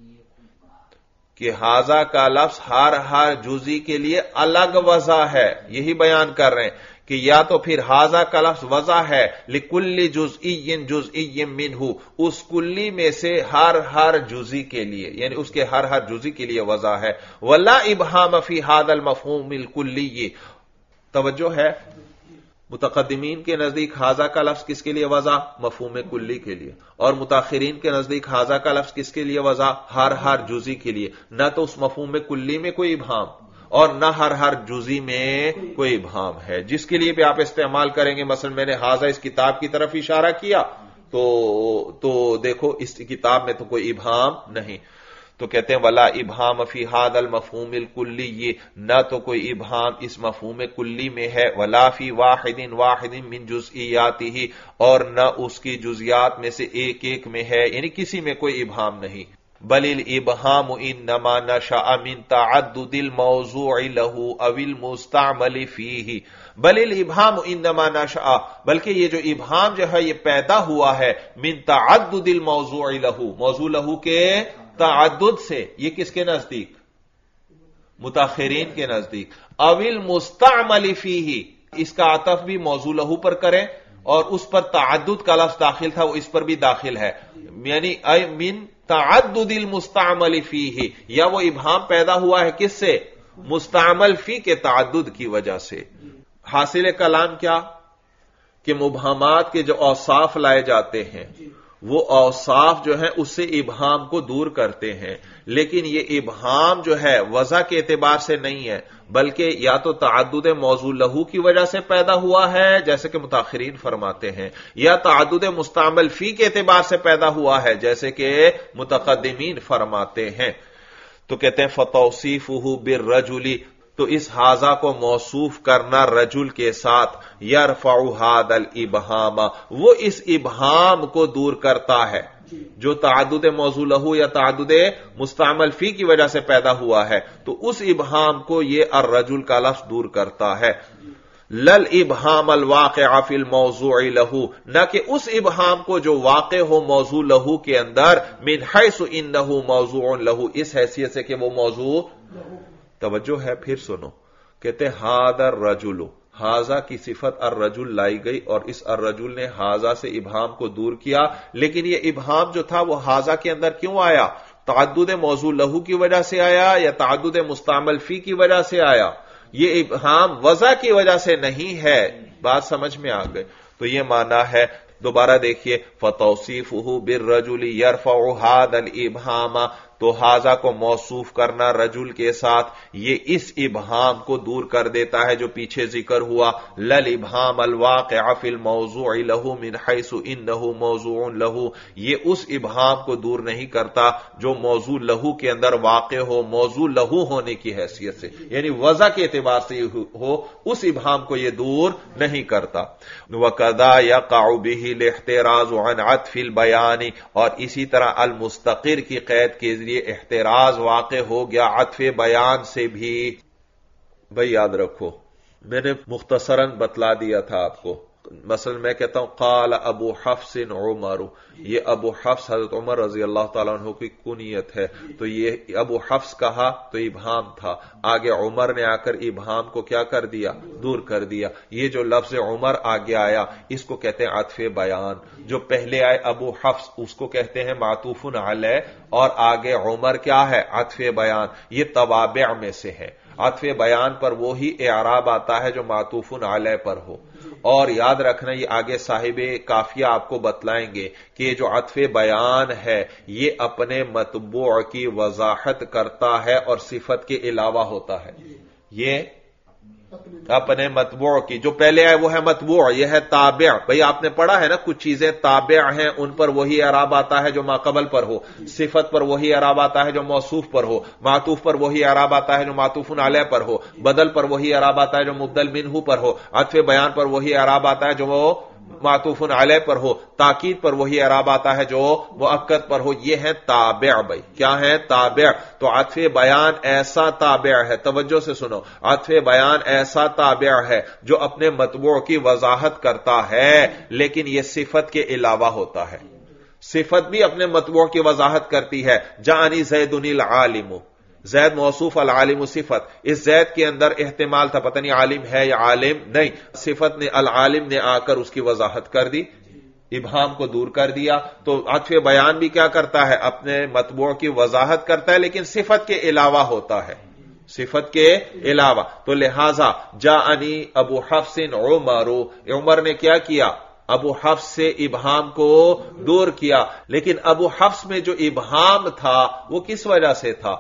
S1: کہ ہاذا کا لفظ ہر ہر جزی کے لیے الگ وضع ہے، یہی بیان کر رہے ہیں کہ یا تو پھر ہاذا کا لفظ وضع ہے لکل جزئی جزئی منہ، اس کلی میں سے ہر ہر جزی کے لیے، یعنی اس کے ہر ہر جزی کے لیے وضع ہے، ولا ابہام فی ھذا المفہوم الکلی۔ توجہ ہے، متقدمین کے نزدیک ہاذا کا لفظ کس کے لیے وضع؟ مفہوم کلی کے لیے، اور متاخرین کے نزدیک ہاذا کا لفظ کس کے لیے وضع؟ ہر ہر جزی کے لیے۔ نہ تو اس مفہوم کلی میں کوئی ابہام اور نہ ہر ہر جزی میں کوئی ابہام ہے، جس کے لیے بھی آپ استعمال کریں گے۔ مثلا میں نے ہاذا اس کتاب کی طرف اشارہ کیا تو تو دیکھو اس کتاب میں تو کوئی ابہام نہیں، تو کہتے ہیں ولا ابہام فی ھذا المفہوم الکلی، نہ تو کوئی ابہام اس مفہوم کلی میں ہے، ولا فی واحد واحد من جزئیاتہ، اور نہ اس کی جزیات میں سے ایک ایک میں ہے، یعنی کسی میں کوئی ابہام نہیں۔ بل الابہام انما نشأ من تعدد الموضوع له او المستعمل فیہ، بل الابہام انما نشأ، بلکہ یہ جو ابہام جو ہے یہ پیدا ہوا ہے من تعدد الموضوع له، موضوع له کے تعدد سے، یہ کس کے نزدیک؟ متاخرین کے نزدیک۔ او المستعمل فیہ، اس کا عطف بھی موضوع له پر کریں اور اس پر تعدد کا لفظ داخل تھا وہ اس پر بھی داخل ہے، یعنی اے من تعدد المستعمل فیہ، یا وہ ابہام پیدا ہوا ہے کس سے؟ مستعمل فی کے تعدد کی وجہ سے۔ حاصل کلام کیا کہ مبہمات کے جو اوصاف لائے جاتے ہیں وہ اوصاف جو ہیں اس سے ابہام کو دور کرتے ہیں، لیکن یہ ابہام جو ہے وضع کے اعتبار سے نہیں ہے، بلکہ یا تو تعدد موضوع لہو کی وجہ سے پیدا ہوا ہے جیسے کہ متاخرین فرماتے ہیں، یا تعدد مستعمل فی کے اعتبار سے پیدا ہوا ہے جیسے کہ متقدمین فرماتے ہیں۔ تو کہتے ہیں فتوصیفہ بالرجل، تو اس ہاذا کو موصوف کرنا رجل کے ساتھ، یرفع ھذا الابہام، وہ اس ابہام کو دور کرتا ہے جو تعدد موضوع لہو یا تعدد مستعمل فی کی وجہ سے پیدا ہوا ہے، تو اس ابہام کو یہ الرجل کا لفظ دور کرتا ہے۔ لل ابہام الواقع فی الموضوع لہو، نہ کہ اس ابہام کو جو واقع ہو موضوع لہو کے اندر، من حیث انہ موضوع لہو، اس حیثیت سے کہ وہ موضوع۔ توجہ ہے، پھر سنو، کہتے ھذا الرجل، ہاذا کی صفت الرجل لائی گئی اور اس الرجل نے ہاذا سے ابہام کو دور کیا، لیکن یہ ابہام جو تھا وہ ہاذا کے اندر کیوں آیا؟ تعدد موضوع لہو کی وجہ سے آیا یا تعدد مستعمل فی کی وجہ سے آیا؟ یہ ابہام وضع کی وجہ سے نہیں ہے۔ بات سمجھ میں آ گئی؟ تو یہ معنی ہے دوبارہ دیکھیے فتوصیفہ بالرجل یرفع ھذا الابہام، تو حاضہ کو موصوف کرنا رجل کے ساتھ یہ اس ابہام کو دور کر دیتا ہے جو پیچھے ذکر ہوا، للابہام الواقع فی الموضوع لہ من حیث انہ موضوع لہ، یہ اس ابہام کو دور نہیں کرتا جو موضوع لہو کے اندر واقع ہو، موضوع لہو ہونے کی حیثیت سے، یعنی وضع کے اعتبار سے ہو، اس ابہام کو یہ دور نہیں کرتا۔ وَقَذَا يَقَعُ بِهِ الْاحْتِرَازُ عَنْ عَطْفِ الْبَيَانِ، اور اسی طرح المستقر کی قید کے ذریعے احتراز واقع ہو گیا عطف بیان سے بھی۔ بھئی یاد رکھو میں نے مختصراً بتلا دیا تھا آپ کو، مثلا میں کہتا ہوں قال ابو حفص عمر، یہ ابو حفص حضرت عمر رضی اللہ تعالیٰ عنہ کی کنیت ہے، تو یہ ابو حفص کہا تو ابہام تھا، آگے عمر نے آ کر ابہام کو کیا کر دیا، دور کر دیا۔ یہ جو لفظ عمر آگے آیا اس کو کہتے ہیں عطف بیان، جو پہلے آئے ابو حفص اس کو کہتے ہیں معطوف علیہ، اور آگے عمر کیا ہے، عطف بیان، یہ توابع میں سے ہے۔ عطف بیان پر وہی اعراب آتا ہے جو معطوف علیہ پر ہو، اور یاد رکھنا یہ آگے صاحب کافیہ آپ کو بتلائیں گے کہ جو عطف بیان ہے یہ اپنے مطبوع کی وضاحت کرتا ہے اور صفت کے علاوہ ہوتا ہے، یہ اپنے مطبوع کی، جو پہلے ہے وہ ہے مطبوع، یہ ہے تابع۔ بھئی آپ نے پڑھا ہے نا کچھ چیزیں تابع ہیں ان پر وہی اعراب آتا ہے جو ما قبل پر ہو، صفت پر وہی اعراب آتا ہے جو موصوف پر ہو، معطوف پر وہی اعراب آتا ہے جو معطوف علیہ پر ہو، بدل پر وہی اعراب آتا ہے جو مبدل منہ پر ہو، عطف بیان پر وہی اعراب آتا ہے جو وہ معطوف علیہ پر ہو، تاکید پر وہی اعراب آتا ہے جو مؤکد پر ہو، یہ ہے تابع۔ بھائی کیا ہے، تابع۔ تو عطف بیان ایسا تابع ہے، توجہ سے سنو، عطف بیان ایسا تابع ہے جو اپنے مطبوع کی وضاحت کرتا ہے لیکن یہ صفت کے علاوہ ہوتا ہے۔ صفت بھی اپنے مطبوع کی وضاحت کرتی ہے، جانی زید العالم، زید موصوف العالم صفت، اس زید کے اندر احتمال تھا پتہ نہیں عالم ہے یا عالم نہیں، صفت نے العالم نے آ کر اس کی وضاحت کر دی، ابہام کو دور کر دیا۔ تو عطف بیان بھی کیا کرتا ہے، اپنے مطبوع کی وضاحت کرتا ہے لیکن صفت کے علاوہ ہوتا ہے، صفت کے علاوہ۔ تو لہذا جاءنی ابو حفص عمر، عمر نے کیا کیا، ابو حفص سے ابہام کو دور کیا، لیکن ابو حفص میں جو ابہام تھا وہ کس وجہ سے تھا،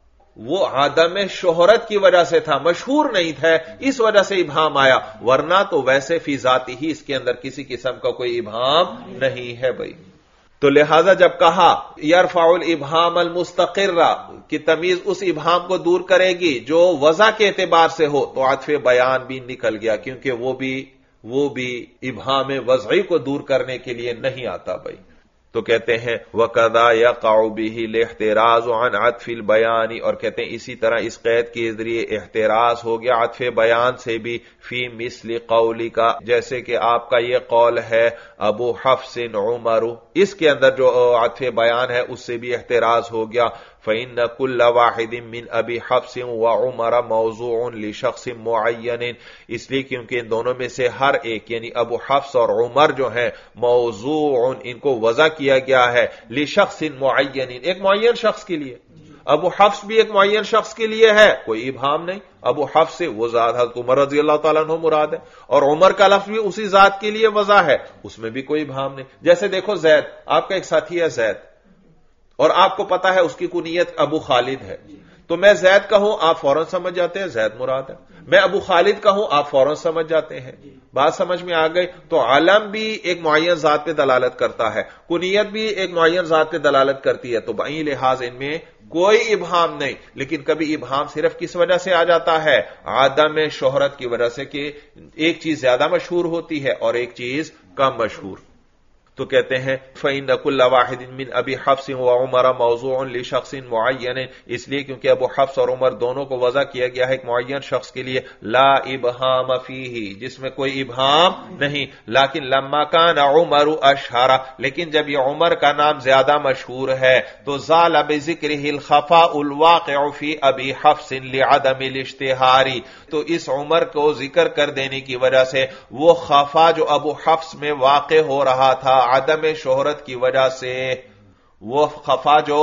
S1: وہ عدم شہرت کی وجہ سے تھا، مشہور نہیں تھا، اس وجہ سے ابہام آیا، ورنہ تو ویسے فی ذاتی ہی اس کے اندر کسی قسم کا کوئی ابہام نہیں ہے۔ بھائی تو لہذا جب کہا یرفع الابہام المستقر کی تمیز اس ابہام کو دور کرے گی جو وضع کے اعتبار سے ہو، تو عطف بیان بھی نکل گیا، کیونکہ وہ بھی وہ بھی ابہام وضعی کو دور کرنے کے لیے نہیں آتا۔ بھائی تو کہتے ہیں وَقَذَا يَقَعُ بِهِ الْاحْتِرَازُ عَنْ عَطْفِ الْبَيَانِ، اور کہتے ہیں اسی طرح اس قید کے ذریعے احتراز ہو گیا عطف بیان سے بھی، فی مثل قولک، جیسے کہ آپ کا یہ قول ہے ابو حفص عمر، اس کے اندر جو عطف بیان ہے اس سے بھی احتراز ہو گیا۔ فَإِنَّ كُلَّ وَاحِدٍ مِّنْ أَبِي حَفْصٍ وَعُمَرَ مَوْضُوعٌ لِشَخْصٍ مُعَيَّنٍ، اس لیے کیونکہ ان دونوں میں سے ہر ایک یعنی ابو حفص اور عمر جو ہیں موضوع، ان کو وضع کیا گیا ہے لشخص معین، ایک معین شخص کے لیے۔ ابو حفص بھی ایک معین شخص کے لیے ہے، کوئی ابہام نہیں، ابو حفص سے وہ ذات حضرت عمر رضی اللہ تعالیٰ عنہ مراد ہے، اور عمر کا لفظ بھی اسی ذات کے لیے وضع ہے، اس میں بھی کوئی ابہام نہیں۔ جیسے دیکھو زید، آپ کا ایک ساتھی ہے زید، اور آپ کو پتا ہے اس کی کنیت ابو خالد ہے، تو میں زید کہوں آپ فوراً سمجھ جاتے ہیں زید مراد ہے، میں ابو خالد کہوں آپ فوراً سمجھ جاتے ہیں، بات سمجھ میں آ گئی۔ تو علم بھی ایک معین ذات پہ دلالت کرتا ہے، کنیت بھی ایک معین ذات پہ دلالت کرتی ہے، تو بئی لحاظ ان میں کوئی ابہام نہیں، لیکن کبھی ابہام صرف کس وجہ سے آ جاتا ہے، عدم شہرت کی وجہ سے، کہ ایک چیز زیادہ مشہور ہوتی ہے اور ایک چیز کم مشہور۔ تو کہتے ہیں فَإِنَّ كُلَّ وَاحِدٍ مِّنْ أَبِي حَفْصٍ وَعُمَرَ مَوْضُوعٌ لِشَخْصٍ مُعَيَّنٍ، اس لیے کیونکہ ابو حفص اور عمر دونوں کو وضع کیا گیا ہے ایک معین شخص کے لیے، لا ابہام فیہ، جس میں کوئی ابہام نہیں، لیکن لما کان عمر اشہر، لیکن جب یہ عمر کا نام زیادہ مشہور ہے تو زال بذکرہ الخفاء الواقع فی ابی حفص لعدم الاشتہار، تو اس عمر کو ذکر کر دینے کی وجہ سے وہ خفا جو ابو حفص میں واقع ہو رہا تھا عدم شہرت کی وجہ سے، وہ خفا جو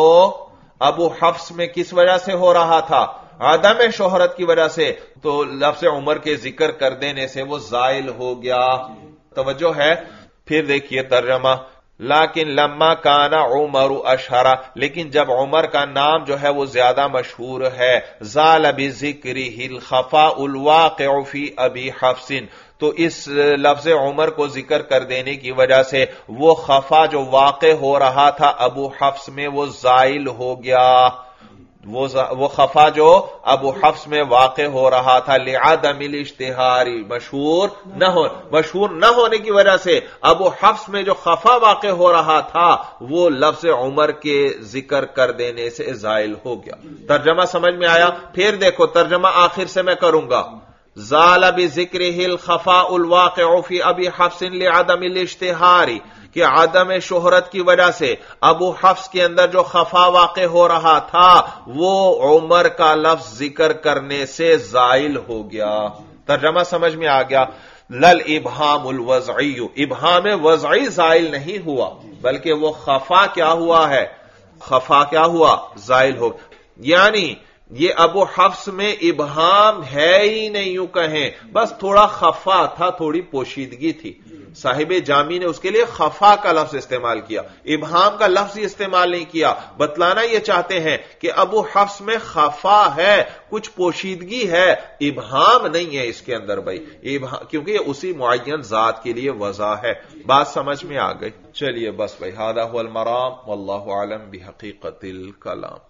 S1: ابو حفص میں کس وجہ سے ہو رہا تھا، عدم شہرت کی وجہ سے، تو لفظ عمر کے ذکر کر دینے سے وہ زائل ہو گیا۔ توجہ ہے۔
S2: پھر دیکھیے ترجمہ، لیکن لما کان عمر اشہرا، لیکن جب عمر کا نام جو ہے وہ زیادہ مشہور ہے، زال بذکرہ الخفاء الواقع فی ابی حفص، تو اس لفظ عمر کو ذکر کر دینے کی وجہ سے وہ خفا جو واقع ہو رہا تھا ابو حفص میں وہ زائل ہو گیا، وہ خفا جو ابو حفص میں واقع ہو رہا تھا، لعدم الاشتہاری، مشہور نہ ہو مشہور نہ ہونے کی وجہ سے ابو حفص میں جو خفا واقع ہو رہا تھا وہ لفظ عمر کے ذکر کر دینے سے زائل ہو گیا۔ ترجمہ سمجھ میں آیا؟ پھر دیکھو ترجمہ آخر سے میں کروں گا، زال بذکرہ الخفاء الواقع فی ابی حفص لعدم الاشتہاری، کہ عدم شہرت کی وجہ سے ابو حفص کے اندر جو خفا واقع ہو رہا تھا وہ عمر کا لفظ ذکر کرنے سے زائل ہو گیا۔ ترجمہ سمجھ میں آ گیا؟ لل ابہام الوضعی، ابہام وضعی زائل نہیں ہوا بلکہ وہ خفا کیا ہوا ہے، خفا کیا ہوا، زائل ہو، یعنی یہ ابو حفص میں ابہام ہے ہی نہیں، یوں کہیں بس تھوڑا خفا تھا، تھوڑی پوشیدگی تھی۔ صاحب جامی نے اس کے لیے خفا کا لفظ استعمال کیا، ابہام کا لفظ ہی استعمال نہیں کیا۔ بتلانا یہ چاہتے ہیں کہ ابو حفص میں خفا ہے، کچھ پوشیدگی ہے، ابہام نہیں ہے اس کے اندر بھائی، کیونکہ یہ اسی معین ذات کے لیے وضع ہے۔ بات سمجھ میں آ گئی؟ چلیے بس بھائی، ھذا ھو المرام واللہ اعلم بحقیقت الکلام۔